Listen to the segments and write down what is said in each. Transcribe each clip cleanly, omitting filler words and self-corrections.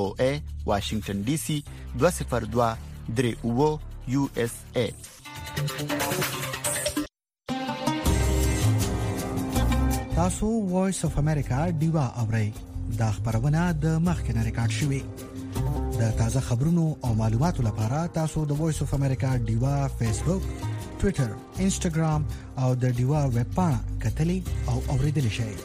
VOA واشنگټن ډي سي 202 USA. تاسو وایس اف امریکا دیوا اورئ دا خبرونه د مخکنه ریکارډ شوې د تازه خبرونو او معلوماتو لپاره تاسو د وایس اف امریکا دیوا فیسبوک ټوئیټر انسټاګرام او د دیوا ویب پاڼه کتلی او اوریدلی شئ.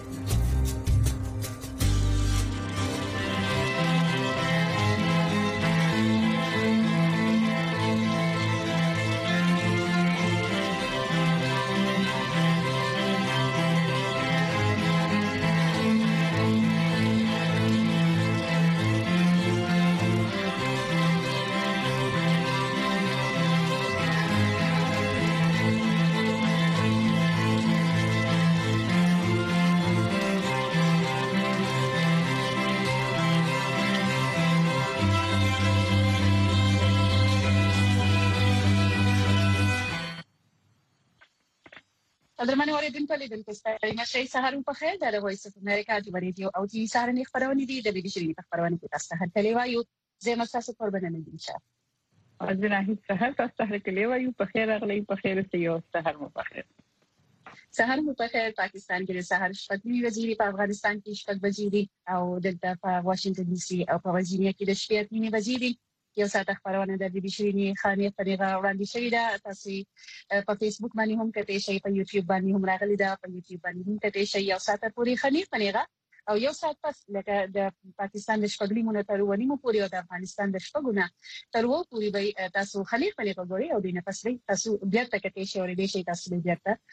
درمنه اوریدونکو لیدونکو ستاسو مشه سهارون په خیر د وایس اف امریکا د ریډیو او ټي سهارنې خبرونه دي د بي بي سي په خبرونه کې تاسو ته هرکلی وایو زه تاسو قربانه دي چې اذن هیڅ سهار تاسو ته هرکلی وایو په خیر اغلی په خیر سي او سهار مو په خیر. سهار مو په خیر. پاکستان کې سهار شپږ بجې په افغانستان کې شپږ بجې او دلته په واشنگټن ډي سي او په ورجینیا کې د شپې 8 بجې یو ساعت خبرونه د بي بي سي خانې په لغه وړاندې شوې ده. تاسو په فیسبوک باندې هم کته شي په یوټیوب باندې هم راغلي ده په یوټیوب باندې هم کته شي یو ساعت پورې خانې په لغه او یو ساعت پس لکه د پاکستان د شپږلیمونو تر ونیمو پورې او د افغانستان د شپږونه تر وو پورې به تاسو خلیق په لغه غوړي او دینه پس تاسو بیا تکته شي او دې شي تاسو بیا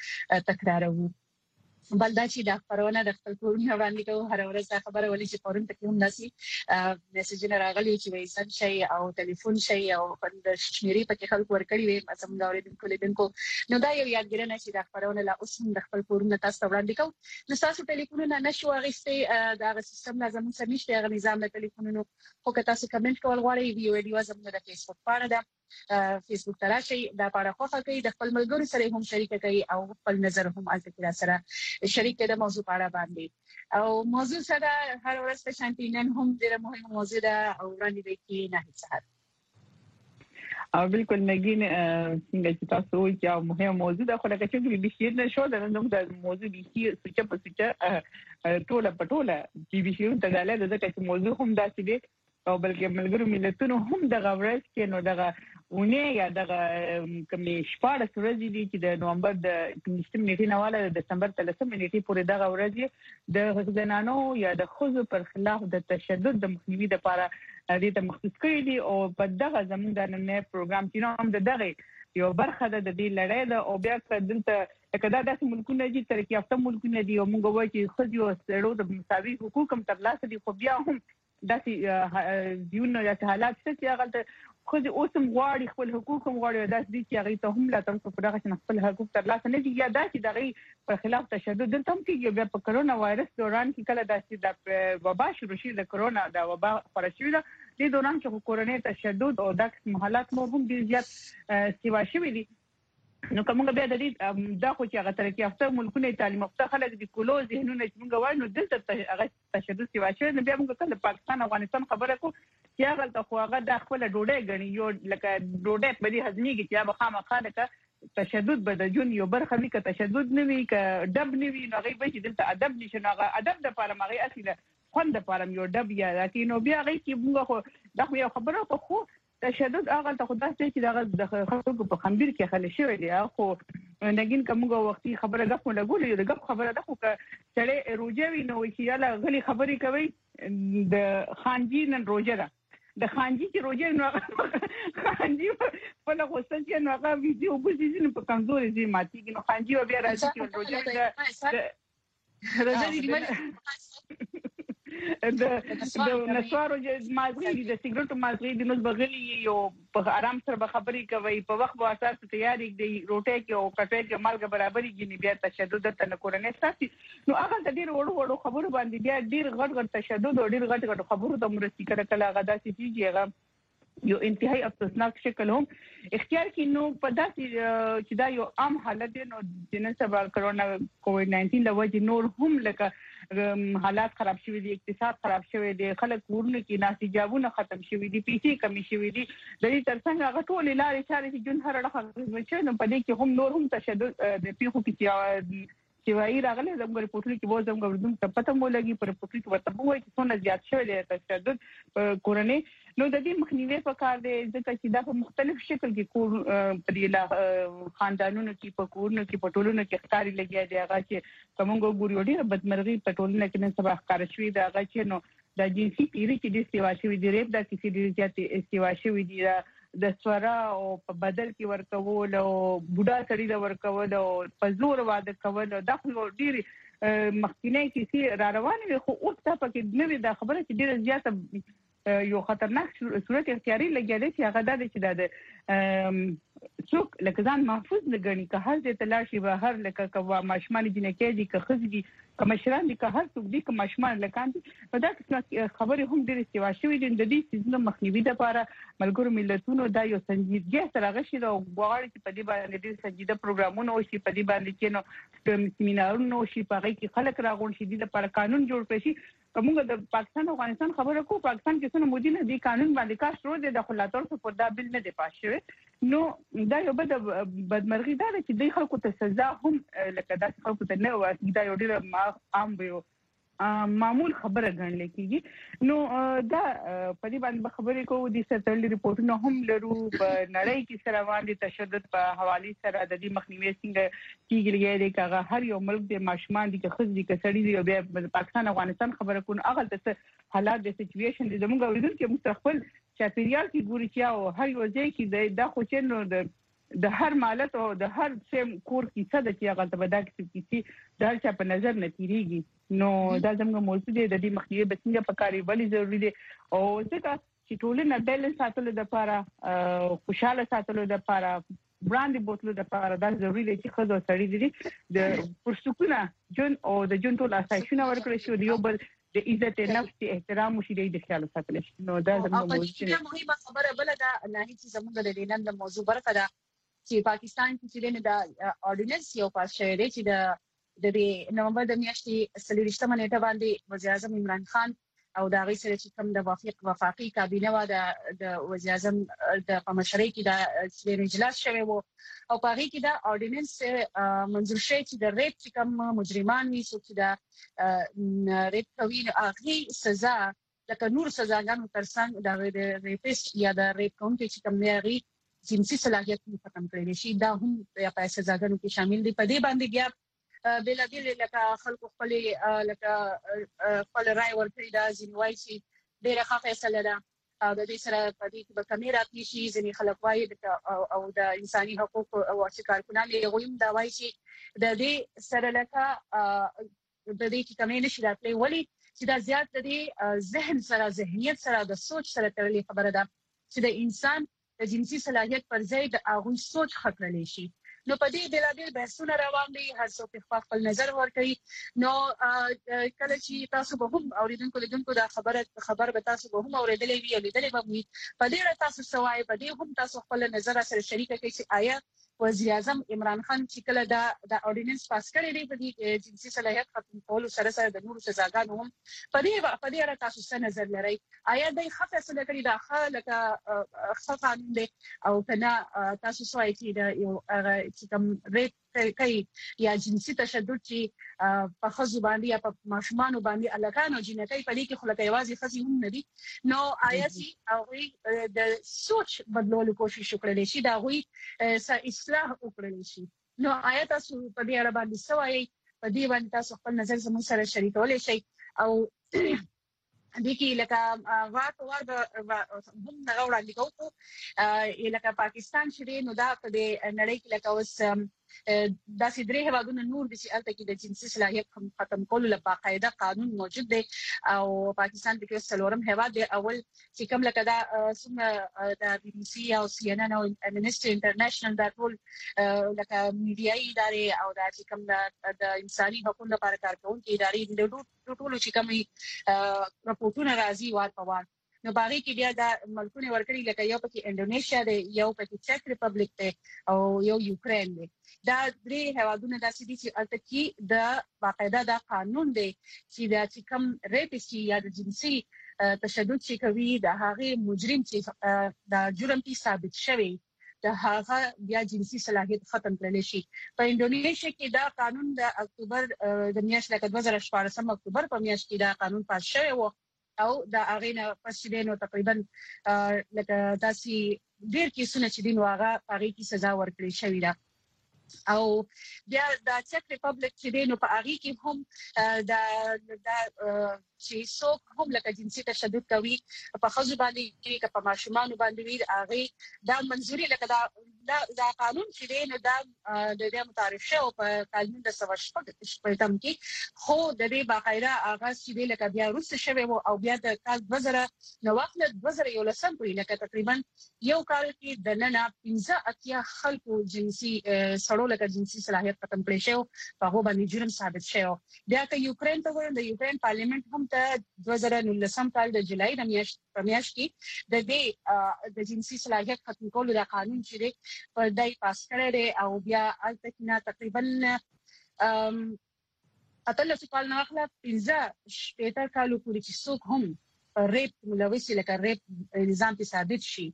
تکرارو بلدا چې د خبرونه د خپل کورونه وړاندې کوو هر ورځ خبره ولې چې پرون تکي هم ناسي میسجونه راغلي چې وایي سم شي او ټلیفون شي او د شمیرې پکې خلک ورکړي وي مثلا دا اوریدونکو لیدونکو نو دا یو یادګرنه چې د خبرونه لا اوس هم د خپل کورونه تاسو وړاندې کوو. نو تاسو ټلیفونونه نشو اغستې دا سیستم لازم سمشته غو نظام د ټلیفونونو خو که تاسو کمنټ کول غواړئ ویډیو زموږ د فیسبوک پاڼه ده فیسبوک ته راشئ دا پاڼه خوښه کړئ د خپل ملګرو سره هم شریک کړئ او خپل نظر هم البته سره شریک کړئ د موضوع په اړه باندې او موضوع سره هر ورځ په شانتینن هم ډیره مهمه موضوع ده او وړاندې دی کې نه هیڅ او بالکل نګین څنګه چې تاسو وایي چې مهمه موضوع ده خو لکه چې بي بي سي نه شو دا نو د موضوع بي سي سوچ په سوچ ټوله پټوله بي بي سي ته داله د چې موضوع هم داسې دی او بلکې ملګرو ملتونو هم د غوړس کې نو دغه ونه یا دغه کمی شپاره ورځې دي چې د نومبر د 15 نیټې نه والا د دسمبر 13 نیټې پورې دغه ورځې د زنانو یا د خزو پر خلاف د تشدد د مخنیوي لپاره دې ته مخصوص کړی دي او په دغه زموږ د نن پروګرام کې نوم د دغه یو برخه د دې لړۍ ده او بیا دلته کدا داسې ملکونه دي ترقی یافته ملکونه دي او موږ وایو چې خزو او سړو د مساوي حقوق هم ترلاسه دي خو بیا هم داسې دیونه یا حالات چې هغه خو د اوسم غواړي خپل حقوق هم غواړي داسې دي چې هغه ته هم لا تاسو په دغه چې خپل حقوق ترلاسه نه دي یا داسې دغه په خلاف تشدد دلته هم کې بیا په کرونا وایرس دوران کې کله داسې د وبا شروع شي د کرونا د وبا خورشي د دوران کې کوروني تشدد او دغه حالات مو هم ډیر زیات سیوا شوي دي. نو کومه بیا د دې دا خو چې هغه ترقی یافته ملکونه تعلیم یافته خلک د کولو ذهنونه چې موږ وایو نو دلته هغه تشدد سیوا شوی نو بیا موږ کله پاکستان افغانستان خبره کو چې هغه ته خو هغه د خپل ډوډۍ غني یو لکه ډوډۍ په دې هضميږي چې هغه خامخا لکه تشدد به د جون یو برخه وی ک تشدد نه وی ک ادب نه وی نو غي به چې دلته ادب نشي نو ادب د پاره مغي اصله خوند د پاره یو ادب یا نو بیا غي چې موږ خو دا یو خبره خو تشدد هغه ته خدای چې دا د خلکو په خمبیر کې خل شوی دی خو نګین کومه وختي خبره غو لګولې د غو خبره د خو چې روجوي نو چې یاله غلي خبرې کوي د خانجی نن روجه ده د خانجی چې روجه نو خانجی په لغه څنګه نو هغه ویډیو بوزي په کمزوري دي ماتي نو خانجی بیا راځي چې روجه د نسوارو مازغي د سیګریټو مازغي د نس بغلی یو په آرام سره به خبرې کوي په وخت په اساس تیاری دی روټه کې او کټه کې مالګه برابرۍ کې بیا تشدد ته نه کورنه ساتي نو هغه د ډیر وړو خبرو باندې بیا ډیر غټ تشدد او ډیر غټ خبرو ته مرستي کړه غدا سي چې هغه یو انتهایی افسوسناک شکل هم اختیار کې نو په داسې چې دا یو عام حالت دی نو د نن سبا کرونا کووډ 19 لوجه نور هم لکه حالات خراب شوي دي اقتصاد خراب شوی دی خلک ورونه کې ناسجابونه ختم شوي دي پیسې کمی شوي دي د دې ترڅنګ هغه ټول لارې چارې چې جون هر اړخ چې په دې کې هم نور هم تشدد د پیښو کې چې وایي راغله زموږ رپورټونه کې وو زموږ ورډوم ته پته مو لګي پر رپورټ کې ورته وایي چې څونه زیات شوی دی تشدد کورنۍ نو د دې مخنیوي په کار دی ځکه چې دا په مختلف شکل کې کور په دې خاندانونو کې په کورونو کې په ټولونو کې ښکاری لګي دی هغه چې کومه ګوري ډیره بدمرغي په ټولنه کې نن سبا ښکار شوی دی هغه چې نو د جنسي پیری کې د سیوا شوی دی ریپ د کسی د زیات سیوا شوی دی د سوره او په بدل کې ورکول او بوډا سړي د ورکول او په زور واده کول د خپل ډيري مخکینه کې را روانې خو اوس ته پکې نوې د خبره چې ډیره زیاته یو خطرناک صورت اختیاري لګیدل چې هغه د چې د څوک لکه ځان محفوظ لګني که هر دې تلاشي به هر لکه کوا ماشمان جنکې دي که خزدي که مشران دي که هر څوک دي که ماشمان لکان دي نو دا خبره هم ډیره سیوا شوې دي د دې سیزنه مخنیوي لپاره ملګرو ملتونو دا یو سنجیدګي سره غشي دا غواړي چې په دې باندې ډیر سنجیده پروګرامونه او شي په دې باندې چې نو سیمینارونه او شي په هغه کې خلک راغون شي د لپاره قانون جوړ کړي شي کومه د پاکستان او افغانستان خبره کو پاکستان کې څنګه مودي نه دي قانون باندې کار شروع دي د خلاتور په دا بل نه دی پاس شوی نو دا یو بدمرغي ده چې د خلکو ته سزا هم لکه د خلکو ته نه واسي دا یو ډیر عام وي معمول خبره ګڼل کیږي نو دا په دې باندې خبرې کوو د سرتلي ریپورتونو هم لرو په نړۍ کې سره باندې تشدد په حواله سره د دې مخنیوي څنګه کیږي چې هر یو ملک د ماشومان دي که خزي که سړي دي بیا پاکستان افغانستان خبره کوو هغه د حالات د سچويشن د زموږ اوریدونکو مستقبل چاپیریال کې ګوري چې هر یو ځای کې د خو چې نو د هر مالت او د هر سیم کور کیسه د چې هغه تبدا کیسه د هر چا په نظر نه تیریږي نو دا زموږ موضوع دی د دې مخنیوي به څنګه پکاري ولې ضروری دی او ځکه چې ټولنه بیلنس ساتلو لپاره خوشاله ساتلو لپاره براندي بوتلو لپاره دا ضروری دی چې خزو سړی دي د پرسکونه جون او د جون ټول اساسونه ورکړي شو یو بل د عزت نفس احترام شي د خیال ساتل نو دا زموږ موضوع دی مهمه خبره بل دا نه چې زموږ د دینن د موضوع برخه ده چې پاکستان کې د اورډیننس یو پاس شوی دی چې د نومبر د میاشتې 23 نیټه باندې وزیر اعظم عمران خان او دا غي سره چې کوم د وفاقي کابینه و د وزیر اعظم د مشرۍ کې د چې اجلاس شوی وو او په هغه کې د اورډیننس منظور شوی چې د ریپ چې کوم مجرمان وي چې د ریپ کوي هغه سزا لکه نور سزاګانو ترڅنګ د ریپیسټ یا د ریپ کوونکي چې کوم نه جنسي صلاحیت ختم کړي شي دا هم په سزاګانو کې شامل دي په دې باندې بیا بلا بل لکه خلکو خپل لکه خپل رائے ورکړي دا ځینوي چې ډېر ښه فیصله ده او د دې سره په دې کې به کمی راتلی شي ځینې خلک وایي او د انساني حقوق او کارکونان یې غویم دا وایي چې د دې سره لکه د دې کې کمی نشي راتلی ولی چې دا زیات د دې ذهن سره ذهنیت سره د سوچ سره تړلې خبره ده چې د انسان د جنسي صلاحیت پر ځای د هغه سوچ خطرلی شي نو په دې بلابل بحثونه روان دي هر څوک خپل نظر ورکړي نو کله چې تاسو به هم اوریدونکو دا خبر به تاسو به هم اوریدلې وي او لیدلې به وي په دې تاسو سوای په دې هم تاسو خپل نظر سره شریک کړئ چې آیا وزیر اعظم عمران خان چې کله د اورډیننس پاس کړی دی په دې جنسي صلاحیت ختم کولو سره د نورو سزاګانو هم په دې اړه تاسو څه نظر لرئ آیا د فیصله کړی دا ښه قانون دی او کنه تاسو سوای چې د یو چې کوم ریپ کوي یا جنسي تشدد چې په خزو باندې یا په ماشومان باندې الکانو جنکۍ په دې کې خلک یوازې خزي هم نه دي نو آیا چې هغه د سوچ بدلولو کوشش وکړي شي دا غوي اصلاح وکړي شي نو آیا تاسو په دې اړه باندې سوای په دې باندې تاسو خپل نظر زموږ سره شریکولای شئ او د کې لکه وار هم نه وړاندې کوو لکه پاکستان چې نو دا په نړۍ کې لکه اوس داسې درې هیوادونه نور دي چې الته کې د جنسي صلاحیت ختم کولو لپاره باقاعده قانون موجود دی او پاکستان کې څلورم هیواد دی اول چې کوم لکه دا څنګه د بي بي سي او سي ان ان او امنسټي انټرنیشنل دا ټول لکه میډیایي ادارې او دا چې کوم د انساني حقوقو لپاره کار کوونکي ادارې د ټولو چې کوم راپورټونه راځي وار په وار نو باغی کې بیا د ملکونه ورکړي لکه یو پکې انډونیشیا دی یو پکې چک ریپبلیک دی او یو یوکرين دی دا درې هوادونه داسې دي چې البته کې د باقاعده د قانون دی چې د کم ریپسي یا د جنسي تشدد چې کوي د هغه مجرم چې د جرم کې ثابت شوی د هغه بیا جنسي صلاحیت ختم کړل شي په انډونیشیا کې دا قانون د اکتوبر د میاشتې لکه 2014 اکتوبر په میاشت کې دا قانون پاس شوی و او د اغینه پسیدنو تقریبا لکه داسي ډیر کیسونه چې دین واغه هغه کی سزا ورکړي شوې ده او بیا د چک ریپبلیک چې دینو په هغه کې هم د چې څوک هم لکه جنسي تشدد کوي په خځو باندې کې په ماشومان باندې وی هغه دا منځوري لکه دا قانون چې دین دا د دې متعارف شو په قانون د 2018 کې خو د دې باقاعده هغه چې لکه بیا روس شوی او بیا د کال 2000 نو وخت 2011 پورې لکه تقریبا یو کال کې د نن 15 خلکو جنسي سړو لکه جنسي صلاحیت ختم کړي شو په هغه باندې جرم ثابت شو بیا که یوکرين ته وایي د یوکرين پارلیمنت هم ته 2019 کال د جولای د میاشت کې د دې د جنسي صلاحیت ختم کولو د قانون چې په دای پاس کړی او بیا التکنا تقریبا اتل کال نه اخلا 15 کالو پورې چې څوک هم ریپ ملوث لکه ریپ نظام په ثابت شي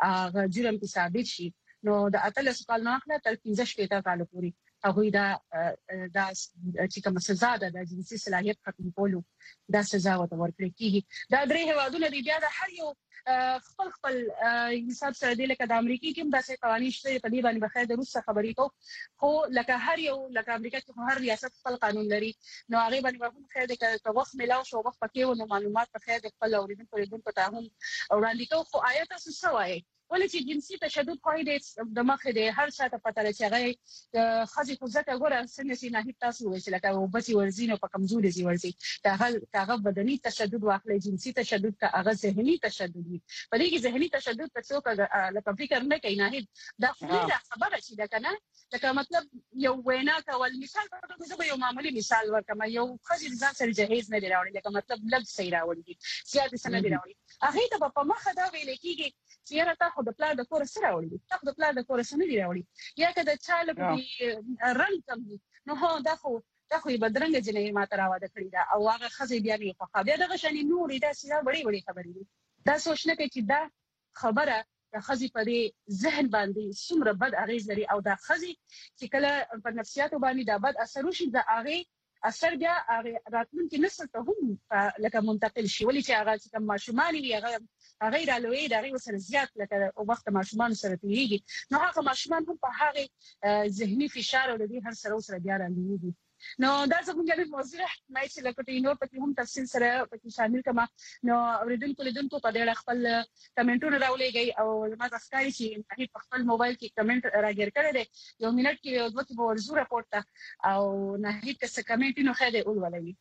جرم په ثابت شي نو د اتل کال نه اخلا تر 15 کالو پورې هغه دا چې کوم سزا ده د جنسي صلاحیت ختم کولو دا سزا ورکړي کیږي دا درې هوادونه دي بیا د هر یو خپل حساب سره دی لکه د امریکای کې هم داسې قوانين شته په دې باندې بخیر د روس خبرې کو خو لکه هر یو لکه امریکا کې هر ریاست خپل قانون لري نو هغه باندې هم خیر د وخت ملاو شو وخت پکې و نو معلومات په خیر د خپل اوریدونکو ته هم وړاندې کو خو آیات څه سوای ولې چې جنسي تشدد خو د مخه دی هر څه ته پته لري چې هغه خځې خو ځکه ګوره څنګه چې نه هیڅ تاسو وایي چې لکه وبسي ورزینو په کمزوري زی ورزي هغه بدني تشدد واخلي جنسي تشدد کا هغه ذهني تشدد وي په دې کې ذهني تشدد په څوک لکه فکر نه کوي نه دا خبره چې دا کنه لکه مطلب یو وینا کول مثال په توګه یو معمولی مثال ورکم یو خځې ځان سره جهیز نه دی راوړي لکه مطلب لږ صحیح راوړي زیات څه نه دی راوړي هغه ته په مخه دا ویل کېږي چې راته خو د پلان د کور سره راوړي ته د پلان د کور سره نه دی راوړي یا کله چاله په رنگ کم نو هو دا خو بدرنګ جنې ماته راوړه کړی دا او هغه خځې بیا نه خو بیا دغه شنی نورې دا سیده وړي خبرې دي دا سوچنه کوي چې دا خبره د خځې په دې ذهن باندې څومره بد اغیز لري او دا خځې چې کله په نفسیاتو باندې دا بد اثر وشي دا هغه اثر بیا راتلونکي نسل ته هم لکه منتقل شي ولې چې هغه چې ماشومان وي هغه رالوي دا غي وسره زیات لکه وخت ماشومان سره تیریږي نو هغه ماشومان هم په هغه ذهني فشار او د دې هر سره بیا راځي نو دا څنګه د موضوع مې چې لکه نور پکې هم تفصیل سره پکې شامل کما نو اوریدونکو په دې خپل کمنټونه راولېږي او ما ځکه چې په خپل موبایل کې کمنټ راګر کړی دی یو منټ کې یو دوه په ورزو راپورټ او نه هیڅ څه کمنټ نه خېده اولولې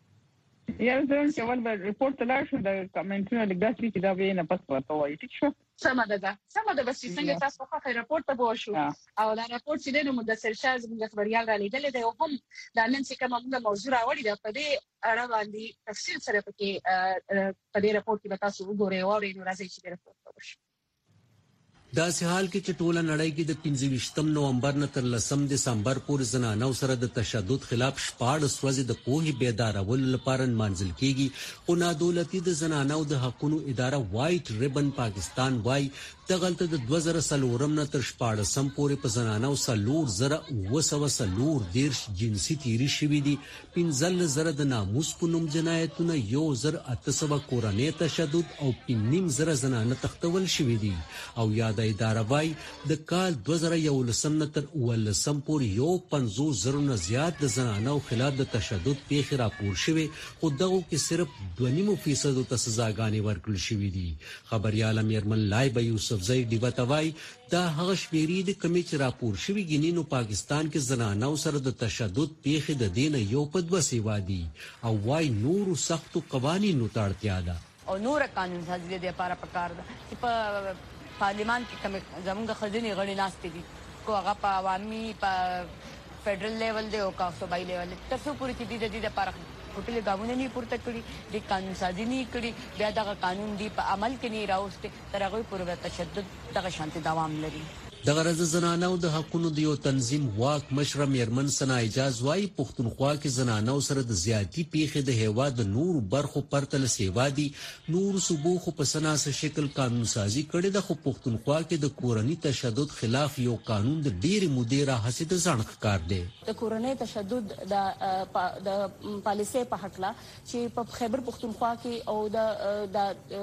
یا زه چې ول به ریپورت لا شو د کمنټونو لګاسي چې دا به نه پس ورته وایي ټیک شو سم ده بس څنګه تاسو خو راپورټ ته وشو او دا راپورټ چې د مدثر شاه زموږ خبريال را لیدل دی او هم دا نن چې کومه موضوع راوړي دا په دې اړه باندې تفصیل سره پکې په دې راپورټ کې تاسو وګورئ او نو راځي چې راپورټ وشو داسې حال کې چې ټوله نړۍ کې د 25 نومبر نه تر 10 دسمبر پورې زنانو سره د تشدد خلاف شپاړس ورځې د پوهې بیدارولو لپاره نمانځل کیږي او نادولتي د زنانو د حقوقو اداره وایټ ریبن پاکستان وای دغلت د 2004 نه تر 14 پورې په زنانو سلور زره وسلور دیرش جنسي تیری شوې دي 15 زره د ناموس په نوم جنایتونه 1800 کورنۍ تشدد او 5 زره زنانه تختول شوې دي او یاد د اداره وای د کال 2011 نه تر 2019 پورې 50 زره نه زیات د زنانو خلاف د تشدد پیښې راپور شوه خو دغه کې صرف 2.5% ته سزاګانې ورکړل شوې دي خبريال امیرمن لایبه یوسف زئی دی وتوای دا هغه شمیرې د کمی چې راپور شوی ګینینو پاکستان کې زنانو سره د تشدد پیښې د دین یو په 2 سیوا دي او وای نور سخت قوانینو ته اړتیا ده او نور قانون سازي د لپاره پکار ده چې په پارلیمان کې کوم زموږ خزینې غړي ناشته دي کو هغه په عوامي په فدرل لیول دی او کا صوبایي لیول تاسو پوری چې د دې لپاره ټوټلي ګامونه نه پورته کړي د قانون سازي نه کړي بیا دغه قانون دی په عمل کې نه راوسته تر هغه پورې تشدد دغه شانتي دوام لري. د غرض زنانو د حقونو د یو تنظیم واک مشر میرمن سنا اجاز وايي پښتونخوا کې زنانو سره د زیاتی پیښې د هیوا د نور برخو پرتل سیوا دي نور صوبو خو په سناس شکل قانون سازي کړي د خو پښتونخوا کې د کورنۍ تشدد خلاف یو قانون د ډیر مدیره حسد ځنخ کار دی. د کورنۍ تشدد د پالیسي په حق لا چې په خیبر پښتونخوا کې او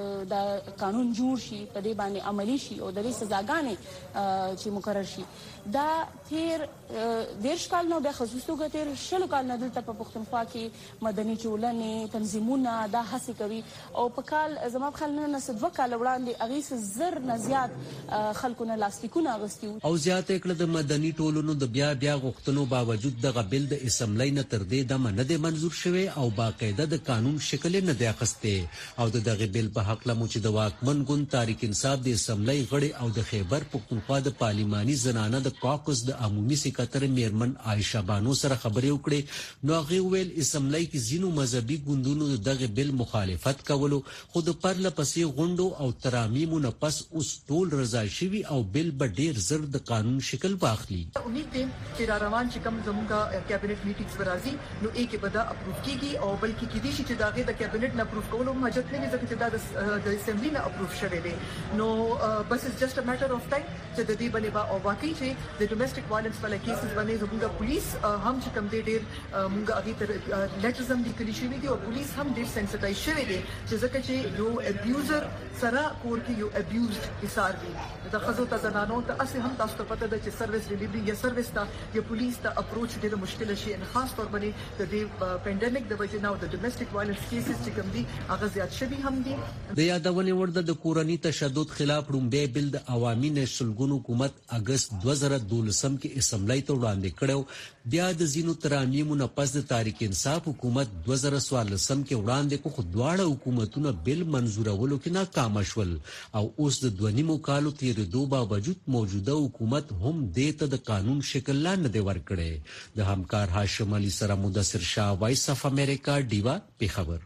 د قانون جوړ شي په دې باندې عملی شي او د سزاګانې چې مقرر شي دا تیر دیرش کال نو به خصوصو غتیر شلو کال نه دلته په پښتونخوا کې مدني ټولنې تنظیمونه دا هڅه کوي او په کال زما په خیال نه سدو کال وړاندې اغیس زر نه زیات خلکونه لاستیکونه غستي او زیات کړه د مدني ټولنو د بیا غوښتنو باوجود د غبل د اسمبلی نه تر دې د نه د منزور شوی او باقاعده د قانون شکل نه دی اخسته او د دغه بل په حق لمو چې د واکمن ګوند تاریخ انصاف د اسمبلی غړي او د خیبر پښتونخوا د پارلماني زنانه د کاکوس د عمومي سکرټر میرمن عائشه بانو سره خبرې وکړې نو هغه ویل اسمبلی کې زینو مذهبي ګوندونو دغه بل مخالفت کولو خود پرله پسې غونډو او ترامیم نه پس اوس ټول رضا شوي او بل به ډیر زر د قانون شکل واخلي. امید ده چې را روان چې کوم زموږه کابینټ میټینګز ورازي نو کې به دا اپروف کیږي او بلکې کې دي چې داغه د کابینټ نه اپروف کولو حاجت نه ځکه چې دا د اسمبلی نه اپروف شوی دی نو بس از جست ا میټر اف ټایم چې د دې باندې او واقعي چې د ډومېسټک وایلنس والا کیسز باندې زموږه پولیس هم چې کوم ډېر موږ هغه تر لیټرز هم لیکلي شوی دي او پولیس هم ډېر سنسټایز شوی دي چې ځکه چې یو ابیوزر سره کور کې یو ابیوزډ ایثار دي د خزو ته زنانو ته اسه هم تاسو ته پته ده چې سرویس ډیلیوري یا سرویس ته یا پولیس ته اپروچ ډېر مشکل شي ان خاص طور باندې د دې پینډیمیک د وجې نه او د ډومېسټک وایلنس کیسز چې کوم دي هغه زیات شوي هم دي. د یادونې ورده د کورنۍ تشدد خلاف رومبه بل د عوامي نشلګون حکومت اگست 2012 کې اسمبلی ته وړاندې کړو بیا د زینو ترامیم نه پس د تاریخ انصاف حکومت 2014 کې وړاندې کو خدواړه حکومتونه بل منزورولو کې ناکام شول او اوس د 2.5 کالو تیرېدو باوجود موجوده حکومت هم دې ته د قانون شکل لا نه دی ورکړی. د همکار هاشم علي سره مدثر شاه وایس اف امریکا ډیوا په خبر.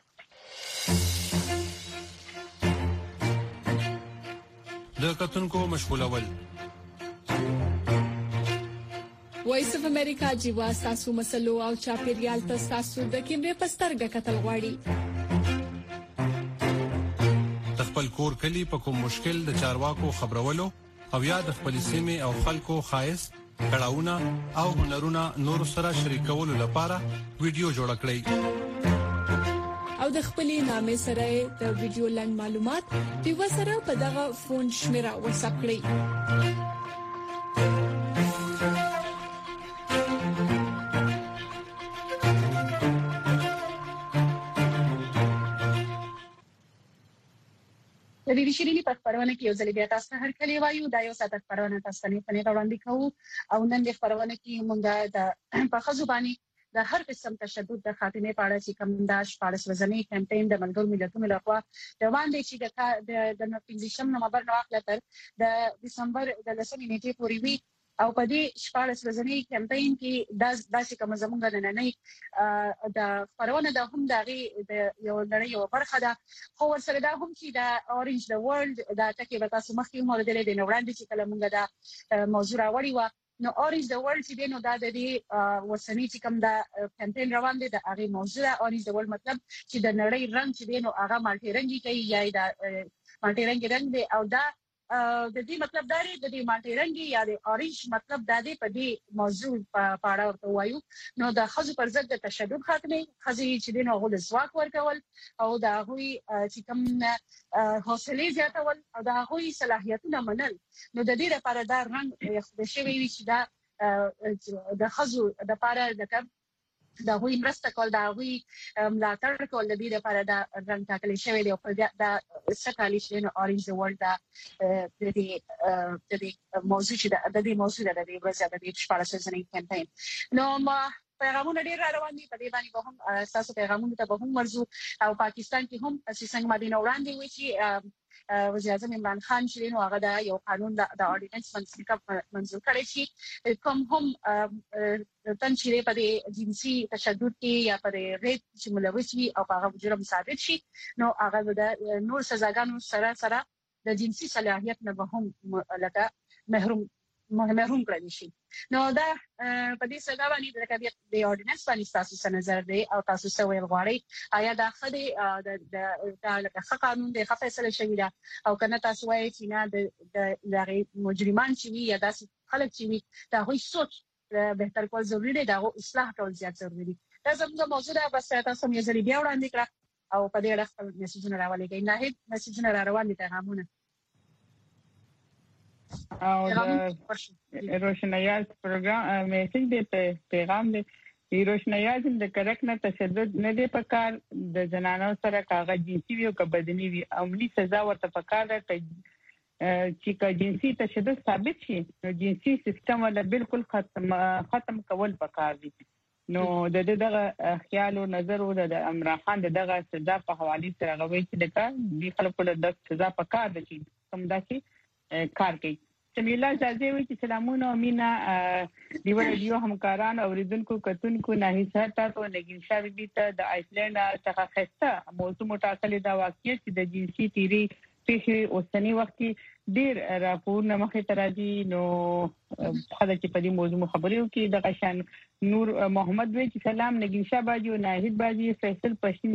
د کتونکو مشغولول وایس اف امریکا جیوا تاسو مسلو او چاپیریال ته تاسو د کیمرې پسترګه کتل غواړي د خپل کور کلی په کوم مشکل د چارواکو خبرولو او یا د خپل سیمه او خلکو خایس کړهونه او هنرونه نور سره شریکولو لپاره ویډیو جوړ کړئ او د خپلې نامې سره د ویډیو لاند معلومات دیو سره په دغه فون شمیره واتساپ کړئ. د دې شيريني په خبرونه کې یو ځل بیا تاسو هر کلی وایو دا یو ساده خبرونه تاسو ته په نه وړاندې کوو او نن د خبرونه کې موږ د په خزوبانی د هر قسم تشدد د خاتمه په اړه چې کوم د 14 ورځنی کمپاین د ملګرو ملتونو لخوا روان دی چې د 15 نومبر نو اخر تر د دسمبر د 10 نیټې پورې وي او په دې 14 ورځنی کمپاین کې داسې کوم زمونږ نه د خبرونه د هم دغه د یو لړۍ یو برخه ده خو سره دا هم چې د اورنج د ورلد د تکي به تاسو مخکې مو د دې وړاندې چې کله موږ د موضوع راوړی و نو اورنج د ورلد چې نو دا د دې وسنی چې کوم د کمپاین روان دي د هغه موضوع اورنج د ورلد مطلب چې د نړۍ رنگ چې نو هغه مالټي رنگي کوي یا د مالټي رنگ دی او دا د دې مطلب دا دی د دې مالټي رنگي یا د اورنج مطلب دا دی په دې موضوع په اړه ورته وایو نو د خزو پر ضد د تشدد خاتمه خزي چې نو غو د ځواک ورکول او دا غوي چې کوم حوصله زیاتول او دا غوي صلاحیتونه منل نو د دې لپاره دا رنگ د شوی وی چې دا د خزو د لپاره د دا غوي مرسته کول دا غوي ملاتړ کول د دې لپاره دا رنگ ټاکل شوی دی او دا سکالي چې نو اورنج د ورلد د دې موضوع چې د دې موضوع د دې ورځ د 14 ورځې کمپاین نو ما پیغامونه ډیر روان دي په دې باندې به هم تاسو پیغامونه ته به هم ورزو او پاکستان کې هم څنګه مدینه وړاندې وي چې وزیر اعظم عمران خان چې نو هغه د یو قانون د اورډیننس منظور کړی چې کوم هم تنشیره په جنسي تشدد کې یا په ریپ چې ملوث وي او هغه جرم ثابت شي نو هغه د نور سزاګانو سره د جنسي صلاحیت نه به هم لکه محروم کړی شي. نو دا په دې سزا باندې د اورډیننس باندې تاسو څه نظر دی او تاسو څه ویل غواړئ؟ آیا دا خدي د لکه قانون د فیصله شوی دا او کنه تاسو وایي چې نه د مجرمان چې یا داسې خلک چې دا هیڅ سوچ بهتر کول ضروري دی دا اصلاح کول زیات ضروري دي. دا زموږ موضوع ده بس تاسو مې ځلې بیا وړاندې کړه او په دې اړه خپل میسجونه راولېږئ. نه میسجونه را روان دي پیغامونه او د روشنایات پروګرام میسج دی پیغام دی روشنایات د کرک نه تشدد نه دی پکار د جنانو سره کاغذ جنسي وي او کبدنی وي عملی سزا ورته پکار ده چې کا جنسي تشدد ثابت شي نو جنسي سیستم ولا بالکل ختم کول پکار دي. نو د دغه خیال او نظر او د عمران خان دغه سزا په حواله سره غوي چې د خلکو د سزا پکار دي چې کوم داسې کار کوي. سمیلا اجازه وي چې سلامونه او مینا دی ورډیو همکاران او ریدونکو کتونکو نه هیڅ تاسو نګین شاوی بي ته د آیسلند څخه خسته موضوع متأصله دا واقعیت چې د جنسي تیری په اوسنی وخت کې ډیر راپورونه مخې ته راځي. نو خدای چې په دې موضوع خبرې وکړي د قشان نور محمد وی چې سلام نګین شاه باجی او ناهید باجی فیصل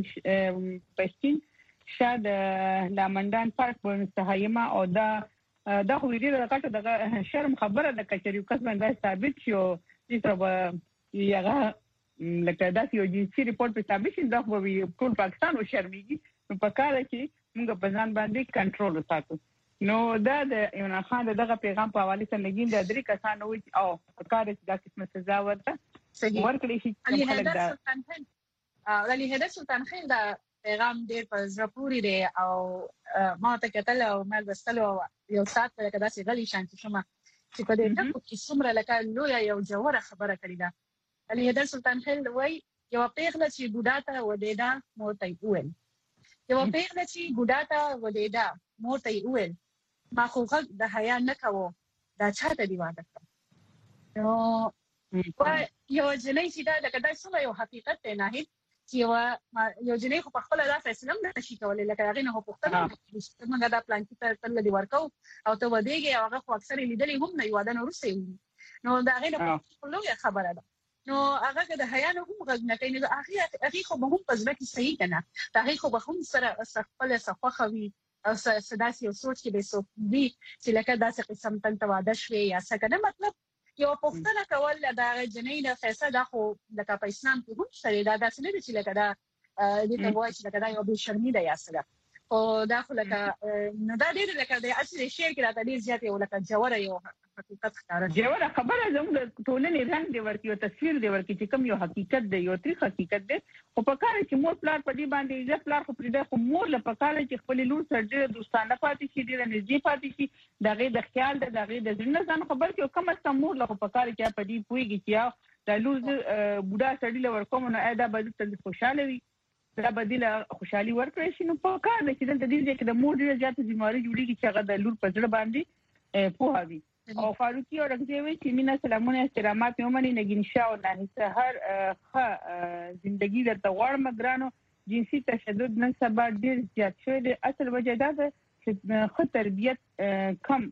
پښتین شاد لامندان پارک ورنستهایما او دا خو دې راکټه د شرم خبره د کچریو کس باندې ثابت شو چې تر یغه لکه دا یو جنسي ریپورت په ثابت شي دا خو ټول پاکستان او شرمېږي نو په کار کې موږ په ځان باندې کنټرول وساتو. نو دا د عمران خان دغه پیغام په حواله سره لګین د درې کسانو او په کار کې دا قسمه سزا ورته ورکړي شي. علي حیدر سلطان خان دا پیغام ډېر په زړه پورې دی او ما ته کتل او مې وستلو یو سات په کدا سي غلي شانتي شمه چې په دې ټکو کې څومره لکه لوی یو جوړه خبره کړې ده. علي حیدر سلطان خان وایي یو پیغله چې ګډا ته ودیدا موته ویل یو پیغله چې ګډا ته ودیدا موته ویل ما خو غږ د حیا نه کوو دا چاته دی واده کړ. نو یو جنۍ چې دا لکه دا څومره یو حقیقت دی نه چې یو جنۍ خو په خپل لا فیصله نه شي کولای لکه هغه نه پوښتنه موږ دا پلان کې تل دی ورکو او ته ودیږي او هغه خو اکثر لیدلې هم نه یو واده نه ورسې نو دا هغه په لوی خبره ده. نو هغه د حیا نه هم غږ نه کوي نو هغه خو به هم په ځل کې صحیح کنه هغه خو به هم سره خپل صفخوي او سداسي او سوچ کې به سو دي چې لکه داسې قسم تل واده شوي یا څه کنه مطلب یو پښتنه کول دا جنۍ د فیصله دا خو لکه په اسلام کې هم شری دا داسې نه دي چې لکه دا د ته وایي چې لکه دا یو به شرمي ده یا څه او دا خو لکه نو دا ډېر لکه د اصلي شعر کې راته ډېر زیات یو لکه جوړه یو حقیقت ښکاره جوړه خبره زموږ ټولنې رنګ دی ورکی او تصویر دی ورکی چې کوم یو حقیقت دی یو تاریخ حقیقت دی او په کار چې مور پلار په دې باندې عزت پلار خو پرې ده خو مور له په کار چې خپل لور سره ډېر دوستانه پاتې شي ډېر نږدې پاتې شي دغه د خیال دغه د ځنه ځان خبر کې کوم څه مور له په کار کې په دې پويږي چې دا لور بوډا سړی له ورکوم نو اېدا به تل خوشاله وي دا بدیله خوشحالي ورکړي شي نو په کار ده چې د دې کې د مور ډېر زیات ځمواري جوړیږي چې هغه د لور په ځړ باندې پوهاوي. او فاروقي او رنګوي چې مینا سلامونه احترامات یې ومني نګین شاه او نه هر ژوندۍ د تغوړ مګرانو جنسي تشدد نن سبا ډېر زیات شوی دی. اصل وجه دا ده چې خو تربيت کم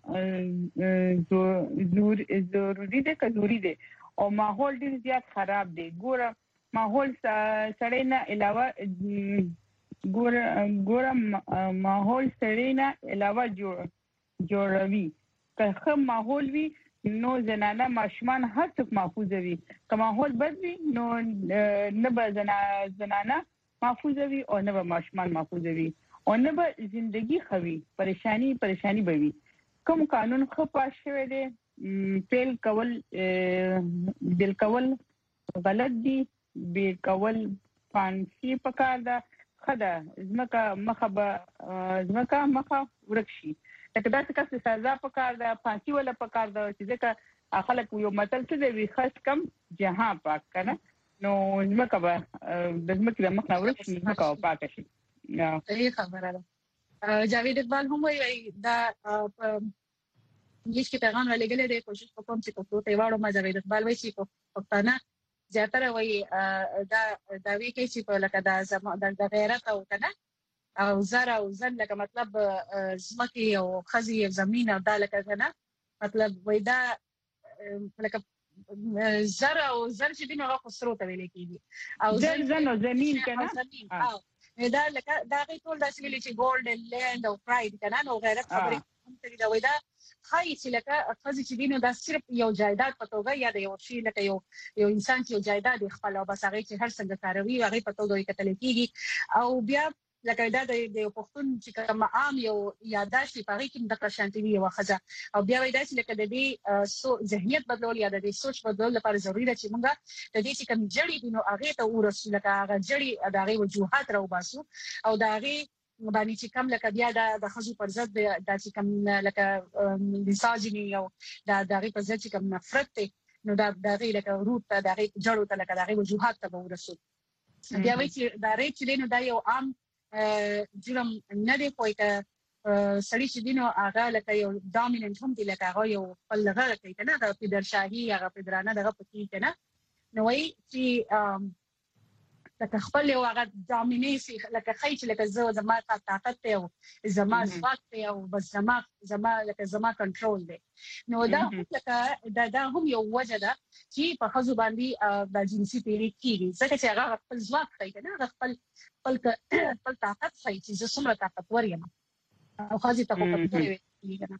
ضروري ده که ضروري ده او ماحول ډېر زیات خراب دی. ګوره ماحول سړی نه علاوه ګوره ماحول سړی نه علاوه جوړوي که ماحول وي نو زنانه ماشومان هر څوک محفوظ وي که ماحول بد وي نو نه به زنانه محفوظ وي او نه به ماشومان محفوظ وي او نه به ژوندۍ خوي پریشانی به وي. کوم قانون خو پاس شوی دی پیل کول بل کول غلط دي به کول فانسی پکار ده خدا زمکه مخه ورکشي لکه دا څه څه سزا پکار ده فانسی ولا پکار ده چې ځکه خلک یو متل څه دی خاص کم جهان پاک کنه نو زمکه به د زمکه د مخه ورکشي زمکه پاک شي. صحیح خبره ده. جاوید اقبال هم وایي دا انګلیش کې پیغام ولګل دی کوشش وکوم چې په پروت ایواړو ما جاوید اقبال وایي چې پښتانه زیاتره وایي دا وی کې چې په لکه د غیرت او کنه او زرا او زن لکه مطلب زمکي او خزي او زمين او دا لکه کنه مطلب وایي دا لکه زرا او زر چې دینه خسرو ته ویل کېږي او زن او زمين کنه دا لکه دا غي ټول داسې ویل چې ګولډن لند او پراید کنه نو غیرت خبرې هم کوي دا وایي دا خای چې لکه خزي چې دینه دا صرف یو جایداد په توګه یا د یو شی لکه یو انسان چې یو جایداد خپل او بس هغه چې هر څنګه کاروي هغه په توګه کتل کېږي او بیا لکه دا د پښتون چې کوم عام یو یاداشت په کې د شانتي وي واخځه او بیا وای دا چې لکه د دې ذهنیت بدلول یا د دې سوچ بدلول لپاره ضروری ده چې موږ د دې چې کوم جړې دینو هغه ته ورسو لکه هغه جړې د هغه وجوهات راو باسو او د هغه باندې چې کوم لکه بیا د خزو پر ضد د چې کوم لکه لساجنی او د هغه پر ضد چې کوم نفرت نو دا د هغه لکه روت د هغه جړو ته لکه د هغه وجوهات ته ورسو بیا وای چې دا ری چې دینو دا یو عام جرم نه دی کوی ته سړی چې دینو هغه لکه یو ډامیننت هم دی لکه هغه یو خپل لغه کوي کنه د پیدرشاهي هغه پیدرانه دغه پکې کنه نو وای چې لکه خپل یو هغه ډامینیسي لکه خی چې لکه زما طاقت ته او زما ځواک ته او بس زما لکه زما کنټرول دی نو دا لکه دا هم یو وجه ده چې په خزو باندې د جنسي پیری کیږي ځکه چې هغه خپل ځواک کوي کنه هغه خپل طاقت کوي چې زه څومره طاقتور یم او خازي ته کوم کوي کنه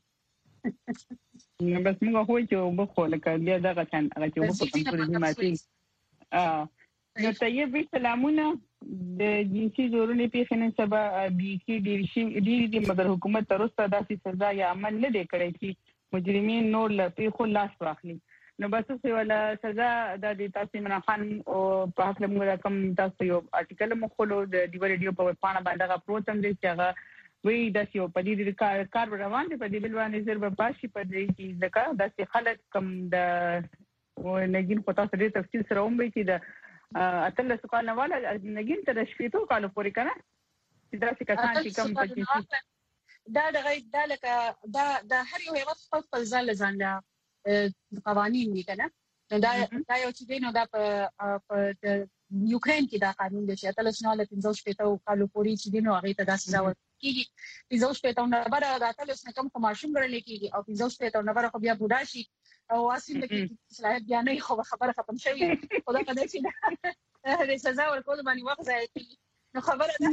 بس موږ هو چې وبخو لکه بیا دغه څنګه هغه چې وبخو ټول ماتي نو طيب سلامونه د جنسي زورونې په نن سبا بيخي ډېری مګر حکومت تر اوسه داسې سزا یا عمل نه دی کړی چې مجرمین نور له خو لاس واخلي نو بس څه ولا سزا د تاسو عمران خان او په حق له موږ کوم تاسو یو آرټیکل مخولو د دیو ریډیو په پاڼه باندې غوښتم چې هغه وی داسې په دې کار روان دي په دې بل باندې زر په پاشي په دې کې ځکه داسې خلک کم د نګین په تاسو ډېر تفصیل سره هم وی چې د اتل سوال نه والا نګین تر شپېتو کالو پورې کنه چې داسې کسان چې کم پچې دا لکه دا هر یو هیواد خپل ځان له قوانين دي کنه دا یو چې دینو دا په یوکرين کې دا قانون دی چې اتل شنو له 15 کالو پورې چې دینو هغه ته دا سزا ورکړي 15 نه بره دا اتل شنو کوم ماشوم غړل کېږي او 15 نه بره خو بیا بوډا شي او اصل کې صلاحیت بیا نه خو خبره ختم شوی خدا کده چې دا سزا ورکول باندې وخت ځای نو خبره ده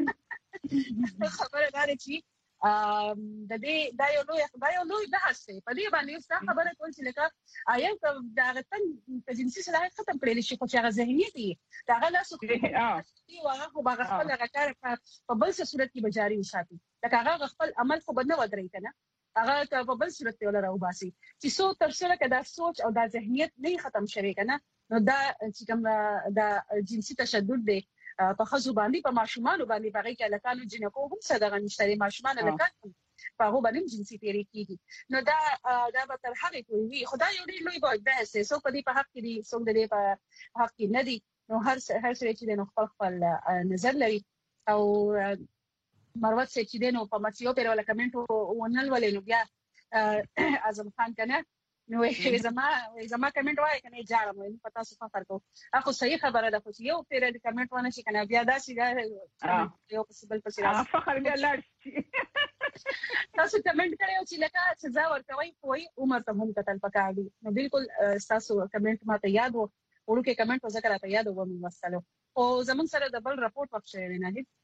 چې د دې دا یو لوی بحث دی په دې باندې څه خبره کول چې لکه آیا دا غتن جنسي صلاحیت ختم کړل شي خو چې هغه ذهنیت دی دا غلا سو کوي او هغه به خپل کار په بل څه صورت کې بجاري وساتي لکه هغه خپل عمل خو بدنه ودرې کنه هغه په بل صورت کې ولا راوباسي چې څو تر څو کې دا سوچ او دا ذهنیت نه ختم شوی کنه نو دا چې کوم دا جنسي تشدد دی په خزو باندې په ماشومان باندې باغی کې لکانو جنکو هم صدقه نشته ماشومان لکانو په هغه باندې جنسي تیری کیږي نو دا به تر هغه کوي خدای یو ډیر لوی بحث دی سو په دې په حق کې دي سو د دې په حق کې نه دي نو هر څه چې نو خپل نظر لري او مروت چې دینو په مچیو پر ولا کمنټ ونل ولې نو بیا اعظم خان کنه نو زما کمنټ وای کنه جارم نو پتا څه فرق کو اخو صحیح خبره ده خو یو پر دې کمنټ ونه شي کنه بیا دا شي یو پوسیبل پوسیبل فخر بیا لاړ تاسو کمنټ کړئ چې لکه سزا ورکوي کوئی عمر ته هم قتل پکاړي نو بالکل تاسو کمنټ ماته یاد وو ورکه کمنټ وځه راته یاد وو موږ وسلو او زمون سره د بل رپورت وخت شوی نه دي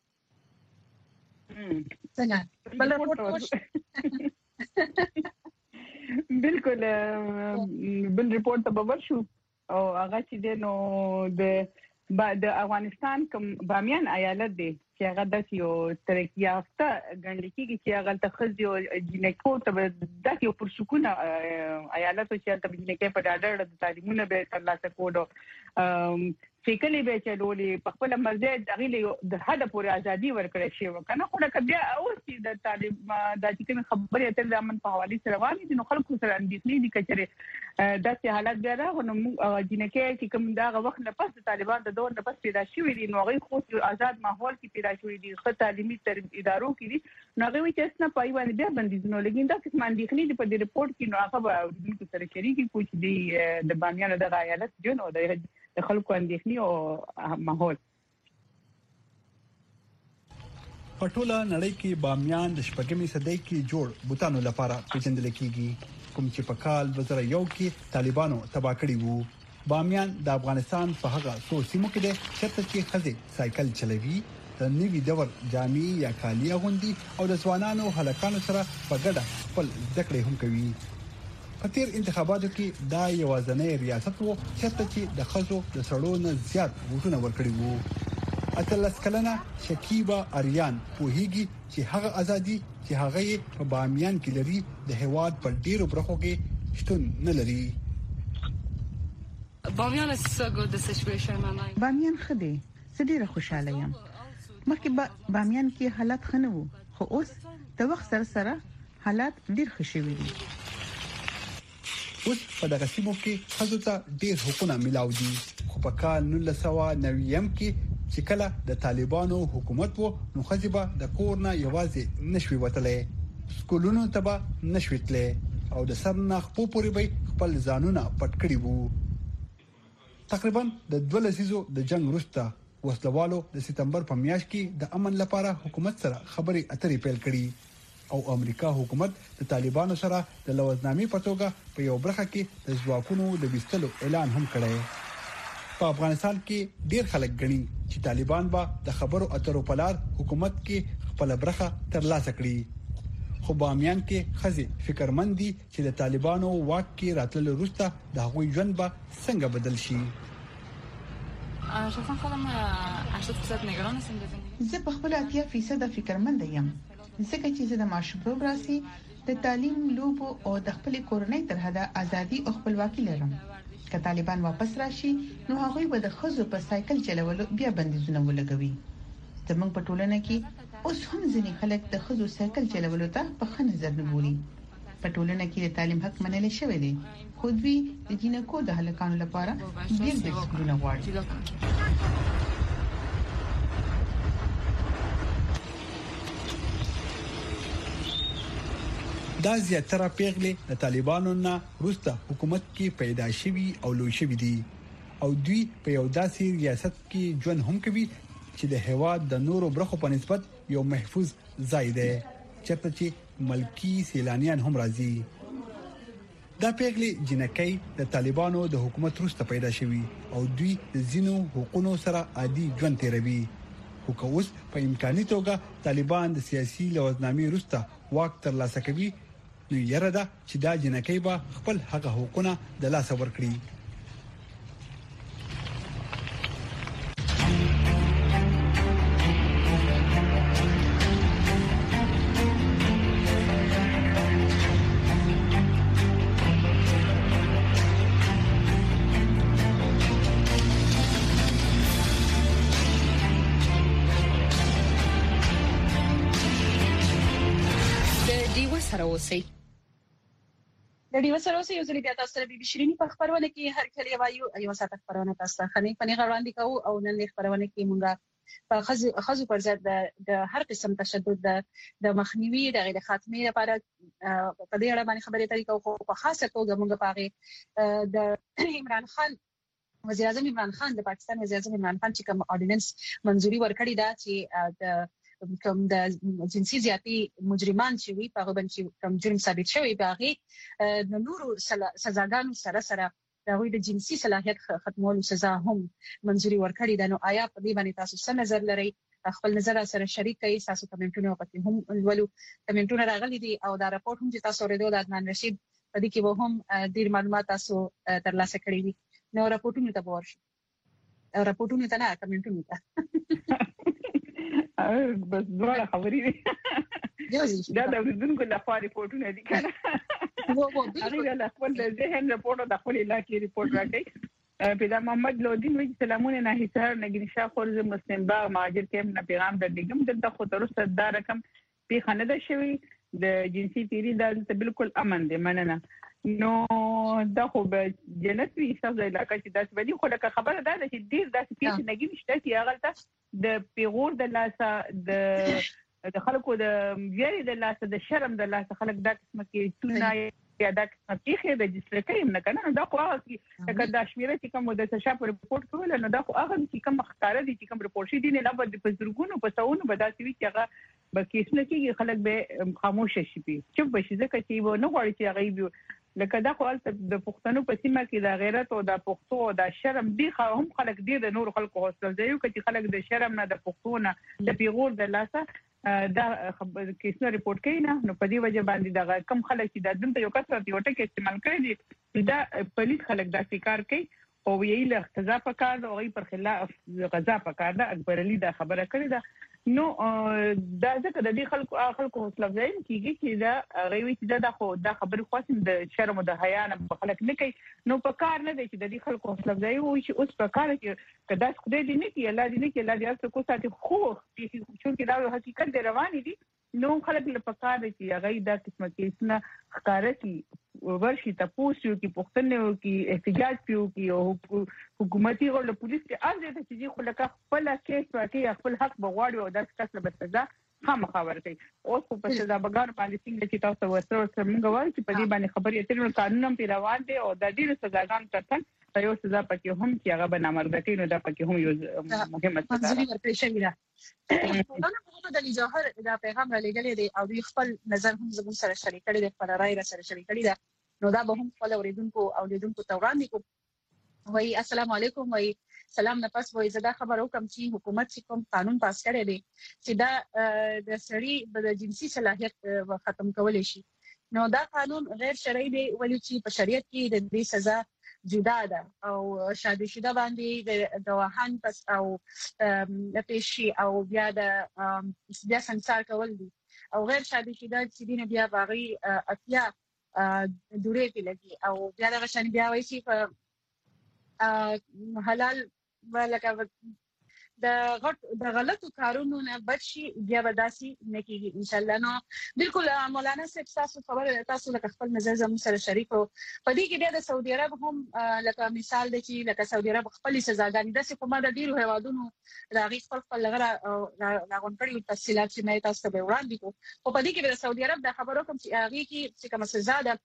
څنګه بل رپورت بالکل بل رپورت ته به شو او هغه چې نو د افغانستان کوم بامیان ایالت دی چې هغه د یو ترقی یافته ګڼل کېږي چې هغه تخصص یو جنکو ته د یو پرشکونه ایالت چې د جنکې په ډاډه د تعلیمونه به ترلاسه کولو چې کله به چلولې په خپل مرزه دغه د حد پورې ازادي ورکړې شي وکنه خو لکه بیا اوس چې د طالب د چې خبرې اترې د امن په حواله سره روانې دي نو خلکو سره اندېښنې دي کچره داسې حالت بیا راغو نو جنکه چې کوم دا وخت نه پس طالبان د دور نه پس پیدا شوې دي نو هغه خو آزاد ماحول کې پیدا شوې دي خو تعلیمي ادارو کې دي نو هغه چې نه پای باندې بیا بندیزونه لګین دا څه اندېښنې دي په دې رپورت کې نو هغه به د سره شریکي کوچ دي د بامیان د غایالت جون او د خلکو اندېښنې او ماحول پټوله نړۍ کې بامیان د شپږمې صدۍ کې جوړ بوتانو لپاره پیژندل کیږي کوم چې په کال 2001 کې طالبانو تباہ کړی وو بامیان د افغانستان په هغه څو سیمو کې ده چې خزه سایکل چلوي د نوي دور جامي یا کالي غوندي او د ځوانانو هلکانو سره په ګډه خپل ذکر هم کوي په تیر انتخاباتو کې دا یوازنۍ ریاست وو چې د خزو د سړو نه زیات ووټونه ورکړي وو اتلس کلنه شکیبا اریان په هیګي چې هغه ازادي چې هغه په بامیان کې لري د هواد په ډیرو برخو کې شتون نه لري بامیان is so good the situation my mind بامیان خدي سړي خوشاله یم مخکې بامیان کې حالات خنو خو اوس د وخت سره حالات ډیر ښه شوي دي اوس په دغه سیمو کې خزو ته ډیر حقوقونه ملاو دي خو په کال 1990 کې چې کله د طالبانو حکومت وو نو خزيبه د کورنا یوازې نشوي وتلې سکولونو ته نشوي تلې او د سرناخ په پوري به خپل ځانونه پټ کړی وو تقریبا د 2 لسیزو د جنگ وروسته وسلوالو د سپتمبر په میاشت کې د امن لپاره حکومت سره خبري اترې پیل کړې او امریکا حکومت د طالبانو سره د لوزنامې په توګه په یو برخه کې د ځواکونو د وستلو اعلان هم کړی په افغانستان کې ډیر خلک غني چې طالبان به د خبرو اترو په لار حکومت کې خپل برخه ترلاسه کړي خو بامیان کې خزي فکرمند دي چې د طالبانو واک کې راتلل وروسته د هغوی ژوند به څنګه بدل شي شخصا خودم 80% نگران هستم زه په خپل 80% فکرمند یم ځکه چې زه د ماشوم راسي د تعلیم لوبو او د خپل کورنۍ تر حده ازادي او خپلواکي لرم که طالبان واپس راشي نو هغه به د خزو په سایکل چلولو بیا بندیزونه ولګوي زمونږ په ټولنه کې اوس هم ځینې خلک د خزو سایکل چلولو ته په ښه نظر نه ګوري په ټولنه کې د تعلیم حق منل شوی دی خو دوی د جنکو د هلکانو لپاره ډیر د سکولونو غواړي دا زیاتره پیغلې د طالبانو نه وروسته حکومت کې پیدا شوي او لوی شوي دي او دوی په یو داسې ریاست کې ژوند هم کوي چې د هواد د نورو برخو په نسبت یو محفوظ ځای دی چې ملکی سیلانیان هم راځي دا پیغلې جنکۍ د طالبانو د حکومت وروسته پیدا شوي او دوی د زینو حقوقو سره عادي ژوند تیروي خو اوس په امکاني توګه طالبان د سیاسي لوزنامې وروسته واک ترلاسه کوي نو یره ده چې دا جنکۍ به خپل حق حقوقونه د لاس ورکړي د ډیو سره اوسې یو ځل بیا تاسو سره بي بي شيريني په خبرونه کې هر کله یو ساعت خبرونه تاسو خنې په غوړاندې کوو او نن خبرونه کې مونږه په خزو پر ضد د هر قسم تشدد د مخنیوي د غیر خاتمه لپاره په دې اړه باندې خبرې اترې کوو په خاصه توګه مونږ په د عمران خان وزیر اعظم عمران خان د پاکستان وزیر اعظم عمران خان چې کوم اورډیننس منځوري ورکړی دا چې د کوم د جنسي زیاتی مجرمان چې وي په هغه باندې کوم جرم ثابت شوی باغی د نورو سزاګانو سره د هغوی د جنسي صلاحیت ختمولو سزا هم منځوري ورکړي دا نو آیا په دې باندې تاسو څه نظر لرئ خپل نظر سره شریک کړئ تاسو کمنټونه پکې هم ولو کمنټونه راغلي دي او دا راپورټ هم چې تاسو ورته د عدنان رشید په دې کې به هم ډیر معلومات تاسو ترلاسه کړئ دي نو راپورټونه ته ورشي راپورټونه ته نه کمنټونه ته بس دوه خبرې دي دا د ورځونکو لپاره ریپورتونه دي کنه هغه د خپل ذهن ریپورت او د خپل علاقې ریپورت راکړي پیدا محمد لودین وی سلامونه نه هیڅ نګین شاه خورز مسلم باغ مهاجر کېم نه پیغام درلګم دلته خو تر اوسه دا رقم په خنده شوی د جنسي تیری د بالکل امن دی مننه نو دا خو به جنت وی حساب علاقه چې داس بدی خو لکه خبره ده چې ډیر داسې پیښې نګین شته چې هغه ته د پیغور د لاسه د خلکو د ویری د لاسه د شرم د لاسه خلک دا قسمه کې تونه یا دا قسمه کې د جسر کې نه کنه دا خو هغه چې دا شمیره چې کوم د تشا پر رپورت کول نو دا خو هغه چې کوم ښکارا دي چې کوم رپورت شي دي نه به د پزرګونو په څونو به داسې وي چې هغه به کیسه کې خلک به خاموش شي چې به شي ځکه چې و نه غواړي چې هغه لکه دا خو د پښتنو په سیمه کې د غیرت او د پښتو او د شرم دی هم خلک دی د نور خلکو حوصله دی چې خلک د شرم نه د پښتو نه د پیغور د لاسه دا کیسه رپورت کوي نه نو په دې وجه باندې دا کم خلک چې د دنده یو کثرت یو ټکی استعمال کړي دي دا پولیس خلک دا فکر کوي او یې له اقتضا په کار او غي پر خلاف غذا په کار دا اکبر علي دا خبره کړې ده نو دا ځکه د دې خلکو حوصله افزایي کیږي چې دا غوي چې دا خو دا خبره خاصه د شرم او د حیا نه خلک نه کوي نو په کار نه دی چې د دې خلکو حوصله افزایي وي چې اوس په کار کې کدا خدای دې نه کوي الله دې نه کوي الله دې تاسو کو ساتي خو چې دا حقیقت دی روان دي نو خلک له پکار دي چې هغه دا قسمه کې نه ښکارا کی ورشي تاسو کې پښتنه او کې احتجاج پیو کې او حکومتي او پولیس کې اځي ته چې خو لکه خپل کیس واکي خپل حق بغواړي او د کس به سزا خامخا ورکړي اوس په سزا بګار باندې څنګه چې تاسو ورسره موږ وایو چې په دې باندې خبرې اترې قانون هم پیروان دي او د دې سزاګان ترڅنګ یو سزا پکې هم چې هغه بنامردګي نو دا پکې هم یو مهمه سزا منځري ورکړي شوی ده نو د جوهر دا پیغام را لګلې دی او دوی خپل نظر هم زموږ سره شریک کړي دي پر راي را سره شریک کړي ده نو دا به هم خپل اوریدونکو او لیدونکو ته وړاندې کوم وای السلام علیکم وای سلام نه پس وای زدا خبر وکم چې حکومت کوم قانون پاس کړی دی چې دا د سړي د جنسي صلاحیت ختم کول شي نو دا قانون غیر شرعي دی ولې چې په شریعت کې د دې سزا جدا ده او شادي شوه باندې د وهان پس او د پیشي او بیا د بیا سنسار کول دي او غیر شادي شوه چې دینه بیا باغی اتیا دوره کې لګي او بیا د غشن بیا وایي چې حلال ولکه د غلطو کارونو نه بچي بیا بداسي نکېږي ان شاء الله نو بالکل مولانا صاحب تاسو خبر تاسو لکه خپل نظر زموږ سره شریکو په دې کې بیا د سعودي عرب هم لکه مثال دی چې لکه سعودي عرب خپل سزاګانې د څه کومه د ډیرو هوادونو راغی خپل لغره راغون کړی تفصيلات چې مې تاسو ته وړاندې کوم او په دې کې د سعودي عرب د خبرو کوم چې هغه کې کوم سزا ده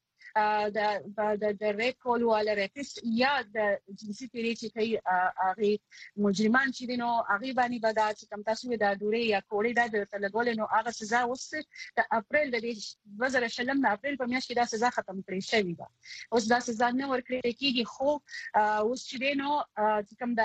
د ریپ کول ولا ریپست یا د جنسي تیری چې کوي هغه مجرمان چې دینو هغه باندې بدا چې کوم تاسو د دوره یا کوړې د تلګول نو هغه سزا اوس د اپریل د 2020 اپریل په میاشت کې دا سزا ختم کړې شوې ده اوس دا سزا نه ورکړې کیږي خو اوس چې دینو چې کوم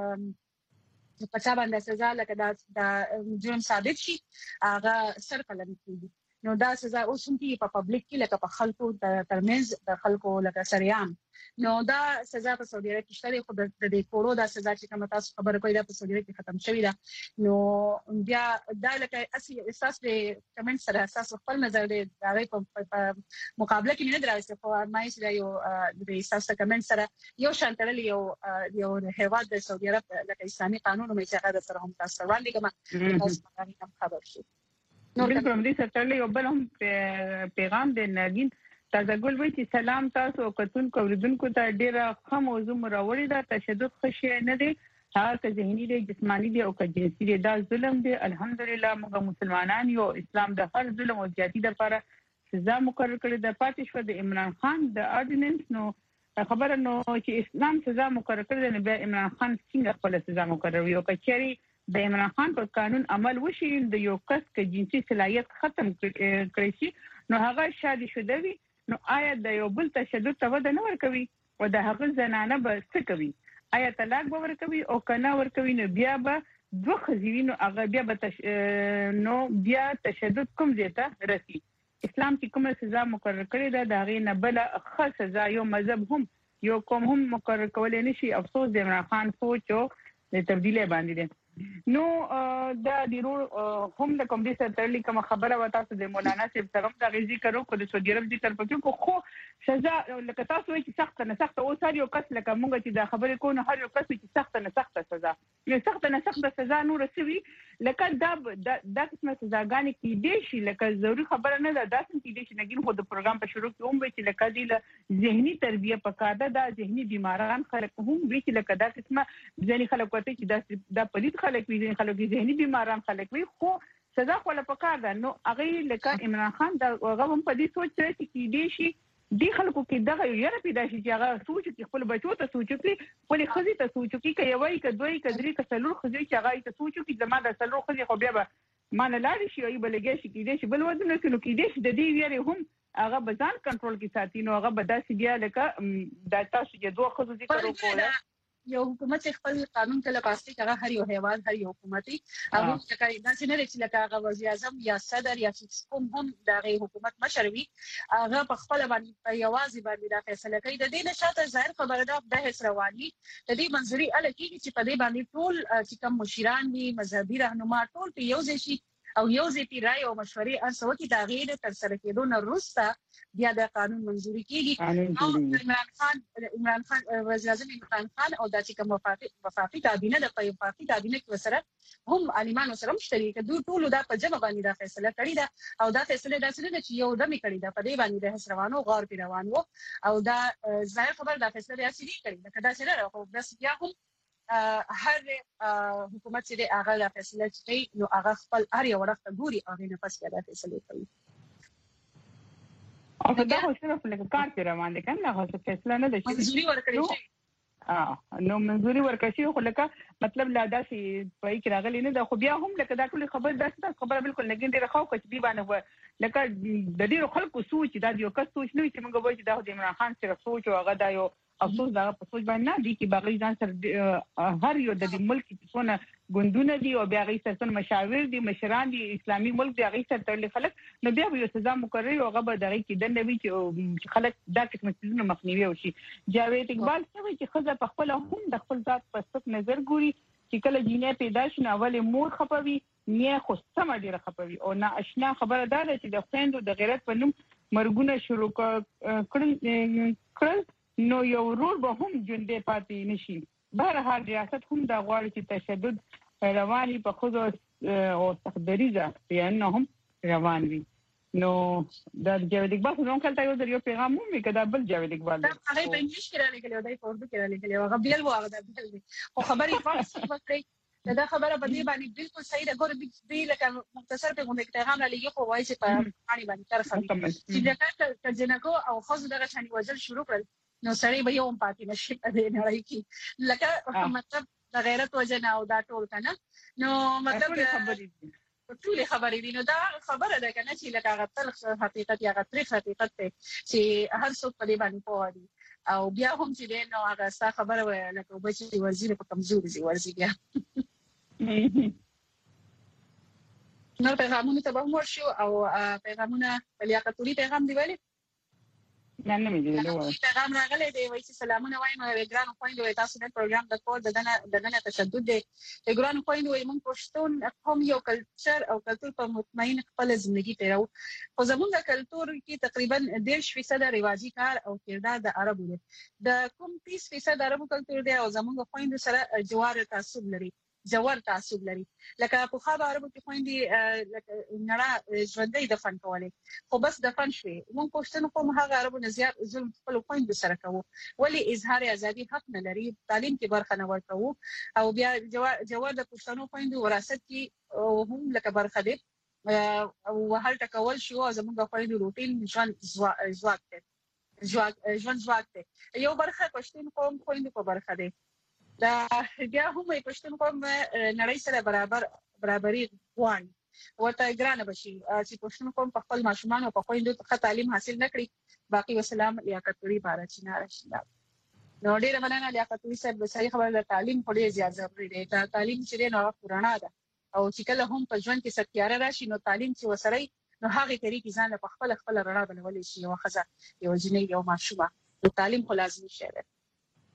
د پچا باندې سزا لکه د جرم ثابت شي هغه سر قلم کیږي نو دا سزا اوس هم په پبلک کې لکه په خلکو د ترمنځ د خلکو لکه سریام نو دا سزا په سعودي عرب کې شته خو د دې کوړو دا سزا چې کوم تاسو خبره کوي دا په سعودي عرب کې ختم شوې ده نو بیا دا لکه اصلي احساس د کمنټ سره اساس خپل نظر دی دا په مقابله کې نه درایسته خو ما یې دا یو د احساس کمنټ سره یو شانتل یو هیواد د سعودي عرب لکه اسلامي قانون مې چې هغه سره هم تاسو وړاندې کوم تاسو هم خبر شي نو بالکل دې سره یو بل هم پیغام دی ناګین تازه ګل وی چې سلام تاسو کتون کوریدونکو ته ډیره ښه موضوع مراوړی دا تشدد خشي نه دی هغه که ذهني دی جسمانی دی او که جنسي دی دا ظلم دی الحمدلله موږ مسلمانان یو اسلام د هر ظلم او زیاتی لپاره سزا مقرر کړی د پاتې شو د عمران خان د اورډیننس نو خبره نو چې اسلام سزا مقرر کړی دی بیا عمران خان څنګه خپل سزا مقرر یو کچري د عمران خان په قانون عمل وشي د یو کس کې جنسي صلاحیت ختم کړی شي نو هغه شادي شوه وي نو آیا د یو بل تشدد ته ود نه ورکوي او د هغه زنانه به څه کوي آیا طلاق به ورکوي او کنه ورکوي نو بیا به دوه خزینو هغه بیا به نو بیا تشدد کوم ځای رسی اسلام کې کومه سزا مقرر کړې ده دا غي نه بل خاص سزا یو مذهب هم یو قوم هم مقرر کولای نشي افسوس د عمران خان سوچو د تبدیلی باندې نو دا د رول هم د کوم دې سره کوم خبره وتا چې د مولانا صاحب سره د غزي کړو کو د سعودي عرب ذکر پکې خو سزا لکه تاسو چې سخت نه سخت او ساري او کس لکه مونږ چې دا خبرې کوو هر یو کس چې سخت نه سخت سزا یو سخت نه سخت سزا نور سوي لکه دا قسمه سزاګانې کې دي شي لکه ضروري خبره نه ده دا څنګه کې دي چې نګین خو د پروګرام په شروع کې هم به چې لکه د ذهني تربیه پکاده دا ذهني بیماران خلک هم وی چې لکه دا قسمه ځینې خلک وته چې دا پلیت خلک وي ځینې خلک ذهني بیماران خلک وي خو سزا خو له پکاده نو هغه لکه عمران خان دا هغه هم په دې سوچ چې کې دي شي دی خلکو کې دغه یو پیدا شي چې هغه سوچ کې خپل بچو ته سوچ کې خپل خزي ته سوچ کې کوي وای ک دوی ک درې ک څلور خزي چې هغه ته سوچ کې زما د څلور خزي خو بیا به مان لاړ شي او بلګي شي کې دي شي بل ودونه کې دي شي د دې ویری هم هغه بزان کنټرول کې ساتي نو هغه بداسي بیا لکه د تاسو چې دوه خزو ذکر وکړه یو حکومت خپل قانون کله پاسته کړه هر یو حیوان هر یو حکومتي هغه چې کوي دا څنګه چې لکه هغه وزیر اعظم یا صدر یا کوم هم د حکومت مشروي هغه په خپل باندې یوازې باندې دا فیصله کوي د دې نشاته ظاهر خبره ده د هیڅ رواني د دې منځري الکه چې په دې باندې ټول چې کوم مشران دي مذهبي رهنما ټول په یو ځای شي او یو ځای په رائے او مشورې اسو کې دا غیر تر سره کېدو نه وروسته بیا د قانون منځوري کیږي عمران خان وزیر اعظم عمران خان او د چې کوم وفاقي کابینه د وفاقي کابینه کې سره هم عالمانو سره مشترک دي ټول دا په جمع باندې دا فیصله کړې ده او دا فیصله دا څه چې یو دمه کړې ده په دې باندې د حسروانو غور پیروانو او دا ظاهر خبر دا فیصله اصلي کړې ده کدا چې راو بس بیا هم هر حکومت چې هغه د فیصله کوي نو هغه خپل هر یو وخت ګوري او نه پس کې د فیصله کوي او دا خو صرف لکه کار کې روان دي کنه هغه فیصله نه ده چې منځوري ورکړي شي نو منځوري ورکړي شي خو لکه مطلب لا داسې پای کې راغلی نه ده خو بیا هم لکه دا ټول خبر داسې خبره بالکل لګین دي راخو کوي دی باندې لکه د ډیرو خلکو سوچ دا یو کس سوچ نه چې موږ وایو چې دا د عمران خان سره سوچ او هغه دا یو افسوس دا په سوچ باندې نه دي چې باغی ځان سره هر یو د ملک څونه ګوندونه دي او بیا غي سرتون مشاور دي مشران دي اسلامي ملک دی غي سره تل خلک نو بیا یو سزا مقرر او هغه دغه کې د نوي چې خلک دا قسم څه مخنیوي وشي جاوید اقبال څه چې خزه په خپل هم د خپل ذات په ست نظر ګوري چې کله جینې پیدا شنه اول مور خپوي نه خو سم ډیره خپوي او نه آشنا خبره ده چې د خويندو د غیرت په نوم مرګونه شروع کړل نو یو رول به هم ژوندې پاتې نشي بهر حال ریاست هم دا غواړي چې تشدد رواني په خود او تقدیریزه یعنی هم روان وي نو دا جاوید اقبال نو کله یو د یو پیغام مې کدا بل جاوید اقبال دا هغه په انګلیش کې را لګل او دای په اردو کې را لګل هغه بیل وغه دا بیل خو خبرې فارسی وکړي دا خبره په دې باندې بالکل صحیح ده ګور به لکه مختصر په غونډه پیغام را لګي خو وایي چې په باندې باندې طرفه چې دا کجنکو او خاص دغه شانی وزل شروع کړل نو سړی به یو پاتې نشي په دې نړۍ کې لکه مطلب د غیرت وجنه او دا ټول کنه نو مطلب ټول خبرې دي نو دا خبره ده کنه چې لکه غتل حقیقت یا غتل حقیقت ته چې هر څوک په دې باندې پوه دي او بیا هم چې نو هغه څه خبره وای لکه وبچي وزیر په کمزوري زی ورزي بیا نو پیغامونه ته به مور شو او پیغامونه لیاقتوري پیغام دی ویلي نه مې دی پیغام راغلی دی وایي چې سلامونه وایم ګرانو خويندو تاسو د پروګرام د کور د نن تشدد دی ګرانو خويندو موږ پښتون قوم یو کلچر او کلتور په مطمئن خپل ژوندۍ تیرو خو زموږ کلتور کې تقریبا 10% رواجی کار او کردار د عربو دی د کوم 30% عربو کلتور دی او زموږ خويندو سره جوار تعصب لري لکه په خا عربو کې خويندې لکه نړه ژوندۍ د فن کولې خو بس د فن شوي موږ پښتون قوم هغه عربو نه زیات ظلم خپل خويندو سره کوو ولی اظهار ازادي حق نه لري تعلیم کې برخه نه ورکوو او بیا جوار د پښتنو خويندو وراثت کې هم لکه برخه دي او هل تکول شو زموږ خويندو روټین ژوند ځواک یو برخه پښتون قوم خويندو په برخه دي دا بیا هم پښتون قوم نړۍ سره برابرۍ غواړي ورته ګرانه بشي چې پښتون قوم په خپل ماشومان او په خويندو ته تعلیم حاصل نکړي باقي وسلام لیاقتوري بارچ نه راشي نو ډیره مننه لیاقتوري صاحب صحیح خبره ده تعلیم خو ډیر زیات ضروري دی تعلیم چې نو پرانا ده او چې کله هم په ژوند کې ستیاره راشي نو تعلیم چې وسره نو هغه طریقې ځان په خپل رڼا بنولې شي او خزه یو جنې یو ماشومه نو تعلیم خو لازمي شی دی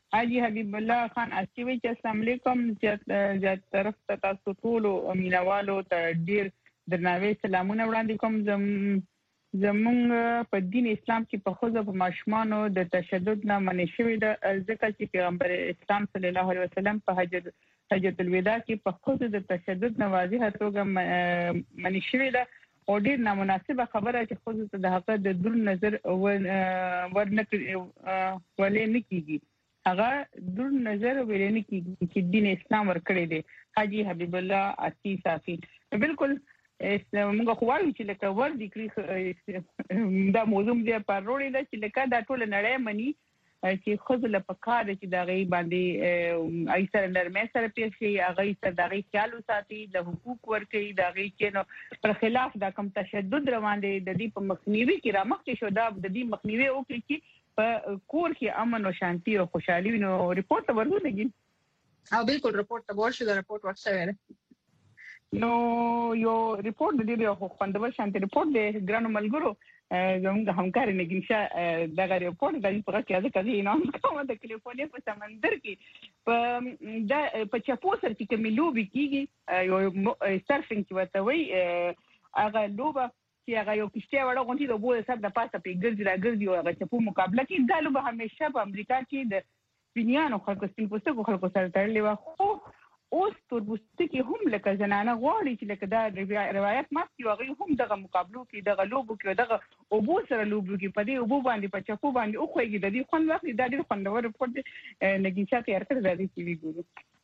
حاجی حبیب الله خان اسوي چې السلام علیکم چې طرف ته تاسو ټول مینوالو ته ډیر درناوی سلامونه وړاندې کوم زمونږ په دین اسلام کې په خوځو په ماشومانو د تشدد نه منع شوی د ځکه چې پیغمبر اسلام صلی الله علیه وسلم په حجۃ الوداع کې په خوځو د تشدد نه واضحه توګه منع شوی ده او ډیر نامناسبه خبره چې خوځو ته د حق د دور نظر ورنکړي ولې نه کیږي هغه دور نظر ورنه کې دین اسلام ورکړی دی حاجی حبیب الله اسی صافي بالکل موږ خو وایو چې لکه ور دي کړی دا موضوع دی پر وړي دا چې لکه دا ټول نړۍ مني چې خود له پکار چې دا غي باندې ایسر نرمه سره پیښ شي هغه سره دا غي خیال وساتي د حقوق ورکړي دا غي چې نو پر خلاف دا کم تشدد روان دي د دې په مخنیوي کې رامخ شو دا د دې مخنیوي او کې په کور کې امن او شانتي او خوشحالي نو ریپورت ورغونګي او بالکل ریپورت ته ورشو دا ریپورت ورسوي نو یو ریپورت دی یو خوندور شانتي ریپورت دی ګرانو ملګرو زموږ همکار نګینشا دا ریپورت د په کې ځکه نه کومه د کلیفورنیا په سمندر کې په چاپو سره چې ملوبي کیږي یو سرفینګ چې وته وي هغه لوبه چې هغه یو کشته وړه غونډي د بوله سره د پاسه په ګرځي او هغه چې په مقابله کې د لوبه همیشه په امریکا کې د سپینیانو خلکو سپینپوستو خلکو سره تړلې و خو اوس تورپوستي کې هم لکه زنانه غواړي چې لکه دا روایت ماستي هغه هم دغه مقابلو کې دغه لوبو کې دغه او بو سره لوبو کې په دې او بو باندې په چپو باندې او خوږي د دې خوند وخت د دې خوندور ریپورت نګینچا تیار کړی د دې ټي وی ګورو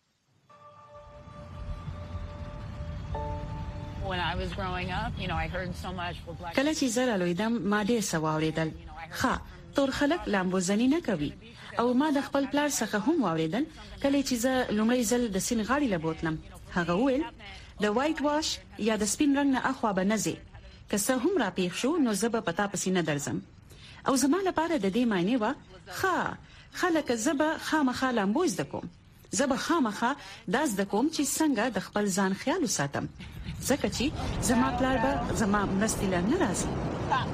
When I was growing up, I heard so much for black. کله چې زه لویدم ما ډېر څه واوریدل. تور خلک لامبوزنی نه کوي او ما د خپل پلار څخه هم واوریدل کله چې زه لومړی ځل د سین غاړي لبوتلم. هغه وویل د وایټ واش یا د سپین رنگ نه اخوا بنځي که څه هم را پیښ شو نو زه به پتا پسې نه درځم او زما لپاره د دې معنی و خلک زبه خامخا لامبوز دکوم زبه خامخا داس دکوم چې څنګه د خپل ځان خیال وساتم ځکه چې زما پلار به زما مرستیل نه راځي.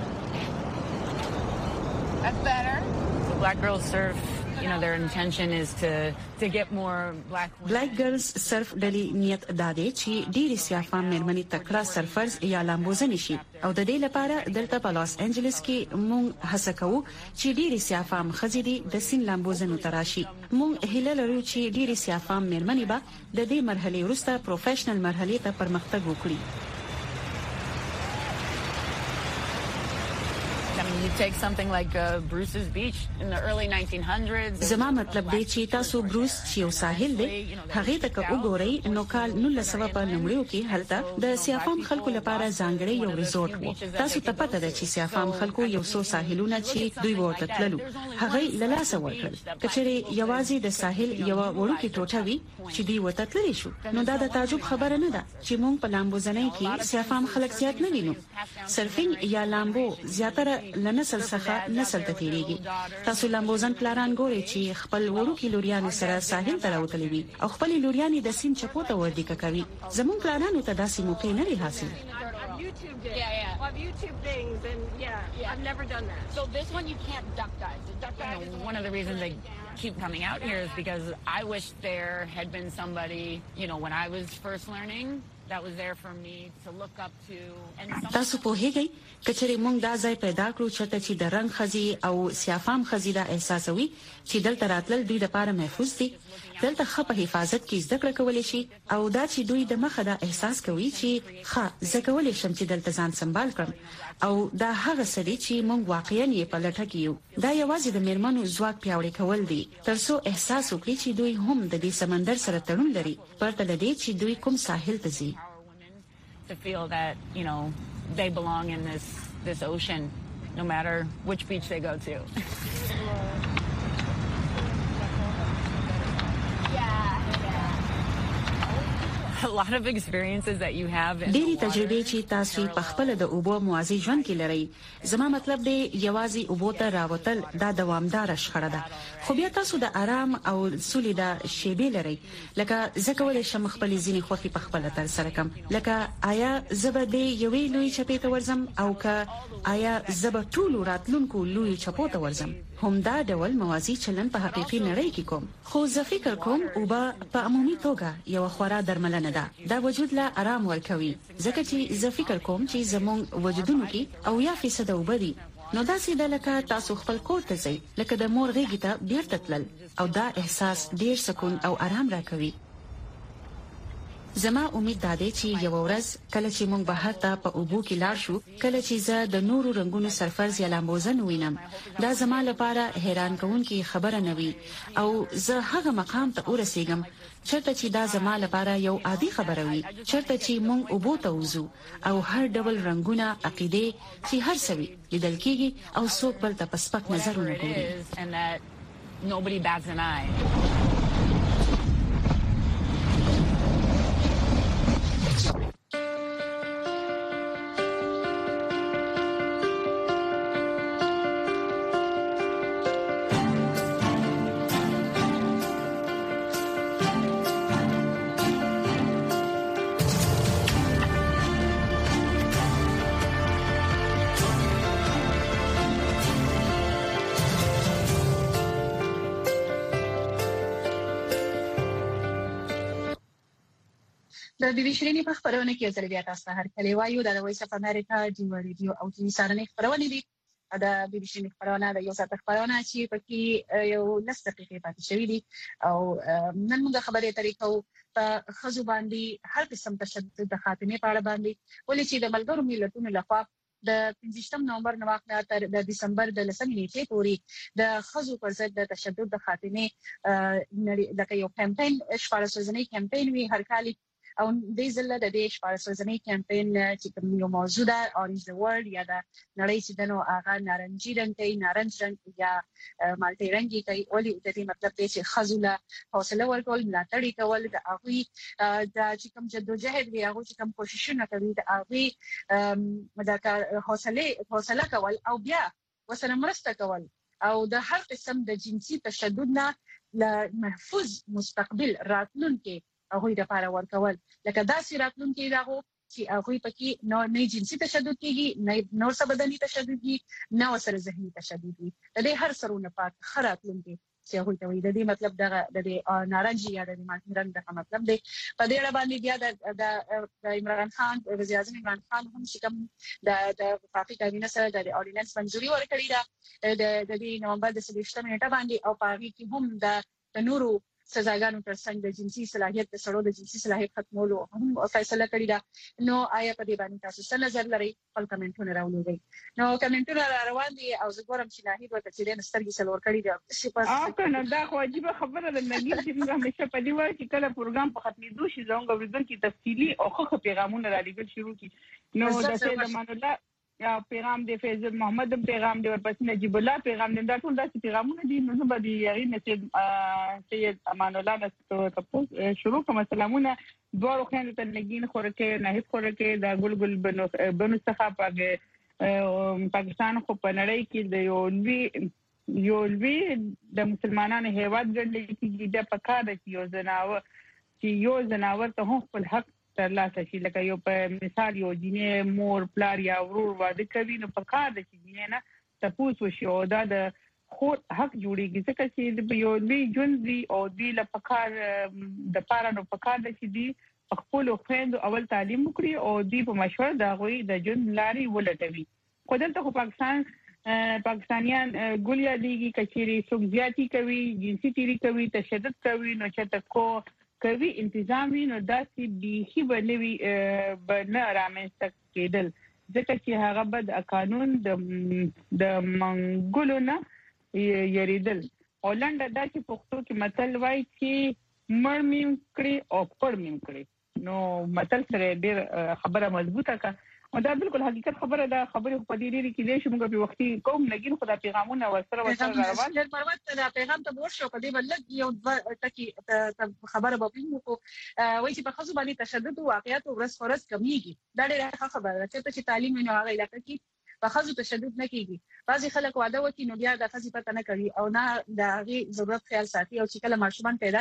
That's better. Black girls surf, their intention is to get more black girls surf ډلې نیت داده چې ډېری سیافان مېرمنې تکړه سرفرز یا لامبوزنی شي او د دې لپاره دلته په لاس انجلس کې مونږ هڅه کوو چې ډېری سیافان خزيدي د سین لامبوزنو تراشي. مونږ هیله لرو چې ډېری سیافان مېرمنې به د دې مرحله وروسته پروفیشنل مرحله ته پرمختګ وکړي. You take something like Bruce's Beach in the early 1900s. زما مطلب دی چې تاسو بروس چې یو ساحل دی هغه ته وګورئ نو کال 1900 په نومړیو کې هلته د سیافام خلکو لپاره ځانګړی یو ریزورټ و. تاسو ته پته ده چې سیافام خلکو یو څو ساحلونه چې دوی ورته تللو هغه للاسه ورکړل. کچېره یوازې د ساحل یو وړوکی ټوټه وي چې دوی ورته تللی شو نو دا د تعجب خبره نه ده چې مونږ په لامبوزنۍ کې سیافام خلک زیات نه وینو. سرفینګ یا لامبو زیاتره نسل څخه نسل ته تیریږي. تاسو لامبوزن پلاران ګوري چې خپل وړوکی لوریانو سره ساحل ته راوتلي وي او خپل لوریانې د سین چپو ته وردی کوي. زمون پلانانو ته داسې موقع نه لري حاصل. YouTube did. Yeah. Love YouTube things and I've never done that. So this one you can't duck dive. Duck dive is one of the reasons they keep coming out here is because I wish there had been somebody, when I was first learning that was there for me to look up to. تاسو په هیګي کچري مونږ دا ځای پیدا کړو چې د رنگ خزي او سیافام خزي دا احساسوي چې دلته راتلل دوی لپاره محفوظ دي. دلته خپه حفاظت کې زده کړه کولای شي او دا چې دوی د مخه دا احساس کوي چې زه کولای شم چې دلته ځان سنبال کړم او دا هغه سړي چې مونږ واقعا یې په لټه کې یو. دا یوازې د میرمنو ځواک پیاوړی کول دي ترڅو احساس وکړي چې دوی هم د دې سمندر سره تړون لري پرته له دې چې دوی کوم ساحل ته ځي. To feel that, they belong in this ocean, no matter which beach they go to. A lot of experiences that you have in ډېری تجربې چې تاسو په خپل د اوبو موازي ژوند کې لري. زما مطلب دی یوازې اوبو ته راوتل دا دوامدار شخړه ده خو بیا تاسو د آرام او سولې د شیبې لري لکه زکول شم خپل ځینې خوخي په خپل تر سره کم لکه آیا زبده یوې لوی چپې ته ورزم او که آیا زب ټول راتلونکو لوی چپو ته ورزم. همدا ډول موازی چلن په حقيقي نړۍ کې کوم خو زه فکر کوم او په عمومي توګه یو خورا درملنه ده دا وجود لا آرام ورکوي ځکه چې زه فکر کوم چې زموږ وجودونو کې او یا فیصد وبدي نو دا سیده لکه تاسو خپل کور ته ځئ لکه د مور غېږ ته بیرته تلل او دا احساس ډیر سکون او آرام راکوي زما امید ده چې یو ورځ کله چې موږ بهر ته په اوبو کې لاړ شو کله چې زه د نورو رنگونو سرفرز یا لامبوزن وینم دا زما لپاره حیران کوونکی خبره نه وي او زه هغه مقام ته ورسېږم چرته چې دا زما لپاره یو عادي خبره وي چرته چې موږ اوبو ته وځو او هر ډول رنگونه عقیده چې هر څه لیدل کېږي او څوک بل ته په سپک نظر نه ګوري nobody bats an eye. د بي بي شيريني په خبرونه کې ځل بیا تاسو هر کله وایو د وایس اف امریکا دی ریډیو او ټي سارنې خبرونه دي دا بي بي شيريني خبرونه د یو ساعت خبرونه چې پکې یو لس دقیقې پاتې شوې دي او نن موږ خبرې طریقو په خزو باندې هر قسم تشدد د خاتمه په اړه باندې ولې چې د ملګرو ملتونو لخوا د 15 نومبر نو واخله تر د دسمبر د 10 نیټې پورې د خزو پر ضد د تشدد د خاتمه لکه یو کمپاین شپږ کمپاین وی هر کال او د زله د دې شپږ کمپاین چې کوم یو موضوع ده اورنج د ورلد یا د نړۍ چې دنو هغه نارنجي رنگ کوي نارنج رنگ یا مالټي رنگي کوي ولې د دې مطلب دی چې خزوله حوصله ورکول ملاتړ کول د هغه د چې کوم جدوجہد دی هغه چې کوم کوششونه کوي د هغه د حوصله کول او بیا وسره مرسته کول او د هر قسم د جنسي تشدد نه محفوظ مستقبل راتلونکي هغه د لپاره ورکول لکه داسې راتلونکي دغه چې هغه پکې نه جنسي تشدد کیږي نه نور څه بدني تشدد کیږي نه وسره ذهني تشدد کیږي د هر سرونه پات خراتلونکي چې هغه ته وي د دې مطلب د نارنجي یا د مالټي رنگ د مطلب دی په دې اړه باندې بیا د عمران خان وزیر اعظم عمران خان هم چې کوم د وفاقي کابینه سره د اورډیننس منځوري ورکړی دا د نومبر د 28 نیټه باندې او پاغي کې هم د نورو سزاګانو ترڅنګ د جنسي صلاحيت د سړو د جنسي صلاحيت ختمولو هم فیصله کړې ده نو آیا په دې باندې تاسو څه نظر لرئ خپل کمنټونه راولئ نو کمنټونه روان دي او زه ګورم چې ناهید ورته چې د نسترګي سلور کړی دی او کنه دا خو عجیب خبره ده نګی چې موږ همیشه په دې وایو چې کله پروګرام په ختمېدو شي زموږ ورځن کې تفصیلی او خو پیغامونه را لېږل شروع کی نو د سید امان الله یا پیغام دی فیض محمد پیغام دی ورپسې نجیب الله پیغام دی دا ټول داسې پیغامونه دي نو به دی یاري سید امان الله تاسو شروع کوم سلامونه دوه خويندو ته نګین خورکه ناهید خورکه دا ګل بنو څخه پاکستان خو په نړۍ کې د یو لوی د مسلمانانو هیواد ګرځي چې د پکاره چې یو زناور ته هم خپل حق ترلاسه شي لکه یو په مثال یو جینې مور پلار یا ورور واده کوي نو په کار د جینې نه تاسو شي او دا د خو حق جوړیږي ځکه چې د یو لوی ژوند دی او دی له پکار د پاره نو پکار د چې دی خپل خويندو اول تعلیم وکړي او دی په مشوره دا غوي د ژوند لاري ولټوي خو دلته خو پاکستانیان ګولیا دیږي کچېری څوک زیاتی کوي جنسي تیری کوي تشدد کوي نو چته کو کوي انتظامی نو داسې بيخي بنوي بنه رامنځته کېدل ځکه چې هغه بد قانون د منګولونه یریدل اولنډه د چې پښتو کې متل وایي چې مړ مين کړی او پړ مين کړی نو متل سره ډېر خبره مضبوطه کا او دا بالکل حقیقت خبره ده خبره په دې لري کې چې موږ په وختي کوم لګین خدای پیغامونه ورسره روان دي پروت دا پیغام ته ورشو په دې بلد یو ټکی خبره به وینو وایي چې په خصوص باندې تشدد او واقعیت ورس فرض کمیږي دا ډېره خبره ده چې تعلیم نه هغه علاقه کې په خصوص تشدد نه کیږي بعضي خلک واده وکړي نو بیا د خصوص پته نه کوي او نه د هغه ضرورت خیال ساتي او چې کله ماشومان پیدا کی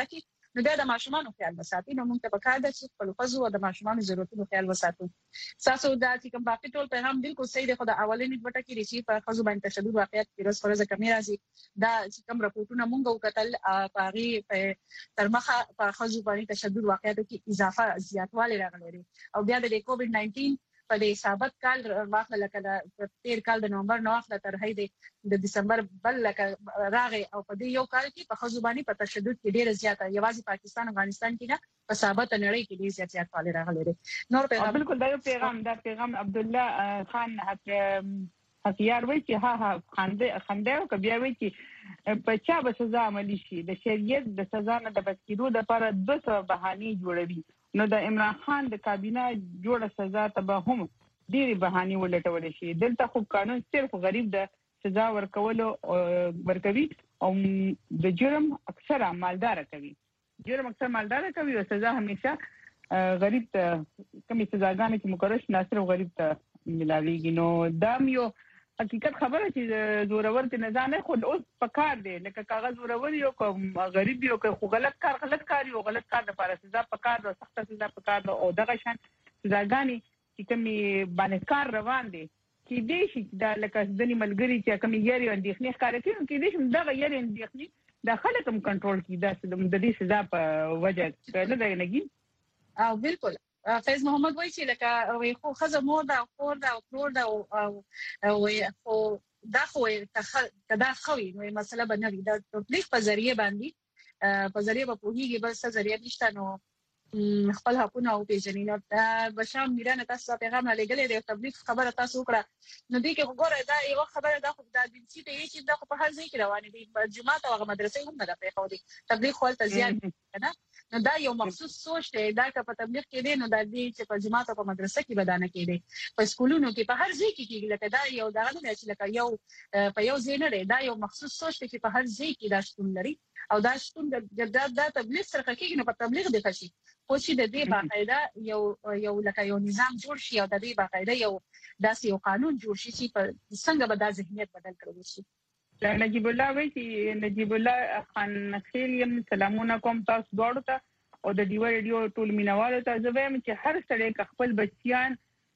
نو بیا د ماشومان خیال وساتي. نو موږ ته پکار ده چې خپل خزو او د ماشومان ضرورتونو خیال وساتو. تاسو دا چې کوم باقي ټول پیغام بالکل صحیح دی، خو د اولنې وټه کې چې په خزو باندې تشدد واقعیت کې روز فرض کمی راځي دا چې کوم راپورټونه موږ وکتل پاري تر مخه په خزو باندې تشدد واقعیت کې اضافه زیاتوالی راغلی دی. او بیا د کووډ 19 په دې ثابت کال واخله لکه د 13 کال د نومبر نو واخله تر هې د دسمبر بل لکه راغی او په دې یو کال کې په خزو باندې په تشدد کې ډیر زیاته یوازې پاکستان او افغانستان کې نه په ثابت نړۍ کې ډیر زیاتوالی راغلی دی. نور پیغام بالکل دا پیغام عبد الله خان هتیار وایي چې ها خنده او بیا وایي چې په چا به سزا عملی شي، د شریعت د سزا نه د بچیدو لپاره 200 بهانې جوړوي. نو د عمران خان د کابینه جوړه سزا ته به هم ډېری بهانې ولټول شي. دلته خو قانون صرف غریب د سزا ورکوي او د جرم اکثر مالدار کوي. او سزا همیشه غریب ته کمی سزاګانې چې مقرر شي ناصر غریب ته ملاويږي. نو دا یو حقیقت خبره چې زورور ته نه ځانه خو اوس پکار دی لکه کاغذ زورور یو کوم غریب یو خو غلط کار یو غلط کار لپاره سزا پکار او سخت سزا پکار او دغه شان سزاګانی چې کمی باندې کار روان دي کې دې شي دا لکه ځنی ملګری چې کمی یاري اندېخنې ښکار کوي کې دې شم دغه یاري اندېخنې د خلک هم کنټرول کی دا د دې سزا په وجه نه دی نګي. او بالکل فیض محمد وایي چې لکه وي خو خزه مور دا خور دا پرور دا او خو دا خو دا خوي نو مسله بنوي دا تبلیغ په ذریعہ باندې په ذریعہ په پوهیږي بس ذریعہ نشته نو خپل حقونه او پیژنې نو دا بشام میرانه تاسو پیغام لګلې د تبلیغ خبره تاسو وکړه نو دې کې وګوره دا یو خبره دا خو د دین چې ته چې دا خو په هر ځای کې روانه دي په جمعه او مدرسې هم نه پېښو دي تبلیغ خپل تزیان نه نو دا یو مخصوص سوچ دی دا که په تبلیغ کې دی نو د دې چې په جمعه او په مدرسې کې بدانه کې دی په سکولونو کې په هر ځای کې لکه دا یو دغه نه چې لکه یو په یو ځای نه دی دا یو مخصوص سوچ دی چې په هر ځای کې دا شتون لري او دا شتون د تبلیغ سره کېږي نو په تبلیغ دی فشي خو چې د دې باقاعده یو لکه یو نظام جوړ شي او د دې باقاعده یو داسې یو قانون جوړ شي چې په څنګه به دا ذهنیت بدل کړو شي. نجیب الله وایي چې نجیب الله خان خیلیم سلامونه کوم تاسو دواړو ته او د ډیو ریډیو ټول مینوالو ته زه وایم چې هر سړی خپل بچیان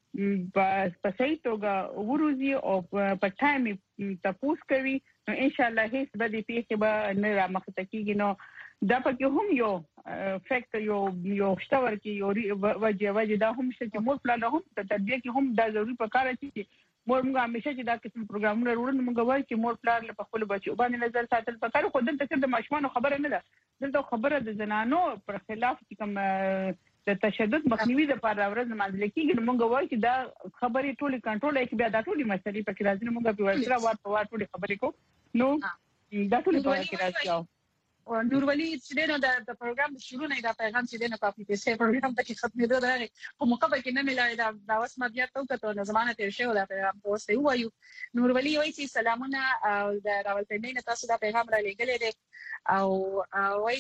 په صحیح توګه وروزي او په ټایم تاسو کوي نو ان شاء الله هیڅ به دې پیښه به نه رامخته کیږي. نو دا پکې هم یو فیکټر یو شتور کې یو وجه دا هم چې مور پلان هم په تربیه کې هم دا ضروري پکاره چې مور موږ همیشه چې دا قسم پروګرامونه وروړو موږ وایو چې مور پلان په خپل بچو باندې نظر ساتل پکاره خو دلته چې د ماشومان خبره نه ده دلته خبره د زنانو پر خلاف چې کوم د تشدد مخنیوي لپاره ورځ منځل کېږي موږ وایو چې دا خبرې ټولې کنټرول کې بیا دا ټولې مسلې پکې راځي موږ په ورسره ټولې خبرې کو نو دا ټولې پکې راځي. نورولي چې نو د پروګرام شروع نه دا پیغام چې نو کافي پیسې پروګرام ته ختمېدو راغی خو موقع کې نه ملای دا اوس ما بیا ته کته زمانه تیر شو دا پیغام اوسه وایو. نورولي وایي چې سلامونه او د راولپنډۍ نه تاسو دا پیغام را لګلې دي او وایي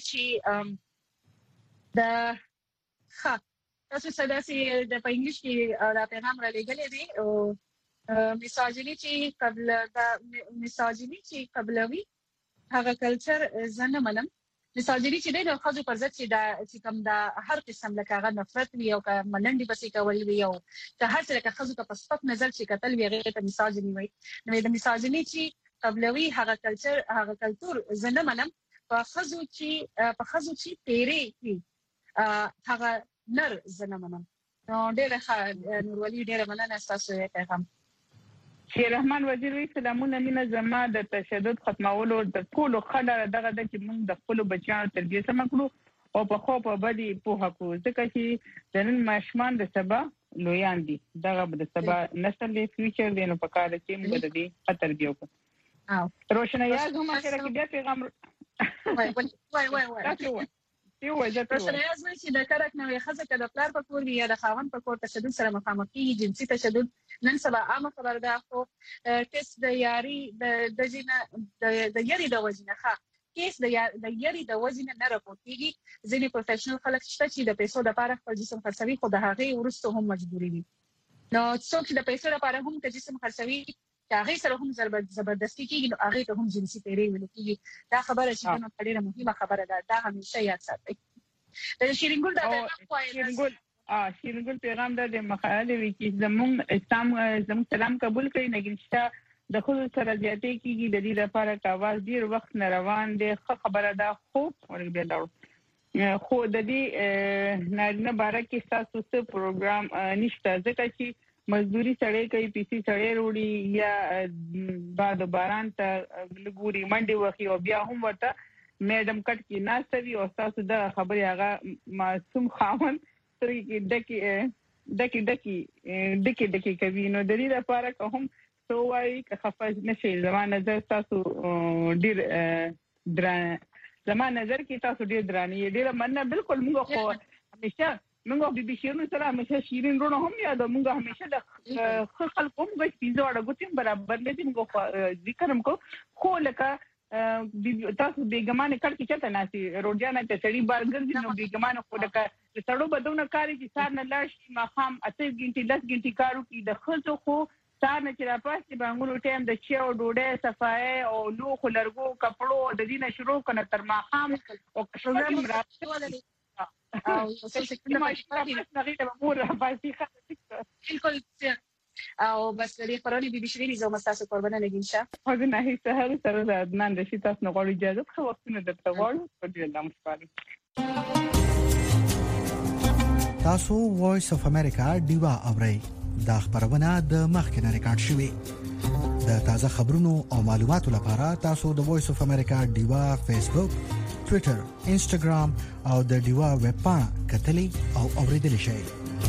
چې د تاسو سداسي د په انګلیش کې دا پیغام را لګلې دي او میساجینی چې قبلوي هغه کلچر زنه منم میساجینی چې د خځو پر ضد چې کوم دا هر قسم لکه هغه نفرت وي او که ملنډي بسې کول وي او که هر څه لکه خځو ته په سپک نظر چې قتل وي هغه ته میساجینی وي. نو د میساجینی چې قبلوي هغه کلچر هغه کلچر زنه منم په خځو چې تیرې کی هغه نر زنه منم. نو ډېر نورولي ډېر مننه تاسو پیغام. شیر رحمان وزیر وی سلامونه مینه زما د تشدد ختمولو د ټولو خلک دغه د چې موږ د خپل بچیانو تربیه سم کړو او په خو په بدی په حق ځکه چې د نن ماشومان د سبا لویان دي دغه د سبا نسل دی فیوچر دی نو په کار کې موږ د دې تربیه وکړو. روشنایاز هم اخر کې بیا پیغام وای روشنایاز وایي چې د کرک نوې ښځه که د پلار په کور وي یا د خاوند په کور تشدد سره مخامخ کېږي جنسي تشدد نن سبا عامه خبره ده خو کیس د یاري د یاري د وجنه کیس د یاري د وجنه نه راپورټ کېږي. ځینې پروفیشنل خلک شته چې د پیسو لپاره خپل جسم خرڅوي خو د هغې وروسته هم مجبوري وي. نو څوک چې د پیسو لپاره هم که جسم خرڅوي چې هغې سره هم زبردستي کېږي نو هغې ته هم جنسي تیری ویل کېږي. دا خبره چې نو ډېره مهمه خبره ده دا همیشه یاد ساتئ. د شیرینګل د شیرینګل پیغام د مخاله وی چې زموږ سلام قبول کړي نګینشته د خو سره زیاتې کیږي د دې لپاره کاواز ډیر وخت نه روان دي خبره ده خو ورګ به دا خو د دې نه بارکه تاسو څه پروګرام نشته ځکه چې مزدوري سړی کوي پیسي سړی وروړي یا بعد باران ته لګوري منډي وخی او بیا هم ورته میډم کټ کې ناسوي او تاسو د خبري هغه معصوم خاون سترګې ډکی کوي نو د دې لپاره کوم سوای که خفاش نشي زمانه نظر تاسو ډیر زمانه نظر کې تاسو ډیر دراني ډیر مننه بالکل موږ خو همیشه موږ به شیرینو سره همیشه شیرین رونه هم یاد موږ همیشه د خلکو موږ پیزا وړو ګوتیم برابر لدی موږ ذکرم کو خو لکه تاسو بیګمانه کړ کې چته ناسي روډیانه ته سړی بارګر دي نو بیګمانه خو لکه سړو بدونه کاری چې سار نه لاش مخام 8 غنټې 10 غنټې کارو کې د خلکو خو سار نه چې را پاسې بانګونو ټیم د چیو ډوډۍ صفای او لو خلرګو کپړو د دینه شروع کنه تر مخام او پروګرام راځي او څه ما شپږ مور باسي بالکل او بس لري خبرونه بي بشري زو مستاسو قربانه نگینشه خو نه هیڅ هر سره د عدنان رشید تاسو نه غواړي اجازه خو وختونه د تغوړ په دې الله مشکل تاسو وایس اف امریکا دیوا اورئ دا خبرونه د مخکنه ریکارډ شوې د تازه خبرونو او معلوماتو لپاره تاسو د وایس اف امریکا دیوا فیسبوک ټوئیټر انسټاګرام او د دیوا ویب پاڼه کتلی او اوریدل شئ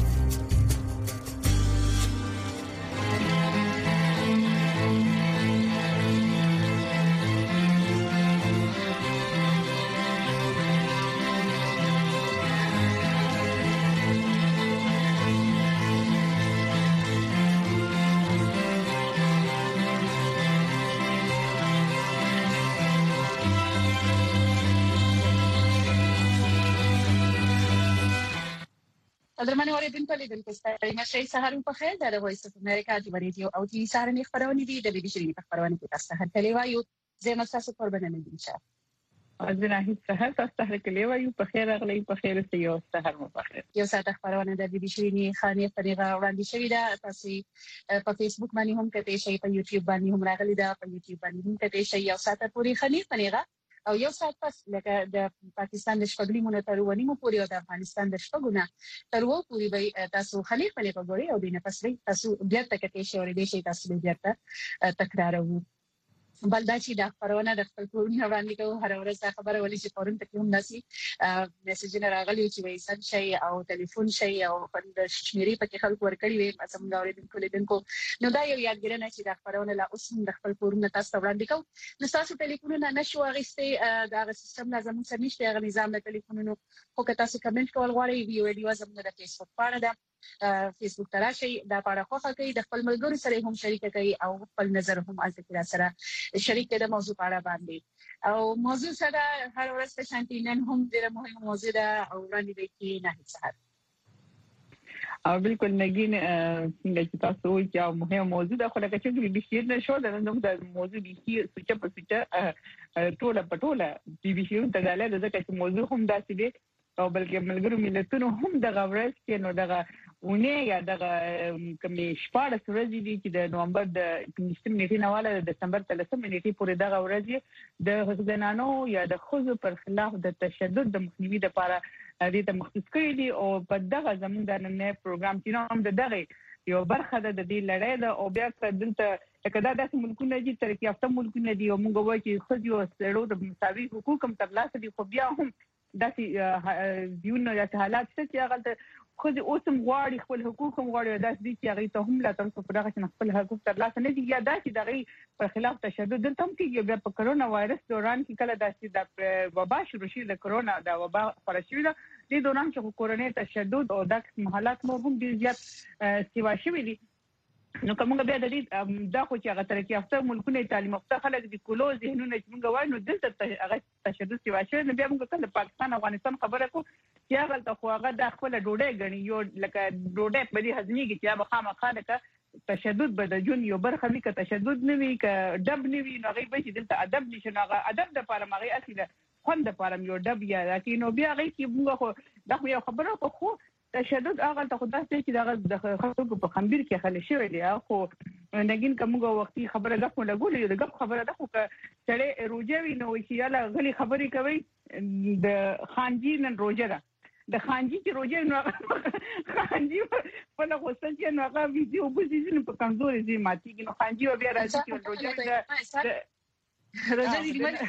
درمنه اوریدونکو لیدونکو ستاسو مشه سهارون په خیر د وایس اف امریکا د ریډیو او ټي سهارنې خبرونه دي د بي بي سي په خبرونه کې تاسو ته تللی وایو زه مستاسو قربانه نه دي چې ازنه هیڅ سهار تاسو ته کلی وایو په خیر اغلی په خیر سي او سهار مو په خیر یو ساعت خبرونه د بي بي سي نه خاني طریقه وړاندې شوې ده تاسو په فیسبوک باندې هم کته شي په یوټیوب باندې هم راغلي ده په یوټیوب باندې هم کته شي یو ساعت پوری خاني طریقه او یو ساعت پس لکه د پاکستان د شپږلیمونو تر ونیمو پورې او د افغانستان د شپږونه تر وو پورې به تاسو خلیق په لګوري او دینه پس تاسو بیا تکته شي او دې شي تاسو بیا تکرارو بلدا چې د خبرونه د خپل کورونه وړاندې کوو هر ورځ خبره ولې چې فورن ته کوم ناسي میسج نه راغلی چې وایي سن شي او ټلیفون شي او د شمیرې په خلکو ورکړي وي مثلا دا اوریدونکو لیدونکو نو دا یو یادګرنه چې د خبرونه لا اوس د خپل کورونه تاسو وړاندې کوو نو تاسو ټلیفونونه نشو اغستې دا سیستم لازم سم نشته غو نظام د ټلیفونونو خو که تاسو کمنټ کول غواړئ ویډیو زموږ د فیسبوک پاڼه ده فیسبوک ته راشئ دا پاڼه خوښه کړئ د خپل ملګرو سره هم شریک کړئ او خپل نظر هم البته سره شریک کړئ د موضوع په اړه باندې او موضوع سره هر ورځ په شانتینن هم ډیره مهمه موضوع ده او وړاندې کې نه هیڅ او بالکل نگین څنګه چې تاسو وایي چې مهمه موضوع ده خو لکه چې بي بي سي نه شو د موضوع بي سي سوچ په سوچ ټوله پټوله بي بي سي ته غاله د ځکه موضوع هم داسې دی او بلکې ملګرو ملتونو هم د غوړس کې نو دغه ونه یا دغه کومې شپږ ورځې دي چې د نومبر د 15 نیټې نه والا د دسمبر 13 نیټې پورې دغه ورځې د زنانو یا د خزو پر خلاف د تشدد د مخنیوي لپاره دې ته مخصوص کړی دي او په دغه زموږ د نن پروګرام چې نوم د دغه یو برخه د دې لړۍ ده او بیا دلته کدا داسې ملکونه دي ترقی یافته ملکونه دي او موږ وایو چې خزو او سړو د مساوي حقوق هم ترلاسه دي خو بیا هم داسې دیونه یا حالات چې هغه خو د اوسم غواړي خپل حقوق هم غواړي داسې دي چې هغه ته هم لا تاسو په دغه چې خپل حقوق ترلاسه نه دي یا داسې دغه په خلاف تشدد دلته هم کې بیا په کرونا وایرس دوران کې کله داسې د وبا شروع شي د کرونا د وبا خورشي د دوران چې کورونی تشدد او دغه حالات مو هم ډیر زیات سیوا شوي دي نو کومه بیا د دې دا خو چې هغه ترقی یافته ملکونه تعلیم یافته خلک د کولو ذهنونه چې موږ وایو نو دلته هغه تشدد سیوا شوی نو بیا موږ کله پاکستان افغانستان خبره کو چې هغه ته خو هغه د خپل ډوډۍ غني یو لکه ډوډۍ په دې هضميږي چې هغه خامخا لکه تشدد به د جون یو برخه وی ک تشدد نه وی ک ادب نه وی نو هغه به چې دلته ادب نشي هغه ادب د لپاره مغه اصله خوند لپاره یو ډب یا کې نو بیا غي کې موږ دا یو خبره خو تشدد هغه ته خدای چې دا خلکو په خمبیر کې خل شوی دی خو نګین کومه وختي خبره غو لګولې د غو خبره ده خو چې روجوي نو چې یاله غلي خبرې کوي د خانجي نن روجه ده د خانجي چې روجه نو خانجي په له غوسه چې نو هغه ویډیو بوزي په کمزوري دي ماتي نو خانجي بیا راځي چې روجه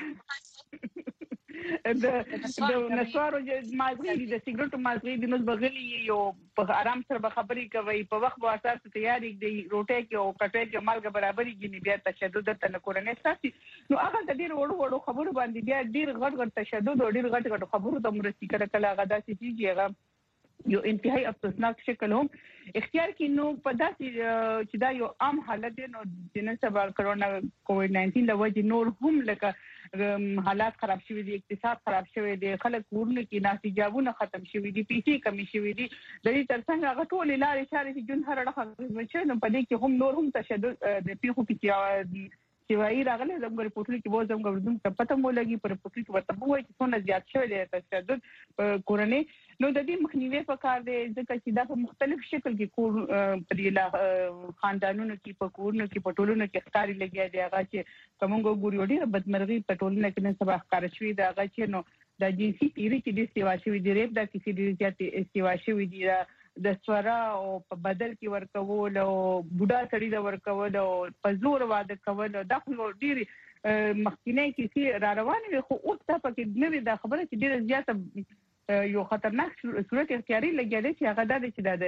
د نسوارو مازغي د سیګریټو مازغي د نس بغلی یو په آرام سره به خبرې کوي په وخت په اساس تیاری دی روټه کې او کټه کې مالګه برابرۍ کې بیا تشدد ته کورنۍ ساتي نو هغه د ډیر وړو خبرو باندې بیا ډیر غټ تشدد او ډیر غټ خبرو ته مرستي کړه غدا چې هغه یو انتهایی افسوسناک شکل هم اختیار کې نو په داسې چې دا یو عام حالت دی نو د نن سبا کرونا کووډ 19 لوجه نور هم لکه حالات خراب شوي دي اقتصاد خراب شوی دی خلک ورونه کې ناسجابونه ختم شوي دي پیسې کمی شوي دي د دې ترڅنګ هغه ټول لارې چارې چې جون هر اړخ چې نو په دې کې هم نور هم تشدد د پیخو کې چې وایي راغله زموږ رپورټ کې وو زموږ ورته پته مو لګي پر رپورټ کې ورته وایي چې څونه زیات شوی دی تشدد کورنۍ نو د دې مخنیوي په کار دی ځکه چې دا په مختلف شکل کې کور په دې خاندانونو کې په کورونو کې په ټولونو کې ښکاری لګي دی هغه چې کومګو ګوري ډیره بدمرغي په ټولنه کې نن سبا ښکار شوی دی هغه چې نو د جنسي پیری چې د سیوا شوی دی ریپ د کسی د زیات سیوا شوی دی د سوره او په بدل کې ورکول او بوډا سړی د ورکول او په زور واده کول دا خو ډیری مخکینه کې را روانه خو اوس ته پکې نوې د خبره چې ډیره زیاته یو خطرناک صورت اختیاري لګیدل چې هغه د چې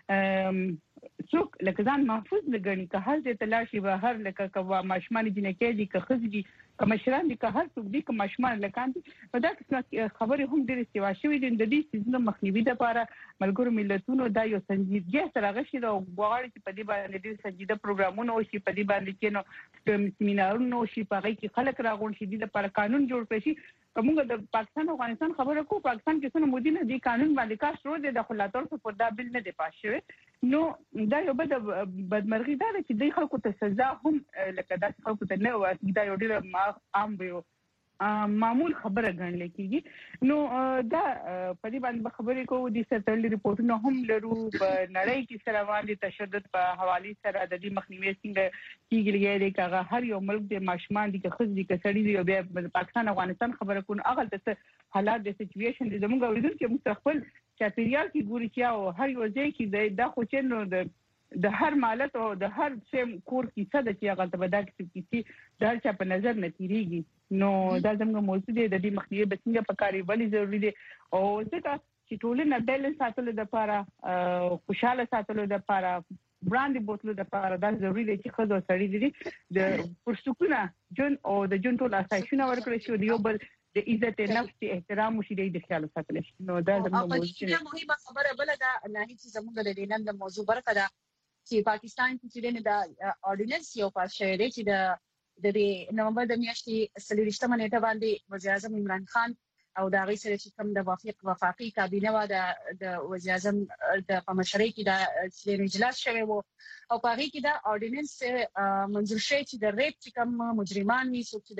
د څوک لکه ځان محفوظ لګني که هر دې تلاشي به هر لکه کوا ماشمان جنکې دي که خزدي که مشران دي که هر څوک دي که ماشمان لکان دي نو دا خبره هم ډېر سیوا شوې دي د دې سيزونو مخنیوي لپاره ملګرو ملتونو دا یو سنجیدګي سره غشي دا غواړي چې په دې باندې ډېر سنجیده پروګرامونه او شي په دې باندې کې نو سیمینارونه او شي په هغه کې خلک راغون شي د لپاره قانون جوړ کړي شي کومه د پاکستان او افغانستان خبره کو پاکستان کې څنګه مودي نه دي قانون باندې کار شروع دي د خلاتور په دا بل نه دی پاس شوی نو دا یو بدمرغي ده چې د خلکو ته سزا هم لکه د خلکو ته نه وایي دا یو ډیر عام وي معمول خبره ګڼل کیږي نو دا په دې باندې خبرې کوو د سرتلي ریپورتونو هم لرو په نړۍ کې سره باندې تشدد په حواله سره د دې مخنیوي څنګه کیږي لکه هر یو ملک د ماشومان دي که خزي که سړي دي بیا پاکستان افغانستان خبره کوو هغه د حالات د سچويشن د زموږ اوریدونکو مستقبل چاپیریال کې ګوري چې هر یو ځای کې د خو چې نو د هر مالت او د هر سیم کور کیسه د چې هغه تبدا کیږي د هر چا په نظر نه تیریږي نو دا زموږ موضوع دی د دې مخنیوي بسنګ په کاری ولې ضروری دی او ځکه چې ټولنه بیلنس ساتلو لپاره خوشاله ساتلو لپاره براند بوتلو لپاره دا ضروری دی چې خزو سړی دي د پرسکونه جون او د جون ټول اساسونه ورکړي شو دی یو بل د عزت نفس احترام شي د خیال ساتل نو دا زموږ موضوع دی مهمه خبره بل دا نه چې زموږ د نن د موضوع برخه ده چې پاکستان کې د اورډیننس یو پاس شوی دی چې د نومبر د میاشتې 23 نیټه باندې وزیر اعظم عمران خان او دا غي سره چې کوم د وفاقي کابینه و د وزیر اعظم د مشرۍ کې د چې اجلاس شوی وو او په هغه کې دا اورډیننس منظور شوی چې د ریپ چې کوم مجرمان وي چې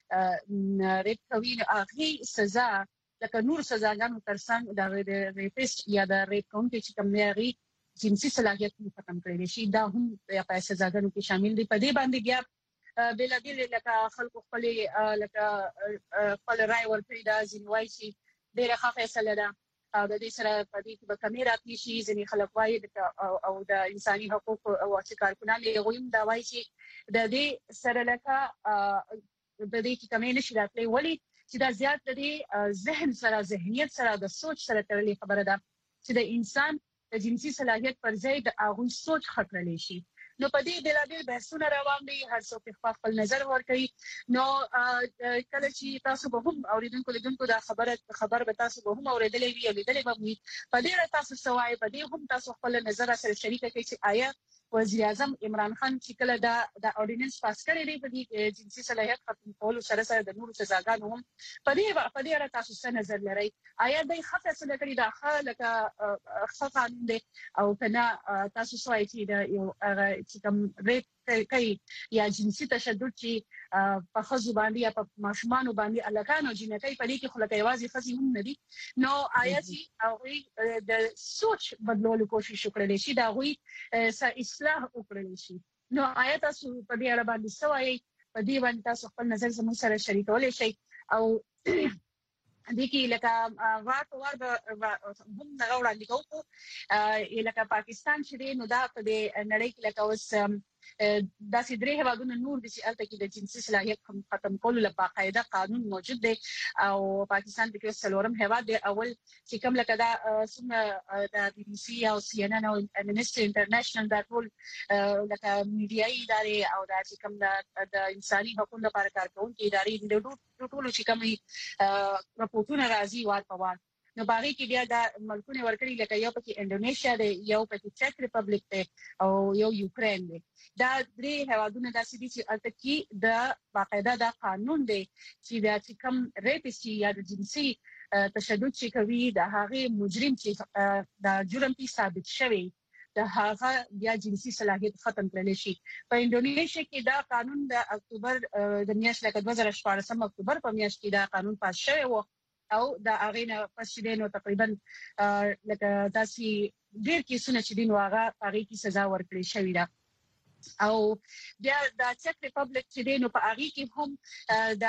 د ریپ کوي هغه سزا لکه نور سزاګانو ترڅنګ د ریپیسټ یا د ریپ کوونکي چې کوم نه جنسي صلاحیت ختم کړی شي دا هم په سزاګانو کې شامل دي په دې باندې بیا بلا بل لکه خلکو خپل لکه خپل رائے ورکړي دا ځینوي چې ډیره ښه فیصله ده او د دې سره په دې کې به کمی راتلی شي ځینې خلک وایي او د انساني حقوق او کارکونان یې غوښم دا وایي چې د دې سره لکه د دې کې کمی نشي راتلی ولی چې دا زیات د دې ذهن سره ذهنیت سره د سوچ سره تړلې خبره ده چې د انسان د جنسي صلاحیت پر ځای د هغه سوچ خطرلی شي نو په دې بلابل بحثونه روان دي هر څوک خپل نظر ورکړي نو کله چې تاسو به هم اوریدونکو دا خبر به تاسو به هم اوریدلې وي او لیدلې به وي په دې تاسو سوای په دې هم تاسو خپل نظر سره شریک کړئ چې آیا وزیر اعظم عمران خان چې کله دا اورډیننس پاس کړی دی په دې جنسي صلاحیت ختم کولو سره د نورو سزاګانو هم په دې اړه تاسو څه نظر لرئ آیا د خاطر څه کړی دا لکه قانون دی او کنه تاسو سوای چې دا یو چې کوم ریپ کوي یا جنسي تشدد چې په خزو باندې یا په ماشومان باندې الکانو جنکۍ په دې کې خلک یوازې خزي هم نه دي نو آیاتي او د سوچ بدلولو کوشش وکړل شي دا غوي اصلاح وکړل شي نو آیات تاسو په دې اړه باندې سوای په دې باندې تاسو خپل نظر زموږ سره شریکولای شئ او د کې لکه وار هم نه وړاندې کوو لکه پاکستان چې نو دا په دې نړۍ کې لکه اوس داسې درې هیوادونه نور دي چې الته کې د جنسي صلاحیت ختم کولو لپاره قاعده قانون موجود دی او پاکستان د کې څلورم هیواد دی اول چې کوم لکه دا څنګه د بي بي سي او سي ان ان او امنستي انټرنیشنل دا ټول لکه میډیایي ادارې او دا چې کوم د انساني حقوقو لپاره کار کوونکي ادارې د ټول چې کوم راپورټونه راځي وار په وار نو باغی کې بیا د ملکونه ورکړي لکه یو پکې انډونیشیا دی یو پکې چک ریپبلیک دی او یو یوکرين دی دا درې هیوادونه داسې دي چې الته کې د باقاعده د قانون دی چې د کوم ریپسي یا د جنسي تشدد چې کوي د هغه مجرم چې د جرم په ثابت شوی د هغه بیا جنسي صلاحیت ختم کړل شي په انډونیشیا کې دا قانون د اکتوبر د میاشتې لکه 2014 اکتوبر په میاشت کې دا قانون پاس شوی و او د اغینه پښیدنو تقریبا لکه داسي ډیر کیسونه چې دین واغه هغه کی سزا ورکړي شوې ده او بیا د چک ریپبلیک چې دین په هغه کې هم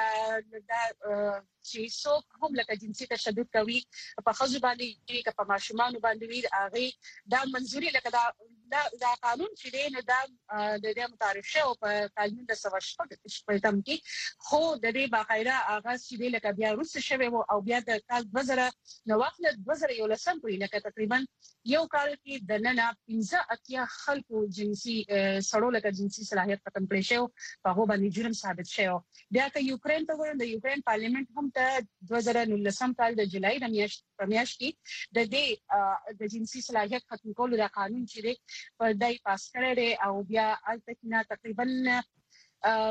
د چې څوک هم لکه جنسي تشدد کوي په خزو باندې کې په ماشومان باندې وی هغه دا منځوري لکه دا قانون چې دین دا د دې متعارف شو په قانون د سواشپټم کې خو د دې باقاعده هغه چې لکه بیا روس شوی او بیا د کال 2000 نو وخت 2011 پورې لکه تقریبا یو کال کې د نن 15 خلکو جنسي سړو لکه جنسي صلاحیت ختم کړی شو په هغه باندې جرم ثابت شو بیا که یوکرين ته وایي د یوکرين پارلیمنت هم ته 2019 کال د جولای د میاشت کې د دې د جنسي صلاحیت ختم کولو د قانون چې په دای پاس کړی او بیا الته کې تقریبا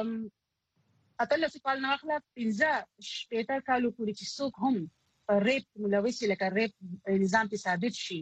اتل کال نه اخلا 15 کالو پورې چې څوک هم ریپ ملوث لکه ریپ نظام په ثابت شي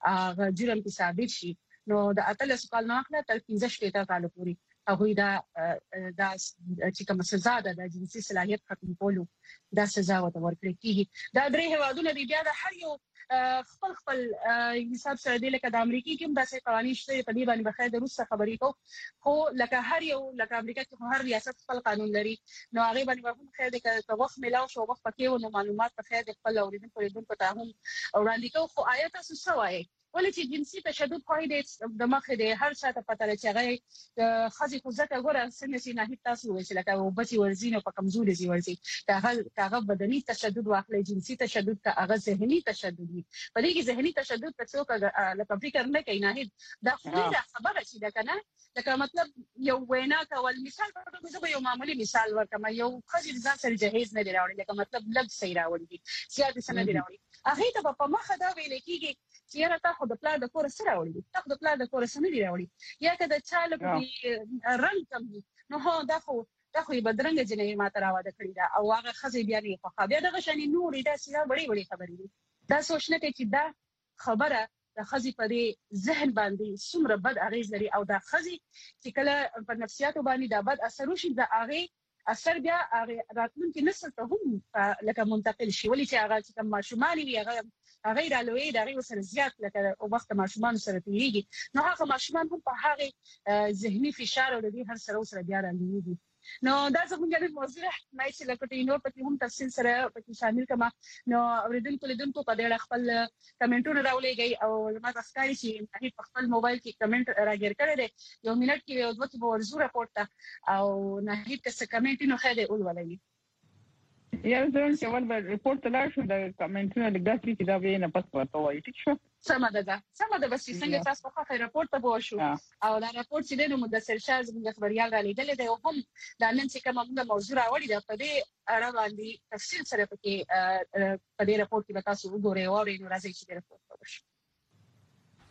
جرم په ثابت شي نو د اتل کال نه اخلا تر 15 کالو پورې هغه دا چې کوم سزا ده د جنسي صلاحیت ختم کولو دا سزا ورکړي کیږي دا درې هوادونه دی بیا د هر یو خپل حساب سره دی لکه د امریکای کې هم داسې قوانين شته په دې باندې بخیر د روس خبرې کو خو لکه هر یو لکه امریکا کې هر ریاست خپل قانون لري نو هغه باندې هم خیر د توغخ ملاو شو وخت پکې نو معلومات په خیر د خپل اوریدونکو ته هم وړاندې کو خو آیات تاسو سوای ولې چې جنسي تشدد خو د مخه د هر څه ته پته لري چې هغه خزي خو ځکه ګوره څنګه چې نه هیڅ تاسو وایي چې لکه وبسي ورزینو په کمزوري زی ورزي هغه بدني تشدد واخلي جنسي تشدد کا هغه ذهني تشدد وي په دې کې ذهني تشدد په څوک لکه فکر نه کوي نه دا خبره چې دا کنه لکه مطلب یو وینا کول مثال په توګه یو معمولی مثال ورکم یو خزي ځان سره جهیز نه دی راوړي لکه مطلب لږ صحیح راوړي زیات سن دی راوړي هغه ته په مخه دا ویل کیږي چې را ته د پلان د کور سره راوړي ته د پلان د کور سره نه دی راوړي یا کله چاله په رنگ کم نو هو دا خو بدرنګ جنې ماته راوړه کړی دا او هغه خزي بیا نه خو بیا دغه شانی نور دا سیده وړي خبرې دي دا سوچنه کوي چې دا خبره د خزي په ذهن باندې څومره بد اغیز لري او دا خزي چې کله په نفسیاتو باندې دا بد اثر وشي دا هغه اثر بیا راتلونکي نسل ته هم لکه منتقل شي ولې چې هغه چې ماشومان وي هغه رالوي دا غي سره زیات لکه وخت ماشومان سره تیریږي نو هغه ماشومان هم په هغه ذهني فشار او د دې هر سره بیا راځي نو دا زموږ د موضوع مې چې لکه نور پکې هم تفصیل سره پکې شامل کما نو اوریدونکو په دې خپل کمنټونه راولېږي او ما تاسو کاری چې په خپل موبایل کې کمنټ راګر کړی دی یو منټ کې یو دوه په ورزو راپورټ او نه هیڅ څه کمنټ نه خېده اول ولې یا زه چې ول به ریپورت لا شو د کمنټونو د ګټې چې دا به نه پس ورته وایي ټیک شو سم ده بس څنګه تاسو په خپل راپورټ ته وو شو او دا راپورټ چې د مدثر شاه زموږ خبريال را لیدل دی او هم دا نن چې کومه موضوع راوړي دا په دې اړه باندې تفصیل سره پکې په دې راپورټ کې تاسو وګورئ او نو راځي چې راپورټ وشي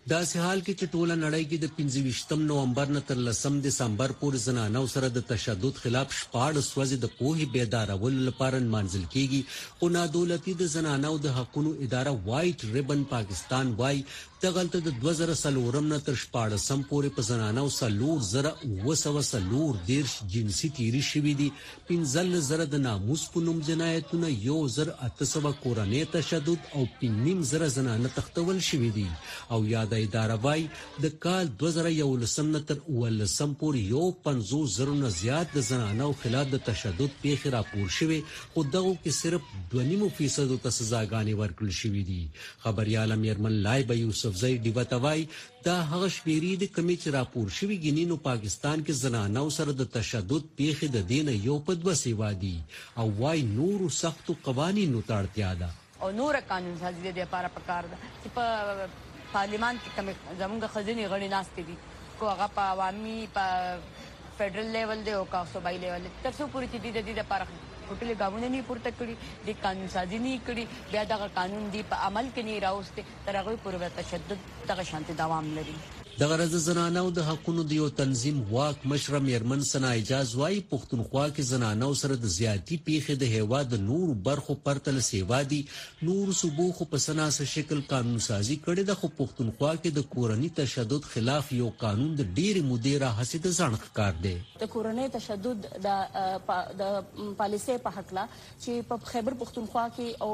داسې حال کې چې ټوله نړۍ کې د 25 نومبر نه تر 10 دسمبر پورې زنانو سره د تشدد خلاف 14 ورځې د پوهې بیدارولو لپاره منځل کیږي او نادولتي د زنانو د حقوقو اداره وایټ ریبن پاکستان وای دغلت د 2004 نه تر 14 پورې په زنانو سلور زره وسلور دیرش جنسي تیری شوې دي 15 زره د ناموس په نوم جنایتونه 1800 کورنۍ تشدد او 5 زره زنانه تختول شوې دي او یاد اداره وای د کال 2011 نه تر 2019 پورې 50 زره نه زیات د زنانو خلاف د تشدد پیښې راپور شوې خو دغه کې صرف 2.5% ته سزاګانې ورکړل شوې دي خبريال امیرمن لایب یوسف زئی دیوتوای دا هغه شمیرې د کمی چې راپور شوی ګینینو پاکستان کې زنانو سره د تشدد پیښې د دین یو په 2 سیوا دي او وای نور سخت قوانینو ته اړتیا ده او نور قانون سازي د لپاره پکار ده چې په پارلیمان کې کوم زموږ خزینه غړي ناشته دي کو هغه په عوامي په فدرل لیول دی او کا صوبایي لیول تر څو پوری چې د دې لپاره ټولې قانون نه پورته کړی د قانون سازي نه کړی بیا دا قانون دی په عمل کې نه راوسته تر هغه پورې تشدد دغه شانتي دوام لري د غرض زنانو د حقوقو د یو تنظیم واک مشر میرمن سنا اجاز وای پښتونخوا کې زنانو سره د زیاتی پیښې د هوا د نور برخو پرتل سیوا دي نور صوبو خو په سناس شکل قانون سازي کړي د خو پښتونخوا کې د کورنۍ تشدد خلاف یو قانون د ډېر مدیره حسید ځنخ کار دی د کورنۍ تشدد د پالیسي په حق لا چې په خیبر پښتونخوا کې او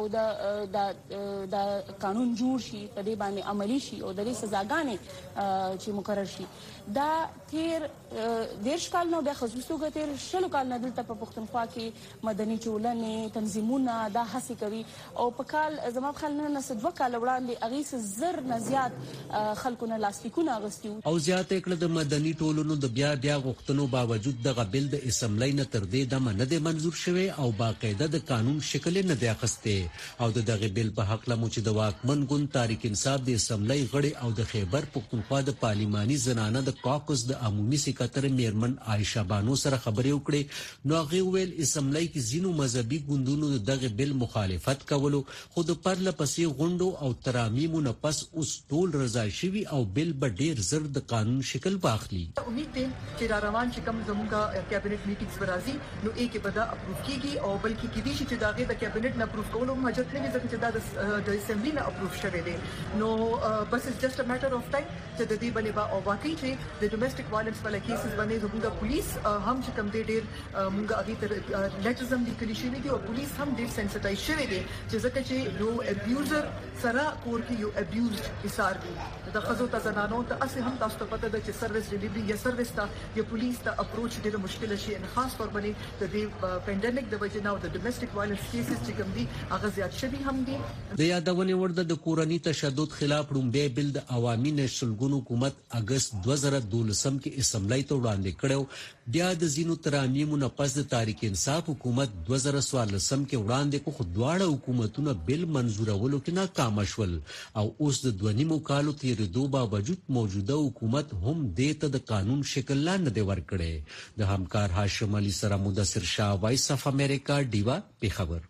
د قانون جوړ شي په دې باندې عملی شي او د سزاګانې چې مقرر شي دا تیر دیرش کال نو بیا خصوصو غتیر شلو کال نه دلته په پښتونخوا کې مدني ټولنې تنظیمونه دا هڅه کوي او په کال زما خل نه سدو کال وړاندې اغیس زر نه زیات خلکونه لاستیکونه غستیو او زیات کړه د مدني ټولنو د بیا غوښتنو باوجود د غبل د اسمبلی نه تر دې د نه د منزور شوی او باقاعده د قانون شکل نه دی اخسته او د غبل په حق لا مو چې د واکمن ګوند تاریخ انصاف د اسمبلی غړي او د خیبر پښتونخوا د پارلماني زنانه د کاکوس د عمومي سکرټر میرمن عائشہ بانو سره خبرې وکړې نو هغه ویل اسمبلی کې زینو مذهبي ګوندونو دغه بل مخالفت کولو خود پرله پسې غونډو او ترامیم نه پس اوس ټول رضا شوی او بل به ډیر زر د قانون شکل واخلي امید ده چې را روان چې کوم زموږه کابینټ میټینګز ورازي نو کې به دا اپروف کیږي او بلکې کې دي چې داغه د کابینټ نه اپروف کولو حاجت نه وي ځکه چې دا د اسمبلی نه اپروف شوی دی نو بس اټس جست ا میټر اف ټایم چې د دې باندې او واقعي چې د ډومېسټک وایلنس والا کیسز باندې زموږ پولیس هم چې کوم ډېر موږ هغه تر لیټرز هم لیکلي شوی دي او پولیس هم ډېر سنسټایز شوی دي چې ځکه چې یو ابیوزر سره کور کې یو ابیوزډ ایثار دي د خزو ته زنانو ته اسه هم تاسو ته پته ده چې سرویس ډیلیوري یا سرویس ته یا پولیس ته اپروچ ډېر مشکل شي ان خاص طور باندې د دې پینډیمیک د وجه نه او د ډومېسټک وایلنس کیسز چې کوم دي هغه زیات شوي هم دي د یادونه ورده د کورنۍ تشدد خلاف رومبه بل د عوامي نشل ګونو حکومت اگست 2012 کې اسمبلی ته وړاندې کړو بیا د زینو ترانیمو نه پس د تاریخ انصاف حکومت 2014 کې وړاندې کو خدواړه حکومتونه بل منزورولو کې ناکام شول او اوس د 2.5 کالو تیرېدو باوجود موجوده حکومت هم دې ته د قانون شکل لاندې دی ورکړي د همکار هاشم علي سره مدثر شاه وایس اف امریکا دیوا په خبر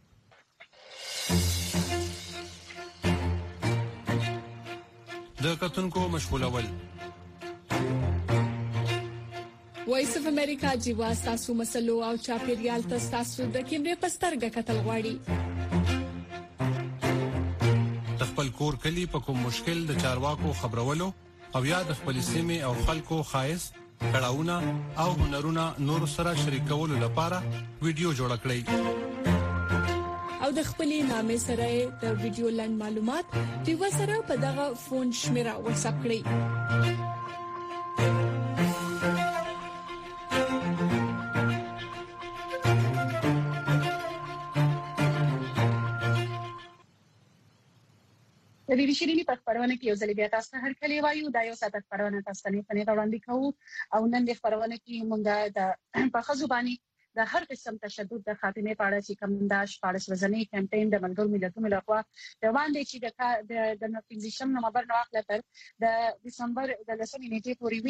د کتونکو مشغولول وایس اف امریکا جیوا تاسو مسلو او چاپیریال تاسو د کیمرې پسترګه کتل غواړي د خپل کور کلی په کوم مشکل د چارواکو خبرولو او یا د خپل سیمه او خلکو خایس کړهونه او هنرونه نور سره شریکولو لپاره ویډیو جوړ کړئ او د خپلې نامې سره د ویډیو لاند معلومات دیو سره په دغه فون شمیره واتس اپ کړئ د بي بي شيريني په خبرونه کې یو ځل بیا تاسو هر کلی وایو دا یو ساعت خبرونه تاسو ته نه وړاندې کوو او نن د خبرونه کې موږ د په خزوبانی د هر قسم تشدد د خاتمه په اړه چې کوم د 14 ورځنی کمپاین د ملګرو ملتونو لخوا روان دي چې د 15 نومبر نو اخر تر د دسمبر د 10 نیټې پورې وي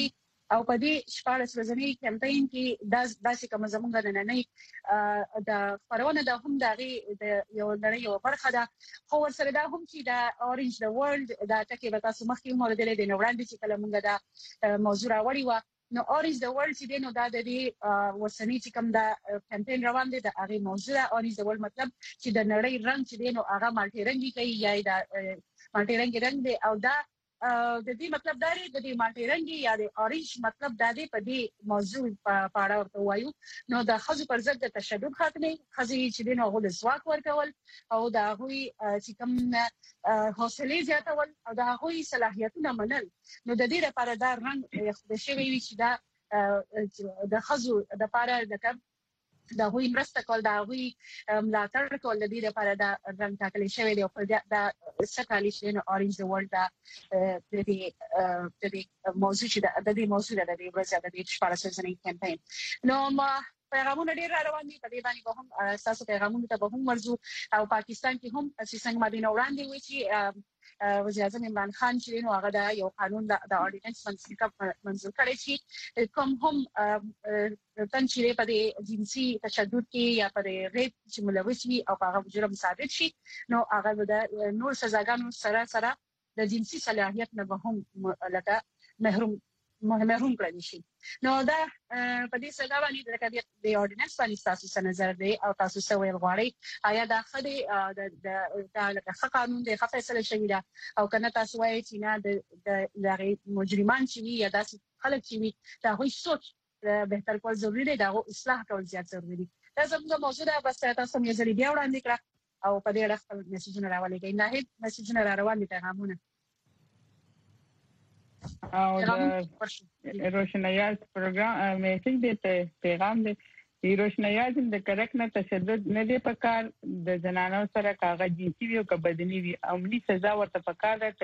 او په دې 14 ورځنی کمپاین کې داسې کوم زمونږ نننۍ د خبرونه د هم دغه د یو لړۍ یو برخه ده خو ورسره دا هم چې د اورنج د ورلد دا ټکی به تاسو مخکې مو لیدل د وړاندې چې کله موږ دا موضوع راوړی و نو اورنج د ورلد چې نو دا د دې وسنی چې کوم د کمپاین روان دي د هغه موضوع اورنج د ورلد مطلب چې د نړۍ رنگ چې نو هغه مالټي رنگي کوي یا د مالټي رنگ دی او دا د دې مطلب دا دی د دې مالټي رنگي یا د اورنج مطلب دا دی په دې موضوع په اړه ورته وایو نو د خزو پر ضد د تشدد خاتمه خزي چې دین او د ځواک ورکول او د هغوی چې کوم حوصله زیاتول او د هغوی صلاحیتونه منل نو د دې لپاره دا رنگ د شوی وي چې دا د خزو د لپاره د دا هوی مرسته کول دا هوی ملاتړ کول د دې لپاره دا رنګ ټاکل شوی دی او دا سکالي چې نو اورنج د ورلد د دې موضوع چې د دې موضوع د دې ورځ د دې 14 ورځنی کمپاین نو ما پیغامونه ډیر روان دي په دې باندې به هم تاسو پیغامونه ته به هم ورزو او پاکستان کې هم چې څنګه مدینه وړاندې وي چې وزیر اعظم عمران خان چې نو هغه د یو قانون د اورډیننس منظور کړی چې کوم هم تنشي په دې جنسي تشدد کې یا په ریپ چې ملوث وي او هغه جرم ثابت شي نو هغه د نور سزاګانو سره د جنسي صلاحیت نه به هم لکه محروم کړی شي نو دا په دې سزا باندې د اورډیننس باندې تاسو څه نظر دی او تاسو څه ویل غواړئ آیا دا خدي د لکه قانون د فیصله شوی دا او کنه تاسو وایي چې نه د مجرمان چې یا داسې خلک چې دا هیڅ سوچ بهتر کول ضروری دی دا اصلاح کول زیات ضروری دی دا زموږ موضوع ده بس تاسو یې ځلې بیا وړاندې کړه او په دې اړه خپل میسجونه راولېږئ نه هیڅ میسجونه را روان دي پیغامونه او روشنایات پروګرام میسج دی پیغام دی روشنایات د کرک نه تشدد نه دی پکار د زنانو سره کاغذ جنسي وي او کبدنی وي عملی سزا ورته پکار ده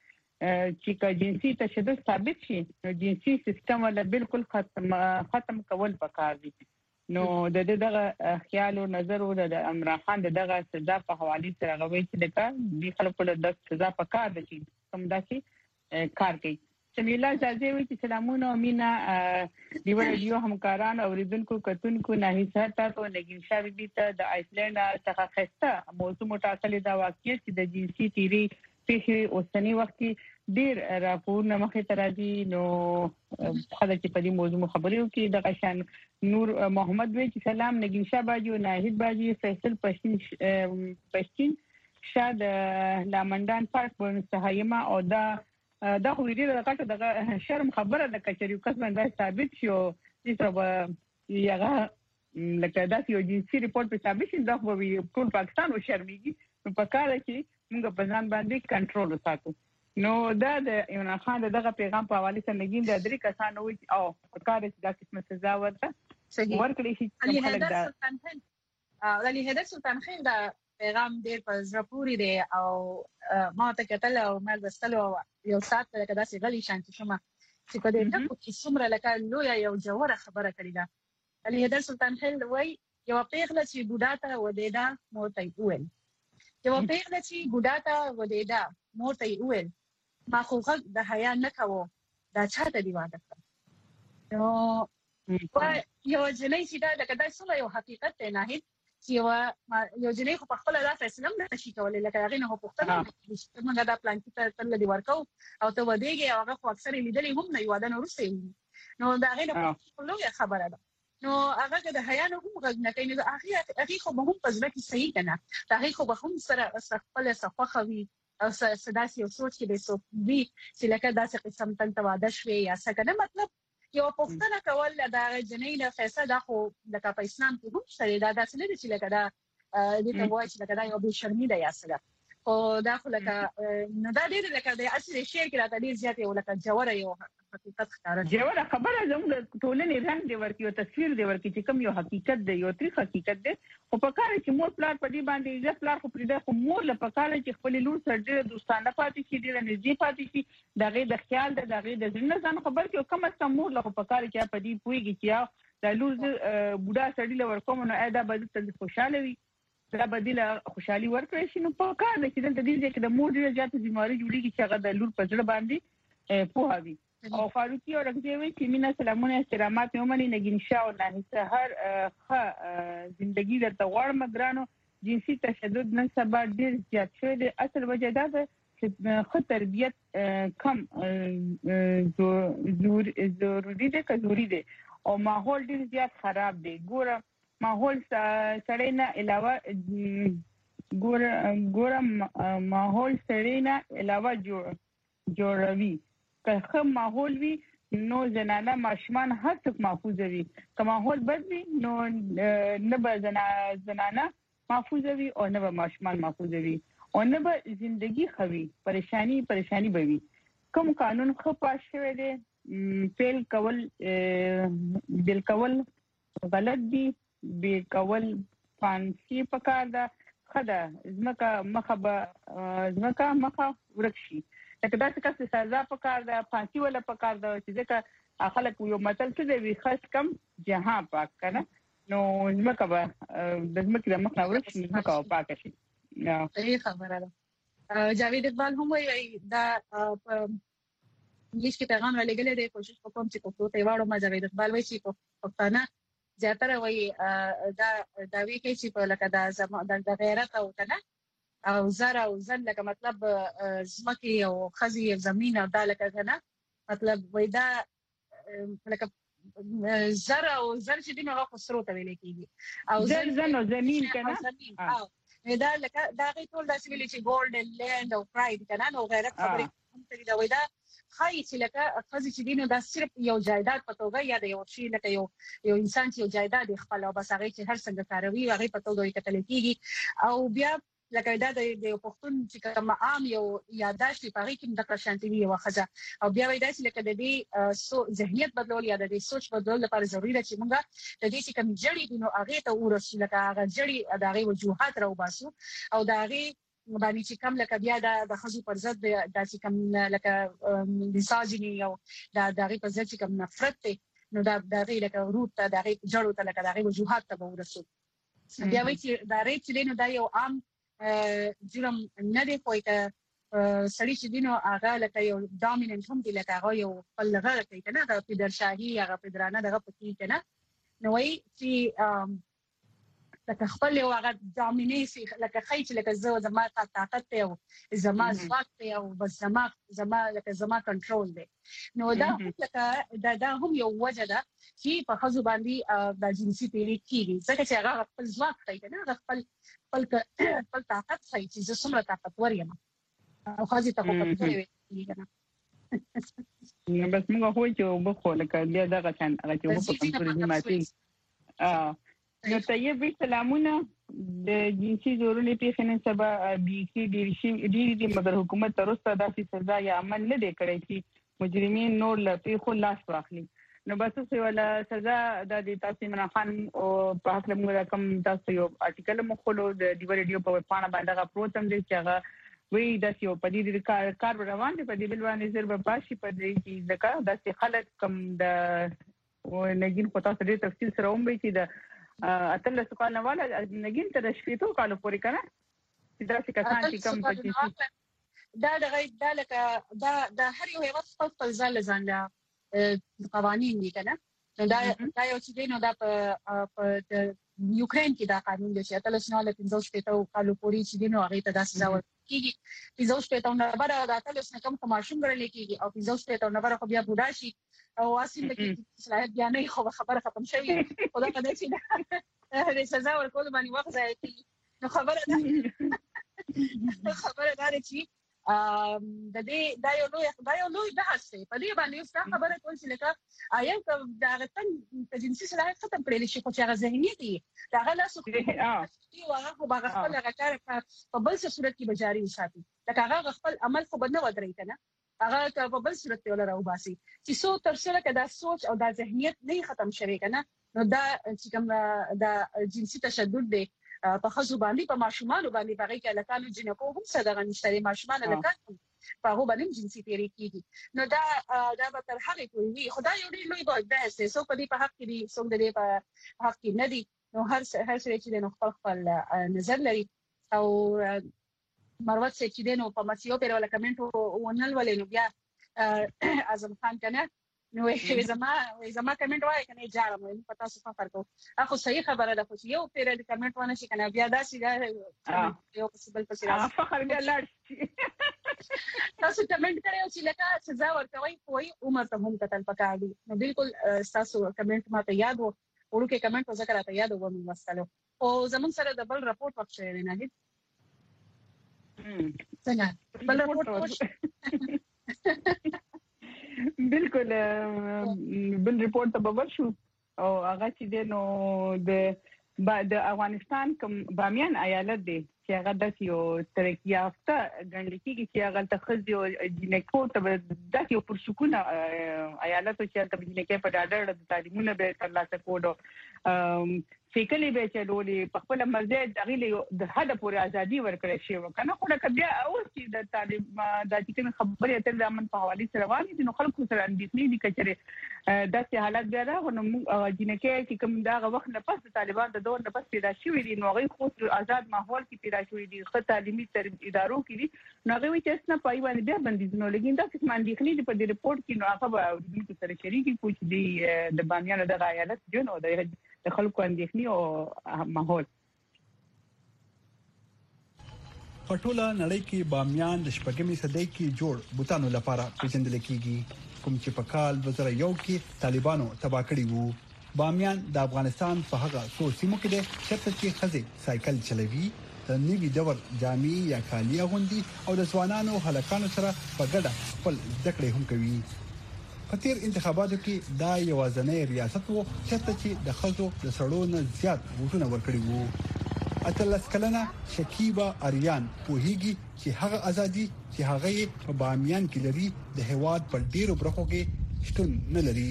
چې کا جنسي تشدد ثابت شي نو جنسي سیستم ول بالکل ختم کول پکار دي نو د دې دغه خیال او نظر او د عمران خان دغه سزا په حواله سره غوي چې د خلکو د سزا پکار دي چې کوم داسي کار کوي سمیلا ځای وي چې سلامونه او مینا دی ورډیو همکاران او ریدونکو کتونکو نه هیڅ تاسو نګین شابه بي ته د آیسلند څخه خسته موضوع متأصله دا واقعیت چې د جنسي تیری په اوسنی وخت کې ډیر راپورونه مخې ته راځي نو خدای چې په دې موضوع خبرې وکړي د قشان نور محمد وی چې سلام نګین شابه جو ناهید باجی فیصل پښتين شاد لامندان پارک ورنستهایما او دا خو دې دغه شرم خبره د کچریو کس باندې ثابت شو چې سبا یغه لکه دا یو جنسي ریپورت په ثابت شي دا خو ټول پاکستان او شرمېږي نو په کار کې موږ په ځان باندې کنټرول وساتو نو دا د عمران خان دغه پیغام په حواله سره نګین د درې کسانو وي او په کار کې دا قسمه سزا ورته ورکړي شي علي هدر سلطان خان دا پیغام ډیر په زړه دی او ما ته کتل او مال وستلو یو سات لکه داسې غلي شانتي شمه چې په دې ټکو کې څومره لکه لویا یو جوړه خبره کړې ده علي هدر سلطان خان وای یو پیغله چې بوډا ته ودیدا موته ویل یو پیغله چې بوډا ته ودیدا موته ویل ما خو غږ د حیا نه کوو دا چاته دی واده کړ نو یو جنۍ چې دا لکه دا څه یو حقیقت دی نه چې یو جنۍ خو په خپل لا فیصله نه شي کولای لکه هغه نه پوښتنه موږ دا پلان کې تل دی ورکو او ته ودیږي هغه خو اکثر لیدلې هم نه یو واده نه ورسې نو دا هغه په لوی خبره ده نو هغه د حیا نه هم غږ نه کوي نو هغه خو به هم په ځل کې صحیح کنه هغه خو به هم سره خپل صفخوي او سداسي او سوچ کې به سو وی چې لکه داسې قسم تل تواده شوي یا څنګه مطلب یو پښتنه کول دا جنۍ د فیصله د خو د په اسلام کې هم شری دا داسې نه دي چې لکه دا د ته وایي چې لکه دا یو به شرمې ده یا څنګه او دا خو لکه نو دا ډېر لکه د اصلي شعر کې راته ډېر زیات یو لکه جوړه یو حقیقت ښکاره جوړه خبره زموږ ټولنې رنګ دی ورکی او تصویر دی ورکی چې کوم یو حقیقت دی یو تاریخ حقیقت دی او په کار چې مور پلار په دې باندې عزت پلار خو پرې ده خو مور له پکاره چې خپل لور سره ډېر دوستانه پاتې شي ډېر نږدې پاتې شي دغه د خیال دغه د ځنه ځان خبر کې کوم څه مور له پکاره چې په دې پويږي چې د لور بوډا سړی له ورکوم نو اېدا به تل خوشاله وي دا بدیله خوشحالي ورکړي شي نو په کار کې د دې چې د مور ډېر زیات بیماری جوړیږي چې هغه د لور په ځړ باندې پوهاوي او فاروقي او رغزیوي چې مینا سلامونه احترامات یې ومني نګین شاه او نه سحر ژوندۍ د غوړ مګرانو جنسي تشدد نن سبا ډیر زیات شوی دی. اصل وجه دا ده چې خو تربیت کم ضروري دی او ماحول ډیر زیات خراب دی. ګوره ماحول سړی نه علاوه ماحول سړی نه علاوه جوړوي. که ماحول وي نو زنانه ماشومان هر څوک محفوظ وي. که ماحول بد وي نو نه به زنانه محفوظ وي او نه به ماشومان محفوظ وي او نه به ژوندۍ خوي. پریشانی به وي. کوم قانون خو پاس شوی دی فیل کول بل کول غلط دي. به کول فانسی پکار ده خدا زمکه مخه ورکشي. لکه دا څه سزا پکار ده فانسی ولا پکار ده چې ځکه خلک یو متل څه دی خاص کم جهان پاک کنه نو زمکه به د زمکه د مخه ورکشي زمکه پاک شي. صحیح خبره ده. جاوید اقبال هم وایي دا انګلیش کې پیغام را لګل دی. کوشش وکوم چې په پښتو ته واړو. ما جاوید اقبال وایي چې پښتانه زیاتره وایي دا وی کې چې په لکه د غیرت او کنه او زرا او زن لکه مطلب زمکه او خزي زمين او دا لکه کنه مطلب وای دا لکه زرا او زر چې دینه خسرو ته ویل کیږي او زن او زمين کنه دا لکه دا غي ټول داسې ویل چې ګولډن لند او پراید کنه نو غیرت خبرې هم ته دا وای دا خای چې لکه خزي چې دینه دا صرف یو جایداد په توګه یا د یو شی لکه یو انسان چې یو جایداد خپل او بس هغه چې هر څنګه کاروي هغه په توګه کتل کیږي. او بیا لکه دا د پښتون چې کوم عام یو یاداشت په هغه کې د شانتي وي واخځه. او بیا وای دا چې لکه د دې ذهنیت بدلول یا د دې سوچ بدلول لپاره ضروري ده چې موږ د دې چې کوم جړې دي نو هغه ته ورسو لکه هغه جړې د هغه وجوهات راو باسو او د هغه باندې چې کوم لکه بیا د خزو پر ضد د چې کوم لکه میساجینی او د هغه پر ضد چې کوم نفرت نو دا د هغه لکه روت د هغه جړو ته لکه د هغه وجوهات ته ورسو. بیا وای چې دا ریټ نو دا یو عام جرم نه دی خو ته سړی چې دینو هغه لکه یو ډامیننت هم دی لکه هغه یو خپل لغه کوي کنه د پدرشاهي هغه پدرانه دغه پکی کنه نو وای چې لکه خپل یو هغه ډامینیسي لکه خی چې لکه زما طاقت ته او زما ځواک ته او بس زما لکه زما کنټرول دی. نو دا لکه دا هم یو وجه ده چې په خزو باندې د جنسي پیری کیږي ځکه چې هغه خپل ځواک کوي کنه هغه خپل طاقت کوي چې زه څومره طاقتور یم او خازي ته کومه کوي کنه بس موږ خو چې وبخو لکه بیا دغه څنګه هغه چې وبخو پوری ماتي. نو طيب سلامونه د جنسي زورونې پیښې نن سبا بیخي ډېری دي مګر حکومت تر اوسه داسې سزا یا عمل نه دی کړی چې مجرمین نور له پیښو لاس واخلي. نو بس څه ولا سزا د تاسو عمران خان او په حق له موږ کوم تاسو یو آرټیکل مخولو د دیو ریډیو په پاڼه باندې غوښتم چې هغه وی داسې یو په دې کار روان دي په دې بل باندې زر به پاشي په دې کې ځکه داسې خلک کم د نګین په تاسو ډېر تفصیل سره هم وی چې د اتل سکان والا نګین تر شپېتو کالو پورې کنه دا څه کسان چې کم پچې دا لکه دا هر یو هیواد خپل ځان له قوانین دي کنه نو دا یو چې نو دا په یوکرين کې دا قانون دی چې اتل سنال 15 کالو پورې چې نو هغه ته دا سزا ورکړي 15 نه بعد دا اتل سن کوم ماشوم غړل کېږي او 15 نه بعد خو بیا بوډا شي او اصل کې صلاحیت بیا نه خو خبره ختم شوی خدا کده چې دا سزا ورکول باندې وخت ځای کوي نو خبره ده چې د دې دا یو لوی بحث دی په دې باندې اوس خبره کول چې لکه آیا دا غتن جنسي صلاحیت ختم کړل شي خو چې هغه ذهنیت دی دا غلا سو کوي او هغه خپل کار په بل څه صورت کې بجاري وساتي لکه هغه خپل عمل خو بدنه ودرې کنه هغه په بل صورت کې ولا راوباسي چې څو تر څو کې دا سوچ او دا ذهنیت نه ختم شوی کنه نو دا چې کوم دا جنسي تشدد دی په خزو باندې په ماشومان باندې باغی کې لکانو جنکو هم صدقه نشته ماشومان لکانو په هغه باندې جنسي تیری کیږي نو دا به تر هغه پورې وي خدای یو ډیر لوی بحث دی سو په دې په حق کې دي سو د دې په حق کې نه دي نو هر څه چې نو خپل نظر لري او مروت چې دینو په مسیو پر ولا کمنټ ونل ولې نو بیا اعظم خان کنه نو زما کمنټ وای کنه جاړم نو پتا څه فرق کو اخو صحیح خبره ده خو یو پیر د کمنټ ونه شي کنه بیا دا سي یو پوسیبل پسې فخر بیا لاړ تاسو کمنټ کړئ چې لکه سزا ورکوي کوئی عمر ته هم قتل پکار دي نو بالکل تاسو کمنټ ماته یاد وو ورکه کمنټ ذکر راته یاد وو موږ وسلو او زمون سره د بل رپورټ وخت شوی نه دي څنګه بل رپورټ بالکل بل رپورټ ته به ورشو او هغه چې د افغانستان کوم بامیان ایالت دی چې هغه د یو ترقی یافته ګڼل کېږي چې هغه ته خزي او جنکو ته د یو پرشکونه ایالت چې د جنکې په ډاډه د تعلیمونه به ترلاسه کوو فکرې به چلولې په خپل مرزه دغه د حد پورې ازادي ورکړې شي وکنه خو دا بیا اوس چې د تعلیم د چې خبرې اترې د امن په حواله سره روانې دي نو خلکو سره اندېښنې دي کچره داسې حالت بیا راغلو نو جنکې چې کوم دا وخت نه پس طالبان د دور نه پس پیدا شوې دي نو هغه خو آزاد ماحول کې پیدا شوې دي خو تعلیمي ادارو کې دي نو هغه وایي چې اسنه پای باندې بیا بندیزونه لګین دا څه اندېښنې دي په دې رپورت کې نو هغه به د سره شریکي کوي چې د بامیان د ایالت جون او د خلکو اندېښنې او ماحول په ټوله نړۍ کې بامیان د شپږمې صدۍ کې جوړ بوتانو لپاره پیژندل کیږي کوم چې په کال 2001 کې طالبانو تباه کړی وو بامیان د افغانستان په هغه څو سیمو کې ده چې خزي سایکل چلوي د نوي دور جامع یا کالیا غوندي او د ځوانانو هلکانو سره په ګډه خپل ذکر هم کوي په تیر انتخاباتو کې دا یوازنۍ ریاست وو چې د خزو د سړو نه زیات ووټونه ورکړي وو اتلس کلنه شکیبا اریان په هیګي چې هغه ازادي چې هغه په بامیان کې لري د هواد په ډیرو برخو کې شتون نه لري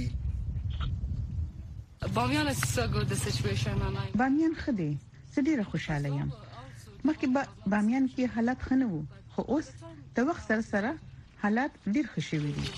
بامیان is so good the situation بامیان خدي ډیره خوشاله یم مخکې بامیان کې حالات خنه وو خو اوس د وخت سره حالات ډیر ښه شوي دي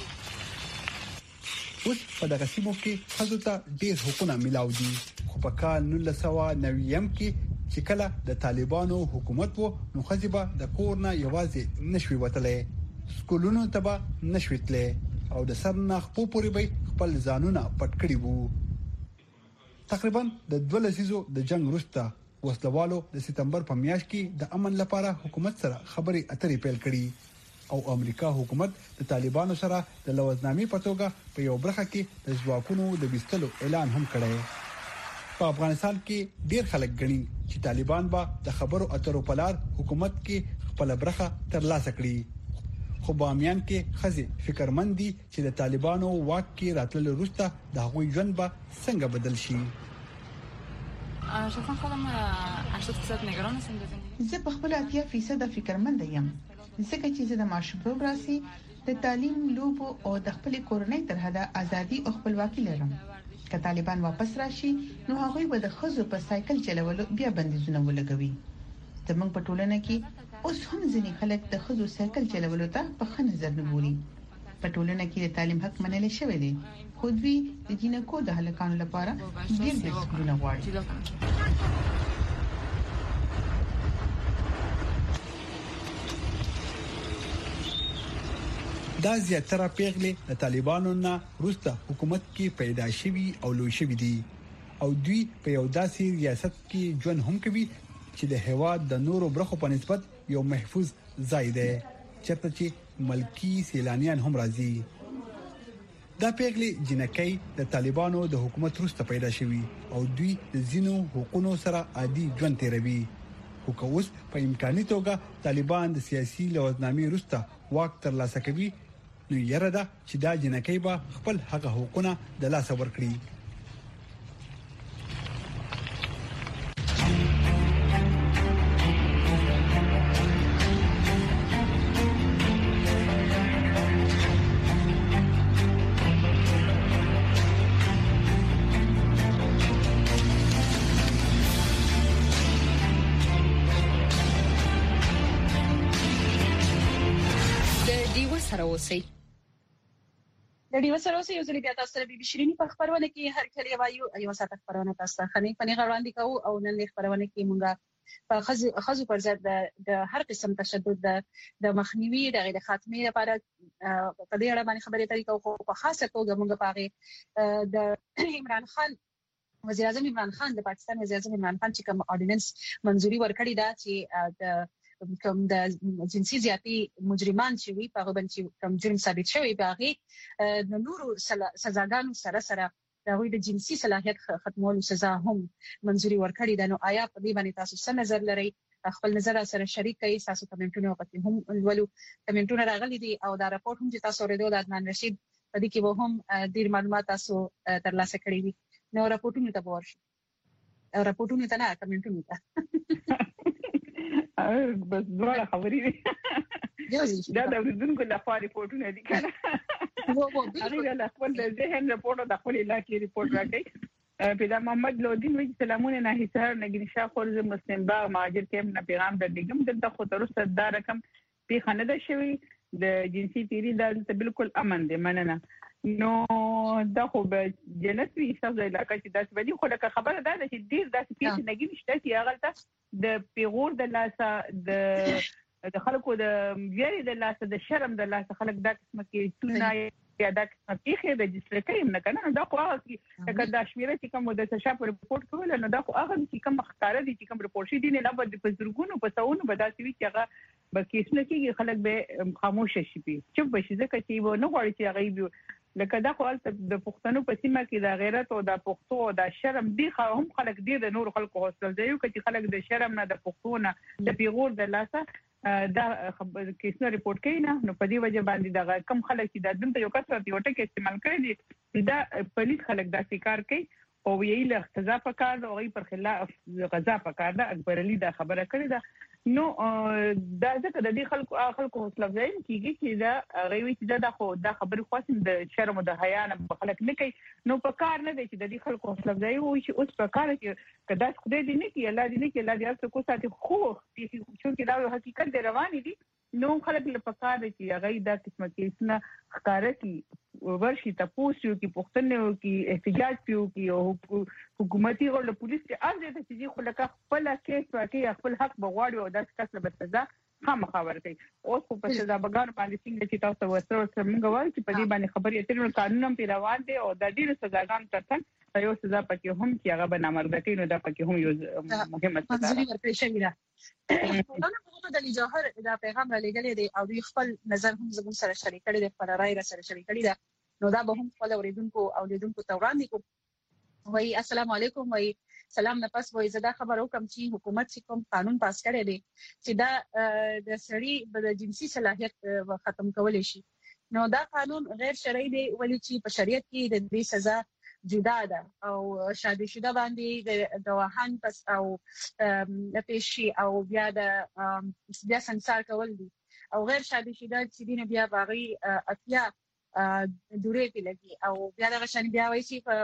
اوس په دغه سیمو کې خزو ته ډیر حقوقونه ملاو دي خو په کال 1990 کې چې کله د طالبانو حکومت وو نو خزيبه د کورنا یوازې نشوي وتلې سکولونو ته به نشوي تلې او د سرنخ په پوري به خپل ځانونه پټ کړی وو تقریبا د 2 لسیزو د جنگ وروسته وسلوالو د سپتمبر په میاشت کې د امن لپاره حکومت سره خبري اترې پیل کړې او امریکا حکومت د طالبانو سره د لوزنامې په توګه په یو برخه کې د ځواکونو د بيستلو اعلان هم کړی په افغانستان کې ډیر خلک غني چې طالبان به د خبرو اترو په لار حکومت کې خپل برخه ترلاسه کړي خو بامیان کې خزي فکرمند دي چې د طالبانو واک کې راتلل وروسته د هغوی ژوند به څنګه بدل شي شخصا خودم 80% نگران هستم زه په خپل 80% فکرمند یم ځکه چې زه د ماشوم راسي د تعلیم لوبو او د خپل کورنۍ تر حده ازادي او خپلواکي لرم که طالبان واپس راشي نو هغه به د خزو په سایکل چلولو بیا بندیزونه ولګوي زمونږ په ټولنه کې اوس هم ځینې خلک د خزو سایکل چلولو ته په ښه نظر نه ګوري په ټولنه کې د تعلیم حق منل شوی دی خو دوی د جنکو د هلکانو لپاره ډیر د سکولونو غواړي دا زیاتره پیغلې د طالبانو نه وروسته حکومت کې پیدا شوي او لوی شوي دي او دوی په یو داسې ریاست کې ژوند هم کوي چې د هواد د نورو برخو په نسبت یو محفوظ ځای دی چې ملکی سیلانیان هم راځي دا پیغلې جنکۍ د طالبانو د حکومت وروسته پیدا شوي او دوی د زینو حقوقو سره عادي ژوند تیروي خو اوس په امکاني توګه طالبان د سیاسي لوزنامې وروسته واک ترلاسه کوي نو یره ده چې دا جنکۍ به خپل حق حقوقونه د لاس ورکړي د ډیو سره اوسې یو ځل بیا تاسو سره بي بي شيريني په خبرونه کې هر کله یو ساعت خبرونه تاسو خنې پني غوړاندې کوو او نن خبرونه کې مونږه په خزو پر ضد د هر قسم تشدد د مخنیوي د غیر خاتمه لپاره په دې اړه باندې خبرې اترې کوو. په خاصه توګه موږ پاره د عمران خان وزیر اعظم عمران خان د پاکستان وزیر اعظم عمران خان چې کوم اورډیننس منځوري ورکړی دا چې د کوم د جنسي زیاتی مجرمان چې وي په غوبن چې کوم جرم ثابت شوی باغی د نورو سزاګانو سره دا وی د جنسي صلاحیت ختمولو سزا هم منځوري ورکړی دا. نو آیا په دې باندې تاسو څه نظر لرئ؟ خپل نظر سره شریک کړئ. تاسو کمنټونه وکړئ. هم ولو کمنټونه راغلي دي او دا راپورټ هم چې تاسو اوریدو د عدنان رشید په دې کې به هم ډیر معلومات تاسو ترلاسه کړئ وي. نو راپورټونه ته ورشي او راپورټونه ته نه کمنټونه ته بس دوه خبرې دي دا د ورزونکو لپاره ریپورټونه دي کنه هغه له خپل ذهن رپورټ د خپل علاقې رپورټ راکړي. پیدا محمد لودین وی سلامونه نه هیڅ نګین شاه خورز مسلم باغ مهاجر کېم نه پیغام د دیګم د خو تر اوسه دا رقم په خنه ده شوی د جنسي تیری د بالکل امن دی مننه. نو دا خو به جنت وی شاو د علاقې چې داس بدی خو لکه خبره ده چې ډیر داس پیښ نګین شته چې هغه د پیغور د لاسه د خلکو د ویری د لاسه د شرم د لاسه خلک دا قسمه کې تونه یا دا قسمه کې د جسلکې نه کنه دا خو هغه چې دا شمیره چې کوم د تشاپ رپورټ کول نو دا خو هغه چې کوم ښکارا دي چې کوم رپورټ شي دي نه به د زرګونو په څونو به داسې وي چې هغه به کیسه کې خلک به خاموش شي چوپ بشي ځکه چې و نه غواړي چې هغه لکه دا خو د پښتنو په سیمه کې د غیرت او د پښتو او د شرم دی هم خلک دی د نور خلکو حوصله دی چې خلک د شرم نه د پښتو نه د پیغور د لاسه دا کیسه رپورټ کوي نه. نو په دې وجه باندې دا کم خلک چې د دنده یو کثرت یو ټکی استعمال کړي دي دا پولیس خلک دا کار کوي او یې له اختزا په کار او غي پر خلاف غزا په کار دا اکبر علي دا خبره کړې ده. نو دا ځکه د دې خلکو حوصله افزایي کیږي چې دا غوي چې دا خو دا خبره خاصه د شرم او د حیا نه خلک نه کوي. نو په کار نه دی چې د دې خلکو حوصله افزایي وي چې اوس په کار کې کدا خدای دې نه کوي الله دې نه کوي الله دې تاسو کو ساتي خو چې دا حقیقت دی رواني دي. نو خلک له پکار دي چې هغه دا قسمه کیسه ښکارا کی ورشي تاسو کې پښتنو کې احتجاج پیو کې او حکومتي او پولیس چې اړ دي چې خو لکه خپل کیس واکي خپل حق بغواړي او د کسب په سزا خامخا کوي. اوس په سزا بګان باندې څنګه چې تاسو ورسره موږ وایو چې په دې باندې خبرې اترې قانون هم پیروان دي او د دې سزاګان ترڅنګ یو سزا پکې هم چې هغه بنامردګي نو دا پکې هم یو مهمه سزا منځوري ورکړل شوې ده. موږ د جوهر دا پیغام را لګلې دی او دوی خپل نظر هم زموږ سره شریک کړي دي پر رائے سره شریک کړي ده. نو دا به هم خپل اوریدونکو او لیدونکو ته وړاندې کوم. وای السلام علیکم وای سلام نه پس وای زدا خبر وکم چې حکومت چې کوم قانون پاس کړی دی چې دا د سړي د جنسي صلاحیت ختم کول شي. نو دا قانون غیر شرعي دی ولې چې په شریعت کې د دې سزا جدا ده او شادي شوه باندې د وهان پس او د پیشي او بیا د سنسار کول دي او غیر شادي شوه چې دینه بیا باغی اتیا دورې په لګي او بیا د غشن بیا وایي چې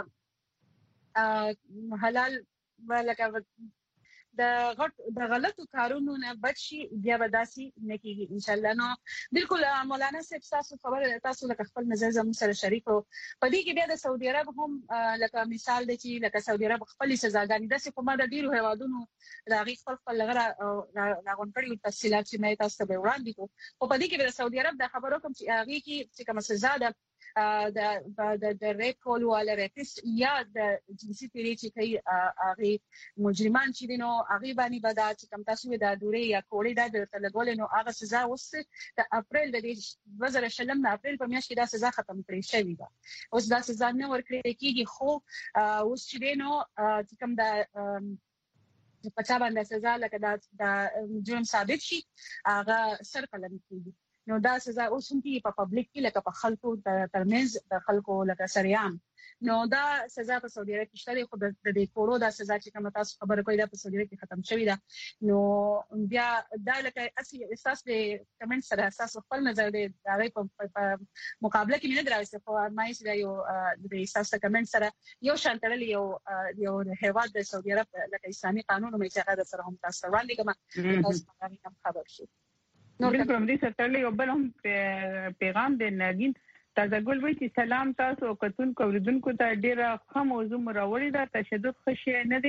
حلال ولکه د غلطو کارونو نه بچي بیا به داسي نکېږي ان شاء الله. نو بالکل مولانا صاحب تاسو خبره تاسو لکه خپل نظر زموږ سره شریکو. په دې کې بیا د سعودي عرب هم لکه مثال دی چې لکه سعودي عرب خپل سزاګانې د کومه د ډیرو هوادونو راغي خپل لغره راغون کړي تفصیلات چې مې تاسو ته وړاندې کوم. او په دې کې د سعودي عرب د خبرو کوم چې هغه کې چې کوم سزا ده د ریپ کول ولا ریپست یا د جنسي تیری چې کوي هغه مجرمان چې دینو هغه باندې بدا چې کوم تاسو د دورې یا کوړې د تلګول نو هغه سزا اوس د اپریل د 2020 اپریل په میاشت کې دا سزا ختم کړې شوې ده. اوس دا سزا نه ورکړې کېږي خو اوس چې دینو چې کوم د پچا باندې سزا لکه د جرم ثابت شي هغه سر قلم کېږي. نو دا سزا اوس هم په پبلک کې لکه په خلکو ترمنځ د خلکو لکه سریام نو دا سزا په سعودي عرب کې شته خو د دې کورو دا سزا چې کوم تاسو خبره کوي دا په سعودي عرب کې ختم شوې ده. نو بیا دا لکه اصلي احساس د کمنټ سره احساس خپل نظر دی دا په مقابله کې نه دراوسته خو ما یې دا یو د احساس کمنټ سره یو شانتل یو هیواد د سعودي عرب لکه اسلامي قانون مې چې هغه سره هم تاسو وړاندې کوم تاسو هم خبر شئ. بالکل دې ستړي یو بل هم پیغام د ناګین تازه ګل وایي چې سلام تاسو کتون کوریدونکو ته ډیره ښه موضوع مراوړی دا تشدد خشي نه دی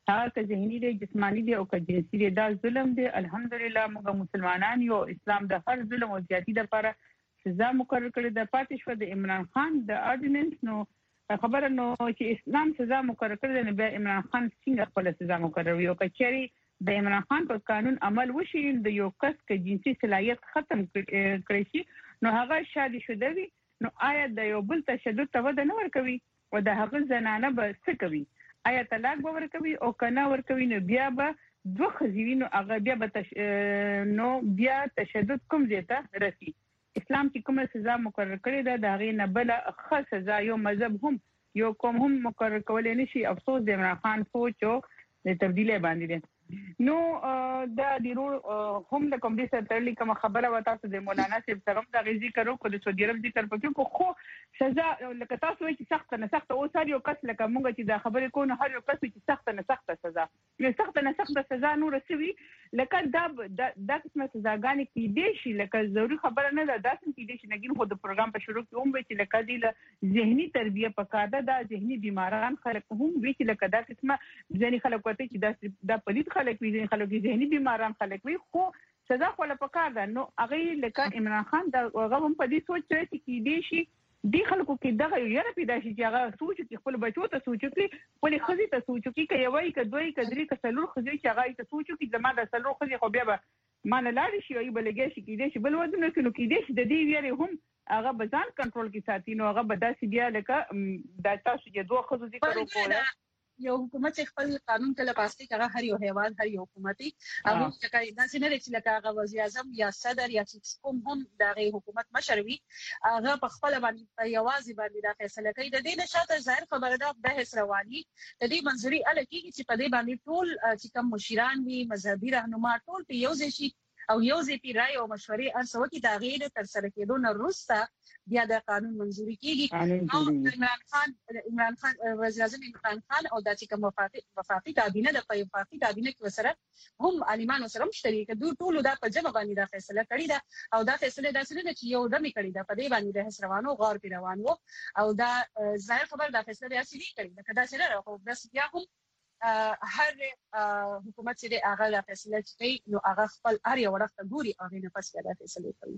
هغه ذهني دی جسمانی دی او جنسي دی دا ظلم دی الحمدلله موږ مسلمانان یو اسلام د هر ظلم او زیاتی لپاره سزا مقرر کړې ده پاتې شو د عمران خان د آرډیننس نو خبره نو چې اسلام سزا مقرر کړی دی بیا عمران خان څنګه خپل سزا مقرر یو کچري د عمران خان په قانون عمل وشي د یو کس کې جنسي صلاحیت ختم کړی شي نو هغه شادي شوه وي نو آیا د یو بل تشدد ته ود نه ورکوي او د هغه زنانه به څه کوي آیا طلاق به ورکوي او کنه ورکوي نو بیا به دوه خزیوینو هغه بیا به نو بیا تشدد کوم ځای رسی اسلام کې کومه سزا مقرر کړې ده دا غي نه بل خاص سزا یو مذهب هم یو قوم هم مقرر کولای نشي افسوس د عمران خان سوچو د تبدیلی باندې ده نو دا ډیرو هم د کوم دي سترلی کوم خبره وتا ته د مولانا صاحب سره د غزي کړو کو د سعودي عرب ذکر پکې خو سزا لکه تاسو چې سخت نه سخت او ساري یو کس لکه مونږ چې دا خبره کو نه هر یو کس چې سخت نه سخت سزا یو سخت نه سخت سزا نور سوي لکه دا قسمه سزاګانې کې دي شي لکه ضروري خبره نه ده داسې کې دي چې نګین خو د پروګرام په شروع کې هم به چې لکه دی ذهني تربیه پکاده دا ذهني بیماران خلک هم وی چې لکه دا قسمه ځنی خلک وته چې دا پلیت خلک وی ځنی خلک ذهني بیماران خلک وی خو سزا خو له پکار ده نو هغه لکه عمران خان دا هغه هم په دې سوچ چې دي شي دی خلکو کې دغه یو پیدا شي چې هغه سوچ کې خپل بچو ته سوچ کې خپل خزي ته سوچ کې کوي وای ک دوی ک درې ک څلور خزي چې هغه ته سوچ کې زما د څلور خزي خو بیا به مان لاړ شي او بلګي شي کې دي شي بل ودونه کې دي شي د دې ویری هم هغه بزان کنټرول کې ساتي نو هغه بداسي بیا لکه د تاسو چې دوه خزو ذکر وکړه یو حکومت خپل قانون کله پاسته کړه هر یو هیواد هر یو حکومتي هغه چې کای دا څنګه چې لکه هغه وزیر اعظم یا صدر یا کوم هم د حکومت مشروي هغه په خپل باندې یوازې باندې دا فیصله کوي د دې نشاته ظاهر خبره ده بحث رواني د دې منځري الکه چې په دې باندې ټول چې کوم مشران دي مذهبي رهنما ټول په یو ځای شي او یو ځای په رائے او مشورې ارسو کې دا غیر تر سره کېدو نه وروسته بیا د قانون منځوري کیږي عمران خان وزیر اعظم عمران خان او د چې کوم وفاقي کابینه د وفاقي کابینه کې سره هم عالمانو سره مشترک دي ټول دا په جمع باندې دا فیصله کړې ده او دا فیصله د سره چې یو دمه کړې ده په دې باندې د حسروانو غور پی روانو او دا ظاهر خبر دا فیصله ریاسي کړې ده کدا سره خو بس بیا هم هر حکومت چې هغه د فیصله کوي نو هغه خپل هر یو وخت ګوري او نه پس دا فیصله کوي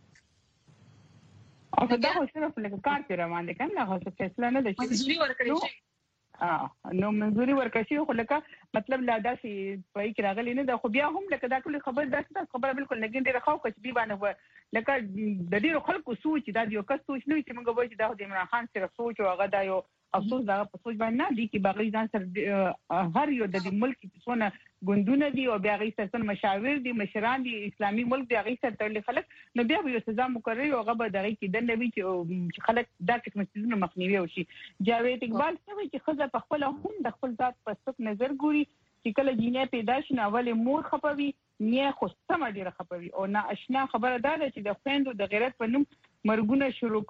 او دا خو صرف لکه کار کې روان دي کنه هغه فیصله نه ده منځوري ورکړي شي نو منځوري ورکړي شي خو لکه مطلب لا داسې پای کې راغلی نه ده خو بیا هم لکه دا ټول خبر داسې خبره بالکل نه ګڼي راخو چې بي باندې لکه د ډیرو خلکو سوچ دا یو کس سوچ نه چې موږ وایو چې دا د عمران خان سره سوچ او هغه دا یو افسوس دا په سوچ باندې نه دي چې باغی ځان سره هر یو د ملک څونه ګوندونه دي او بیا غي سره مشاور دي مشران دي اسلامي ملک دی غي سره تل خلک نو بیا یو سزا مقرر او هغه به دغه کې د نبی چې خلک دا څه مسلمانانو مخنیوي وشي جاوید اقبال څه چې خزه په خپل هم د خپل ذات په څک نظر ګوري چې کله جینې پیدا شي نو اول مور خپوي نه خو سم ډیره خپوي او نه آشنا خبره ده چې د خويندو د غیرت په نوم مرګونه شروع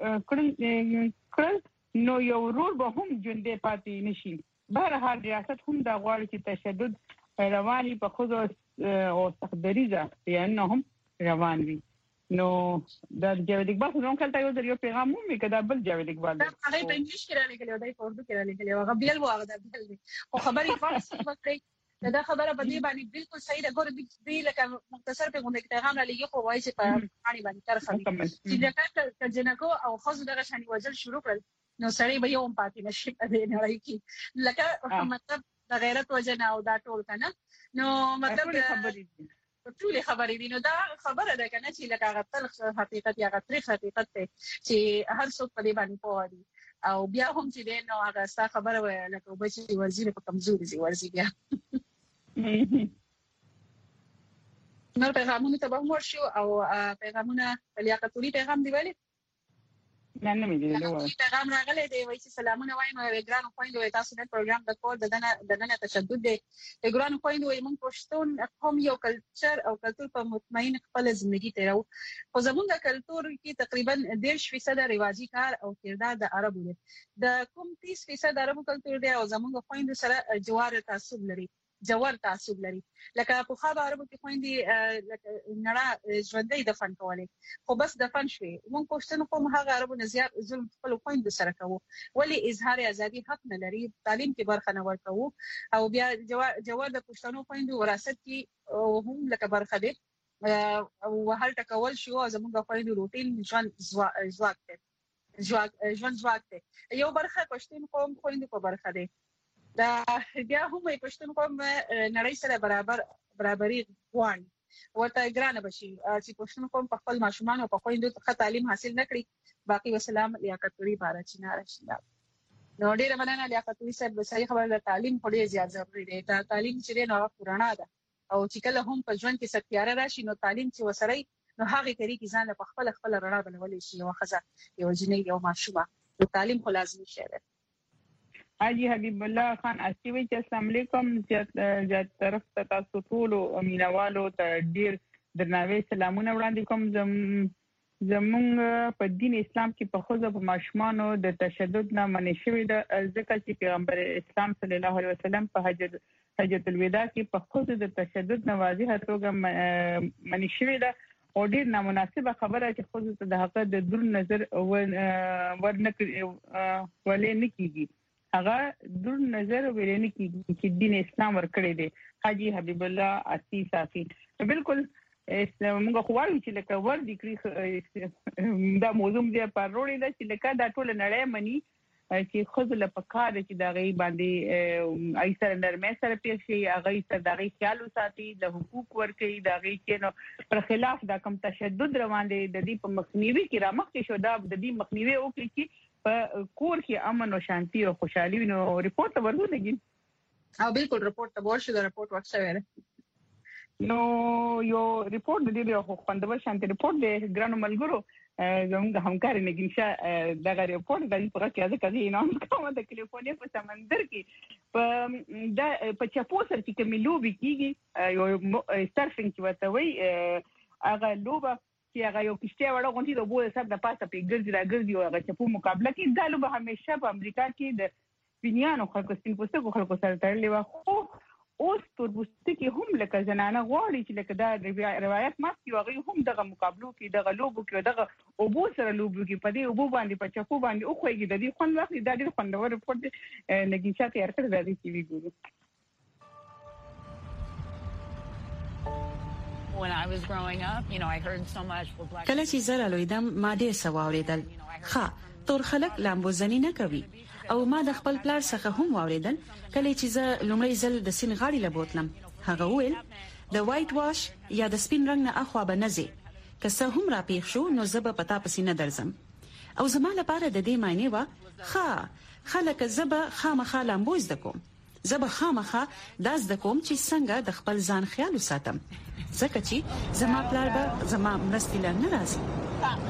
کړل نو یو رول به هم ژوندې پاتې نشي بهر حال ریاست هم دا غواړي چې تشدد رواني په خود او تقدیریزه یعنی هم روان وي نو دا جاوید اقبال نو کله یو د یو پیغام مې کدا بل جاوید اقبال دا هغه په انګلیش کې را لګل او دای په اردو کې را لګل او هغه بیل واغ دا بیل او خبرې فارسی وکړي دا خبره په دې باندې بالکل صحیح ده ګور دې لکه مختصر په غونډه کې پیغام را لګي خو وایي چې په باندې باندې ترخه چې لکه جنکو او خاص دغه شانی وجل شروع کړل نو سړی به یو پاتې نشي په دې نه راځي لکه مطلب د غیرت وجنه او دا ټول کنه نو مطلب ټول خبرې دي نو دا خبره ده کنه چې لکه غتل حقیقت یا غتل حقیقت ته چې هر څوک په دې باندې پوه دي او بیا هم چې دین نو هغه ستا خبره وای لکه وبچي ورزي په کمزوري زی ورزي بیا نو پیغامونه ته به ورشو او پیغامونه لیاقت لري پیغام دی ولی نه مې دی نو پیغام راغلی دی وایي چې سلامونه وایم او ګرانو خويندو تاسو نن پروګرام د کور د نن تشدد دی ګرانو خويندو موږ پښتون قوم یو کلچر او کلتور په مطمئن خپل ژوندۍ تیرو خو زموږ کلتور کې تقریبا 10% رواجی کار او کردار د عربو دی د کوم 30% عربو کلتور دی او زموږ خويندو سره جوار تعصب لري جوړ تعصب لري لکه په خا عربو کې خويندې لکه نړه ژوندۍ د فن کولې خو بس د فن شوي مونږ پښتنو کوم هغه عربو نه زیات ظلم خپل خويندو سره کوو ولی اظهار ازادي حق نه لري تعلیم کې برخه نه ورکوو او بیا جوړ د پښتنو خويندو وراثت کې هم لکه برخه دي او هل تکول شو زموږ خويندو روټین ژوند یو برخه پښتون قوم خويندو په برخه دي دا بیا هم پښتون قوم نړۍ سره برابرۍ غواړي ورته ګرانه بشي چې پښتون قوم په خپل ماشومان او په خويندو ته تعلیم حاصل نکړي باقي وسلام لیاقت لري بارا چې نارشي نو ډیره مننه لیاقت لري صاحب صحیح خبره ده تعلیم په ډیر زیات ضروري دی دا تعلیم چې نو قرآن ده او چې کله هم په ژوند کې ستیاره راشي نو تعلیم چې وسري نو هغه طریقې ځان په خپل رڼا بنولې شي او خزه یو جنې یو ماشومه نو تعلیم خو لازمي شی دی حاجی حبیب الله خان اسیوی چې السلام علیکم جات طرف ته تاسو ټول امینوالو ته ډیر درناوی سلامونه وړاندې کوم زمونږ په دین اسلام کې په خوځه په ماشومانو د تشدد نه منع شوی د ځکه چې پیغمبر اسلام صلی الله علیه وسلم په حجۃ الوداع کې په خوځه د تشدد نه واضحه توګه منع شوی ده او ډیر نامناسبه خبره چې خوځه ته د حق د دور نظر ولې نه کیږي هغه دور نظر ولې نه کیږي چې دین اسلام ورکړی دی حاجی حبیب الله اسی صافي بالکل موږ خو وایو چې لکه ور دي کړی دا موضوع دی پر وړي دا چې لکه دا ټول نړۍ مني چې خود له پکار چې دا غي باندې ایسر نرمه سره پیښ شي هغه سره دا غي خیال وساتي د حقوق ورکړي دا غي چې نو پر خلاف دا کم تشدد روان دي د دې په مخنیوي کې رامخ شو دا د دې مخنیوي او کې په کور کې امن او شانتي او خوشحالي نو ریپورت ورغونډي او بالکل ریپورت ته ورشي دا ریپورت ورسوي نو یو ریپورت دی خو خوندور شانتي ریپورت دی ګرانو ملګرو زموږ همکار نګینشا دا ریپورت د پرګه کې ځکه دی نو کومه د کلیفورنیا په سمندر کې په چاپو سره چې کوملوبي کیږي یو سرفینګ چې وته وي هغه لوبه چې هغه یو کشته وړه غونډي د بوله سب د پاسه په ګرځي او هغه چاپو مقابله کې دا لوبه همیشه په امریکا کې د سپینیانو خلکو سپین پوستو خلکو سره تړلې و خو اوس تور پوستو کې هم لکه زنانه غواړي چې لکه دا روایت ماستي هغه هم دغه مقابلو کې دغه لوبو کې دغه اوبو سره لوبو کې په دې اوبو باندې په چاپو باندې او خوږي د دې خوند واخلي دا ډېر خوندور ریپورت دی نګینشا تیار کړی دی چې وی ګورو When I was growing up, you know, I heard so much for black. کله چې زه لویدم ما ډېر سواوریدل ښه تور خلک لامبوزنی نه کوي او ما د خپل پلار څخه هم واوریدل کله چې زه لومړی ځل د سین غاړي لبوتلم هغه ویل د وایټ واش یا د سپین رنگ نه اخوا بنځي که څه هم را پیښ شو نو زه به پتا پسې نه درځم او زما لپاره د دې معنی و خلک زبه خامخا لامبوز دکوم زبه خامخا داس دکوم چې څنګه د خپل ځان خیال وساتم ځکه چې زما پلار به زما مرستیل نه راځي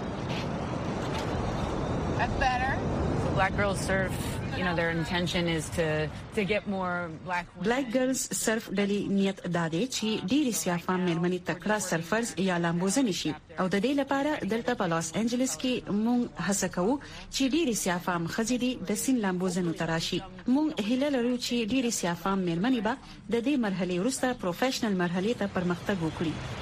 That's better. Black girls surf, you know, their intention is to get more black girls surf ډلې نیت دادې چې ډېری سیافان مېرمنې تکړه سرفرز یا لامبوزنې شي او د دې لپاره دلته په لاس انجلس کې مونږ هڅه کوو چې ډېری سیافان خځې دي د سین لامبوزنو تراشي مونږ هیله لرو چې ډېری سیافان مېرمنې به د دې مرحله وروسته پروفیشنل مرحله ته پرمختګ وکړي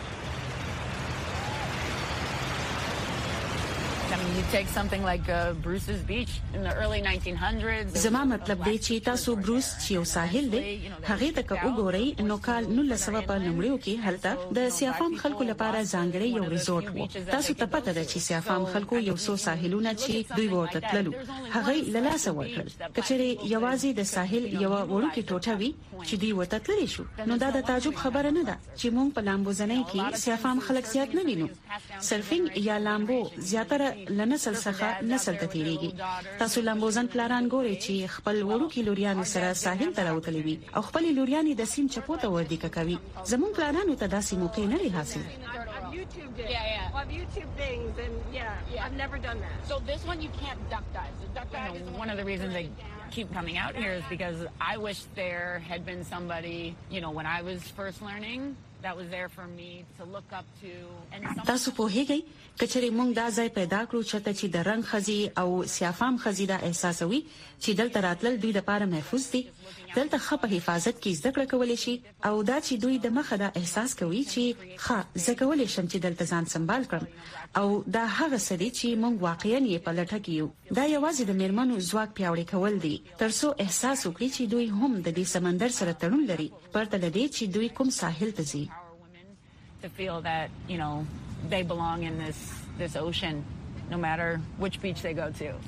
You take something like Bruce's Beach in the early 1900s. زما مطلب دی چې تاسو بروس چې یو ساحل دی هغه ته وګورئ نو کال 1900 په لومړیو کې هلته د سیافام خلکو لپاره ځانګړی یو ریزورټ و تاسو ته پته ده چې سیافام خلکو یو څو ساحلونه چې دوی ورته تللو هغه لاسه ورکړل کچېره یوازې د ساحل یو وړوکی ټوټه وی چې دوی ورته تللی شو نو دا د تعجب خبره نه ده چې مونږ په لامبوزنۍ کې سیافام خلک زیات نه وینو سرفینګ یا لامبو زیاتره نسل څخه نسل ته تیریږي تاسو لامبوزن پلان ګورئ چې خپل وړوکی لوريانو سره ساحل ته راوتلي وي او خپل لوريانې د سین چپو ته وردی کوي زمون پلانانو ته داسې موقع نه لري حاصل I've YouTube things and I've never done that. So this one you can't duck dive. The duck dive is one of the reasons they keep coming out here is because I wish there had been somebody, you know, when I was first learning that was there for me to look up to. تاسو په هیګي کچري مونږ دا ځای پیدا کړو چې د رنگ خزي او سیافام خزي دا احساسوي چې دلته راتلل دوی لپاره محفوظ دي، دلته خپه حفاظت کې زده کړه کولای شي او دا چې دوی د مخه دا احساس کوي چې ښه زه کولای شم چې دلته ځان سنبال کړم او دا هغه سړي چې مونږ واقعا یې په لټه کې یو. دا یوازې د میرمنو ځواک پیاوړی کول دي ترڅو احساس وکړي چې دوی هم د دې سمندر سره تړون لري پرته له دې چې دوی کوم ساحل ته ځي. To feel that, you know, they belong in this ocean, no matter which beach they go to.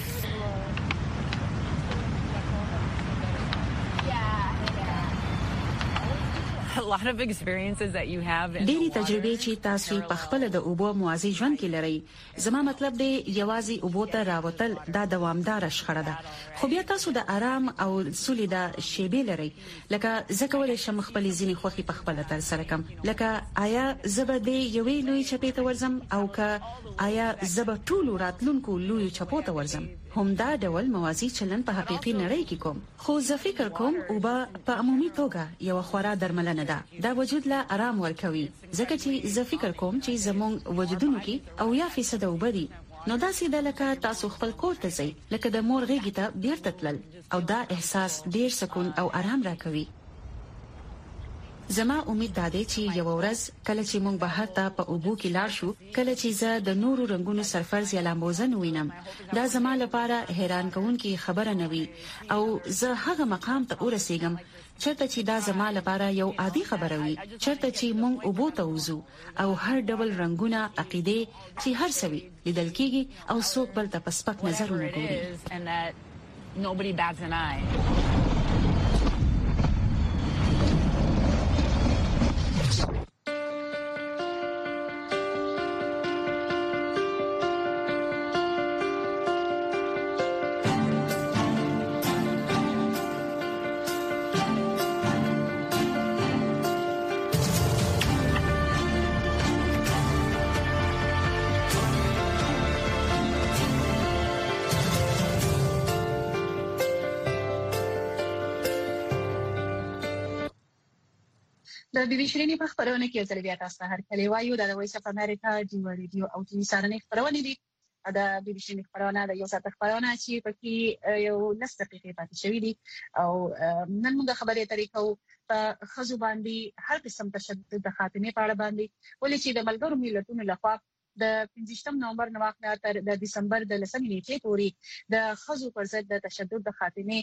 A lot of experiences that you have in ډېری تجربې چې تاسو په خپل د اوبو موازي ژوند کې لري. زما مطلب دی یوازې اوبو ته راوتل دا دوامدار شخړه ده، خو بیا تاسو د آرام او سولې د شیبې لري. لکه زه کولای شم خپل ځینې خوخي په خپل تر سره کم، لکه آیا زبر دی یوې لوی چپې ته ورزم او که آیا زبر ټول راتلونکو لوی چپو ته ورزم. هم دا ډول موازي چلن په حقيقي نړۍ کې کوم، خو زه فکر کوم اوبه په عمومي توګه یو خورا درملنه ده. دا وجود لا آرام ورکوي ځکه چې زه فکر کوم چې زموږ وجودونو کې او یا فیصد اوبه دي. نو دا سیده لکه تاسو خپل کور ته ځئ، لکه د مور غېږې ته بیرته تلل او دا احساس ډیر سکون او آرام راکوي. زما امید دا دی چې یو ورځ کله چې موږ بهر ته په اوبو کې لاړ شو، کله چې زه د نورو رنگونو سرفرز یا لامبوزن وینم، دا زما لپاره حیران کوونکی خبره نه وي او زه هغه مقام ته ورسېږم چرته چې دا زما لپاره یو عادي خبره وي، چرته چې موږ اوبو ته وځو او هر ډول رنگونه عقیده چې هر څه لیدل کېږي او څوک بل ته په سپک نظر ونه ګوري. Nobody bats an eye. د بي بي شيرينې په خبرونه کې ځل بیا تاسو هر کله وایو د وایس اف امریکا دی ریډیو او ټي سارنې خبرونه دي. دا بي بي شيرينې خبرونه د یو ساعت خبرونه چې پکې یو لس دقیقې پاتې شوې دي او نن موږ خبرې طریقو په خزو باندې هر قسم تشدد د خاتمه په اړه باندې ولې چې د ملګرو ملتونو لخوا د 15 نومبر نو واقعا تر د دسمبر د 10 نیټې پورې د خزو پر ضد د تشدد د خاتمه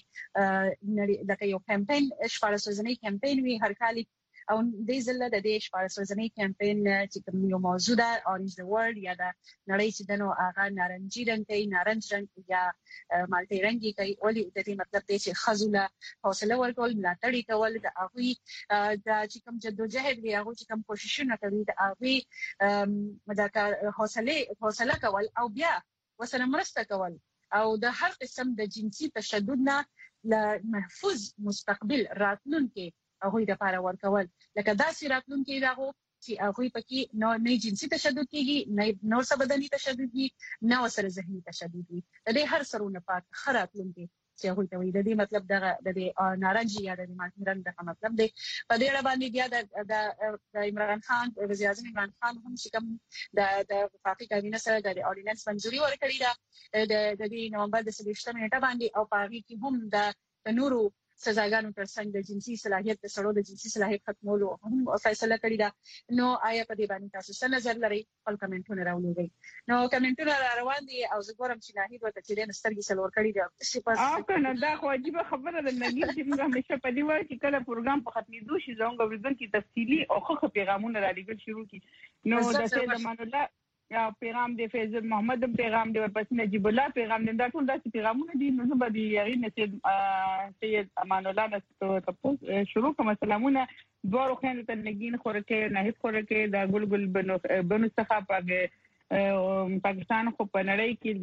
د یو کمپاین شپږ ورځې کمپاین وی هر کال او د زله د دې شپږ ورځې کمپاین چې کوم یو موضوع ده اورنج د ورلد یا د نړۍ چې دنو هغه نارنجي رنگ کوي، نارنج رنگ یا مالټي رنگي کوي. ولې د دې مطلب دی چې خزونه حوصله ورکول، ملاتړ کول، د هغه د چې کوم جدوجہد دی، هغه چې کوم کوششونه کوي، د هغه د حوصله کول او بیا وسره مرسته کول او د هر قسم د جنسي تشدد نه محفوظ مستقبل راتلونکي هغه د لپاره ورکول. لکه داسې راتلونکي دغه چې هغه پکې نه جنسي تشدد کیږي، نه نور څه بدني تشدد کیږي، نه وسره ذهني تشدد کیږي. د دې هر سرونه پاک خراتلونکي چې هغه ته وي. د دې مطلب د نارنجي یا د مالټي رنګ د مطلب دی. په دې اړه باندې بیا د عمران خان وزیر اعظم عمران خان هم چې کوم د وفاقي کابینه سره د اورډیننس منځوري ورکړی ده د نومبر د 28 نیټه باندې او په هغه کې هم د نورو سزاګانو ترڅنګ د جنسي صلاحیت د سړو د جنسي صلاحیت ختمولو هم فیصله کړې ده. نو آیا په دې باندې تاسو څه نظر لرئ؟ خپل کمنټونه راولئ. نو کمنټونه روان دي او زه ګورم چې ناهید ورته چې د سترګې سلور کړی دی. او کنه دا خو عجیب خبره ده نګین چې موږ همیشه په دې وایو چې کله پروګرام په ختمېدو شي زموږ ورځن کې تفصیلی او خو پیغامونه را لېږل شروع کی. نو د سید امان الله یا پیغام دی، فیض محمد پیغام دی، ورپسې نجیب الله پیغام دی. دا ټول داسې پیغامونه دي. نو زه به د یغین سید امان الله نه تاسو شروع کوم. سلامونه دوه خويندو ته نګین خورکه، ناهید خورکه، د ګلګل بنو څخه پاکستان خو په نړۍ کې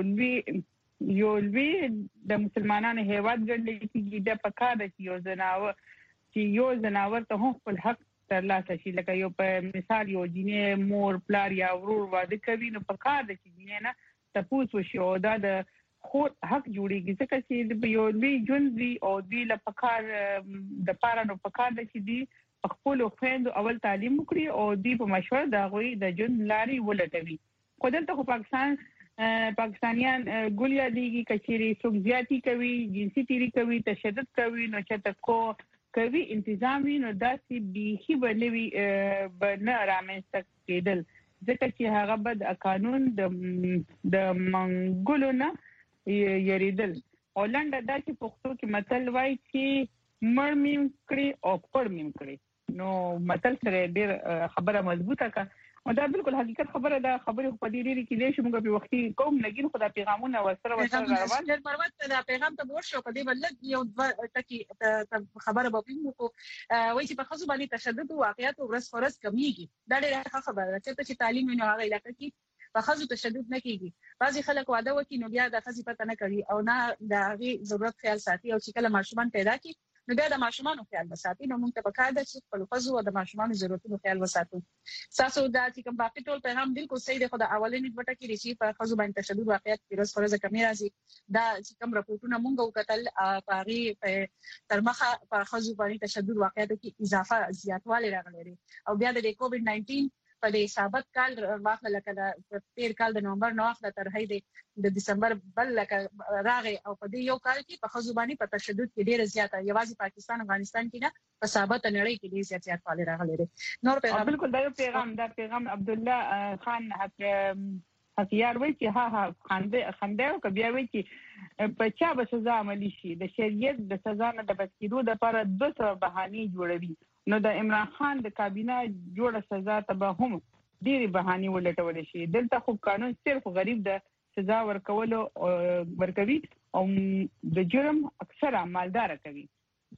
د یو لوی د مسلمانانو هیواد ګڼل کېږي. د پکا د یو زناور ته هم خپل حق ترلاسه شي. لکه یو په مثال یو جینې مور پلار یا ورور واده کوي، نو په کار د جینې نه تاسو وشي او دا د خو حق جوړیږي ځکه چې یو لوی ژوند دی او دی له پکار د پاره نو پکار د چې دی خپل خويندو اول تعلیم وکړي او دوی په مشوره د غوي د جون لاري ولټوي. خو دلته خو پاکستانیان ګولیا دیږي کچيري څوک زیاتی کوي جنسي تیری کوي تشدد کوي نو چته کو کوي انتظامی نو داسې بيخي بنوي بنه رامنځته کېدل ځکه چې هغه بد قانون د منګولونه یریدل او لنډه دا چې پښتو کې متل وایي چې مړ مين کړی او پړ مين کړی نو متل سره ډېر خبره مضبوطه کا او دا بالکل حقیقت خبره ده خبره په دې لري کې دې شموږ په وختي کوم لګین خدا پیغامونه وسره روان د پروت دا پیغام ته ورشو په دې بل یو ټکی خبره به پینو کو وایي چې په خصوص باندې تشدد او واقعیت ورس کمیږي دا ډېر خبره ده چې تعلیم نه هغه علاقه کې په خصوص تشدد نه کیږي بعضي خلک واده وکړي نو بیا د خصي پته نه کوي او نه د هغه ضرورت خیال ساتي او چې کله ماشومان پیدا کی نو بیا د ماشومان خیال وساتي نو موږ ته پکار ده چې خپل فزو او د ماشومان ضرورتونو خیال وساتو تاسو دا چې کوم باقي ټول پیغام بالکل صحیح دی خو د اولنې وټه کې رشي په خصوص باندې تشدد واقعیت پیروز فرض کمی راځي دا چې کوم راپورټونه موږ وکتل پاري تر مخه په خصوص باندې تشدد واقعیت کې اضافه زیاتوالی راغلی او بیا د کووډ 19 په دې ثابت کال واخله لکه د 13 کال د نومبر نو واخله تر هې د دسمبر بل لکه راغی او په دې یو کال کې په خزوبانی په تشدد کې ډیره زیاته یوازې پاکستان افغانستان کې نه په ثابت نړۍ کې ډیر زیات فعال راغلي دي نور پیغام بالکل دا پیغام عبد الله خان هتیار وایي چې ها خنده او بیا وایي چې په چا به سزا عملی شي د شریعت د سزا نه د بچیدو د لپاره 200 بهاني جوړوي نو د عمران خان د کابینه جوړه سزا ته به هم ډېری بهاني ولټول شي دلته خو قانون صرف غریب د سزا ورکوي او د جرم اکثر مالدار کوي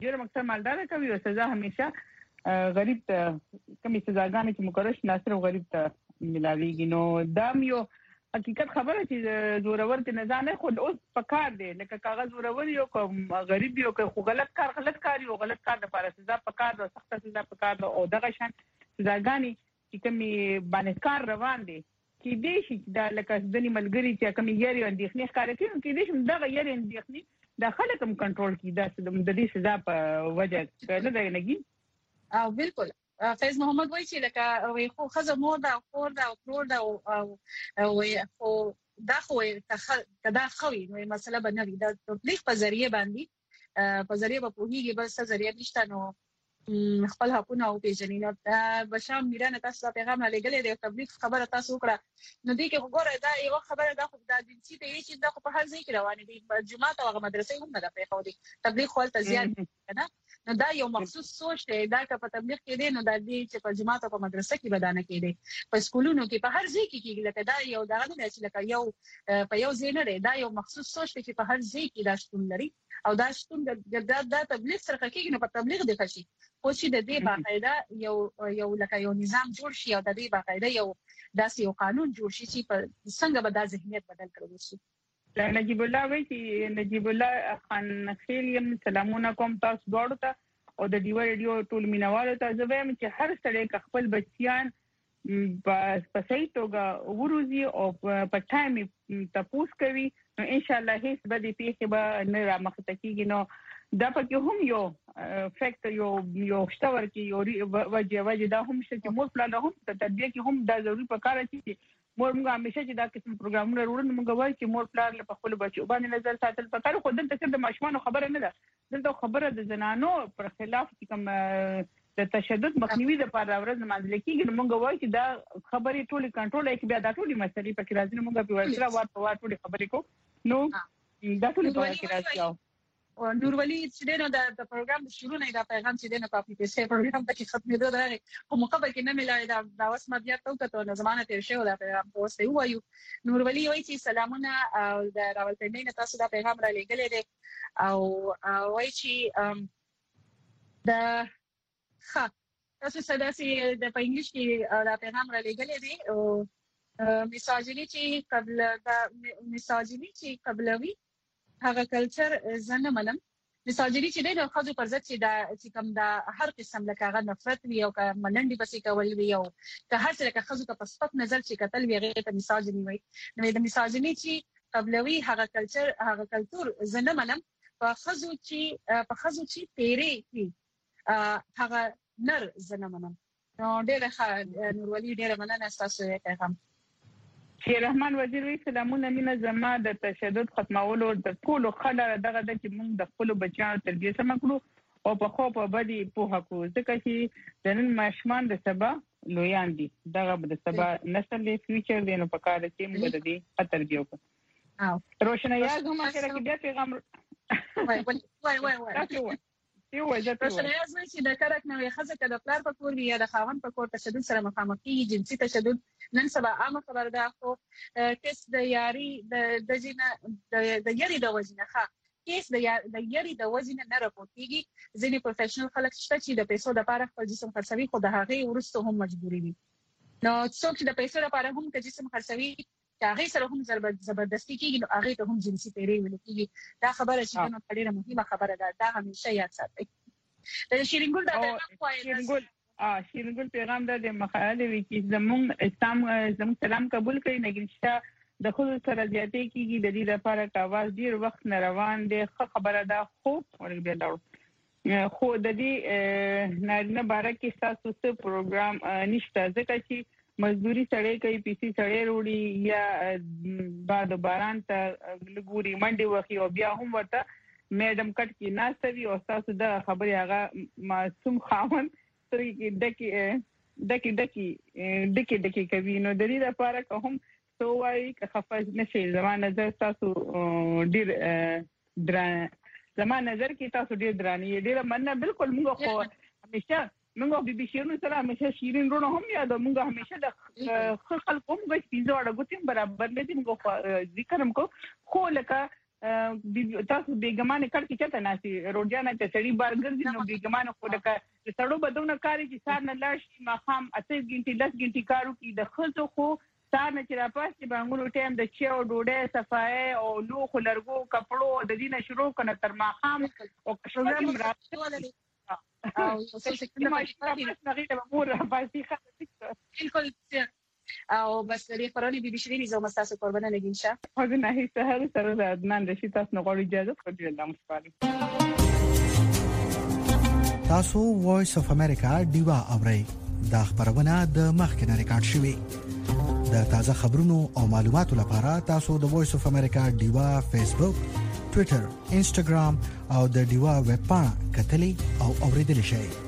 او سزا همیشه غریب ته کمی سزاګانې چې مقرر شي ناصر غریب ته ملاويږي نو دا یو حقیقت خبره چې زورور ته نه ځانه خو اوس پکار دی لکه کاغذ زورور یو کوم غریب یو خو غلط کار یو غلط کار د لپاره سزا پکار او سخت سزا پکار او دغه شان سزاګانی چې کومي باندې کار روان دي کې دې شي دا لکه ځنی ملګری چې کومي یاري اندېخنې ښکار کوي کې دې شم دغه یاري اندېخنې د خلک هم کنټرول کی دا د دې سزا په وجه نه دی لګي او بالکل فیض محمد وایي چې لکه وي خو خزه مور دا خور دا ترور دا او خو دا خو کدا خوي نو مسله بنوي دا تبلیغ په ذریعہ باندې په ذریعہ په پوهیږي بس ذریعہ نشته نو خپل حقونه او پیژنې نو بشام میرانه تاسو پیغام لګلې د تبلیغ خبره تاسو وکړه نو دې کې وګوره دا یو خبره دا خو د جنسي ته چې دا خو په هر ځای کې روانه دي جمعه او مدرسې هم نه پېښو دي تبلیغ خپل تزیات نه نو دا یو مخصوص سوچ دی دا که په تبلیغ کې دی نو د دې چې په جمعه او په مدرسه کې بدانه کې دی په سکولونو کې په هر ځای کې کېږي لکه دا یو دغه نه چې لکه یو په یو ځای نه دی دا یو مخصوص سوچ دی چې په هر ځای کې دا شتون لري او دا شتون د تبلیغ سره کېږي نو په تبلیغ دی خشي خو چې د دې باقاعده یو لکه یو نظام جوړ شي او د دې باقاعده یو داسې یو قانون جوړ شي چې په څنګه به دا ذهنیت بدل کړو شي نجیب الله وایي چې نجیب الله خان خیلیم سلامونه کوم تاسو دوړو ته او د ډیو ریډیو ټول مینوالو ته زه وایم چې هر سړی خپل بچیان په صحیح توګه وروزي او په ټایم تاسو کوي نو ان شاء الله هیڅ به دې پیښه به نه رامخته کیږي نو دا پکې هم یو فیکټر یو شتور کې یو وجه دا هم چې مور پلان هم په تربیه کې هم دا ضروري پکاره چې مور موږ همیشه چې دا قسم پروګرامونه وروړو موږ وایو چې مور پلان په خپل بچو باندې نظر ساتل پکاره خو دلته څه د ماشومان خبره نه ده دلته خبره د زنانو پر خلاف کوم د تشدد مخنیوي لپاره ورځ منځل کېږي موږ وایو چې دا خبرې ټولې کنټرول کې بیا دا ټولې مسلې پکې راځي موږ په ورسره وار ټولې خبرې کو نو دا ټولې پکې راځي او نورولي چې نو د پروګرام شروع نه دا پیغام چې نو کاپي پیسې پروګرام ته ختمېدو دا کوم مقابل کې نه ملای دا اوس ما بیا ته ته زمانه تیر شو دا پیغام اوسه وایو نورولي وایي چې سلامونه او د راولپنډۍ نه تاسو دا پیغام را لګلې دي او وایي چې د تاسو سداسي د په انګلیش کې دا پیغام را لګلې دي او میساجنی چې قبلوي هغه کلچر زنه ملم میساجنی چې د خځو پر ضد چې کوم دا هر قسم لکه هغه نفرت وي او که ملنډي بسې کول وي او که هر څه لکه خځو ته په سپک نظر چې قتل وي هغه ته میساجنی وي نو د میساجنی چې قبلوي هغه کلچر هغه کلچر زنه ملم په خځو چې تیرې کی هغه نر زنمنم نو ډېر ښه نورولي ډېر مننه تاسو پیغام شیر رحمان وزیر وی سلامونه مینه زما د تشدد ختمولو د ټولو خلک دغه د چې موږ د خپل بچیانو تربیه سم کړو او په خو په بدی په حقو ځکه چې د نن ماشومان د سبا لویان دي دغه د سبا نسل د فیوچر دی نو په کار کې موږ د دې تربیه وکړو روشنایاز هم سره کې بیا پیغام وای روشنایاز وایي چې د کرک نوې خزه کده پلار په کور یا د خاوند په کور تشدد سره مخامخ کیږي جنسي تشدد نن سبا عامه خبره ده خو کیس د یاري د جنه د یاري د وزنه ښه کیس د یاري د وزنه نه راپورټ کیږي ځینې پروفیشنل خلک شته چې د پیسو لپاره خپل جسم خرڅوي خو د هغه ورسته هم مجبوري دي نو څوک چې د پیسو لپاره هم د جسم خرڅوي هغه سره هم زبردستی کیږي نو هغه ته هم جنسي پیری ویل کیږي دا خبره چې نو ډیره مهمه خبره ده دا همیشه یاد ساتئ د شیرینګل د شیرینګل پیغام د مخاله وی چې زموږ سلام قبول کړي نګینشته د خود سره زیاتې کیږي د دې لپاره کاواز ډیر وخت نه روان دي خبره ده خو ورګ دی دا خو د دې نه بارکه تاسو څه پروګرام نشته ځکه چې مزدوري سړی کوي پیسي سړی وروړي یا بعد باران ته لګوري منډي وخی او بیا هم ورته میډم کټ کې ناستوي او تاسو د خبري هغه معصوم خاون ډکی کوي نو د دې لپاره کوم سوای که خفاز نشي زمانه نظر تاسو ډیر زمانه نظر کې تاسو ډیر دراني ډیر مننه بالکل موږ خو همیشه موږ بي بي شیرونو سره همیشه شیرین رونو هم یاد موږ همیشه د خلکو موږ سپیزو اړه برابر لدی موږ ذکر هم کو خو لکه تاسو بیګمانه کړ کې چته ناسي روډیانه ته سړي بارګر دي نو بیګمانه خو لکه سړو بدونه کاری چې سار نه لاش مخام 8 غنټې 10 غنټې کارو کې د خلکو خو سار نه چې را پاسې بانګونو ټیم د چیو ډوډۍ صفای او لو خلرګو کپړو د دینه شروع کنه تر مخام او پروګرام راځي او څه څه مور باسي بالکل او بس لري خبرونه بي بي شيرين زو مستاسو قربانه نگینشه خو نه هیڅ هر سره د عدنان رشید تاسو غوړي اجازه ورکړئ الله مشپاري تاسو وایس اف امریکا دیوا اوري دا خبرونه د مخکنه ریکارډ شوی د تازه خبرونو او معلوماتو لپاره تاسو د وایس اف امریکا دیوا فیسبوک ټوئیټر انستګرام او د دیوا ویب پاڼه کتلی او اوریدل شئ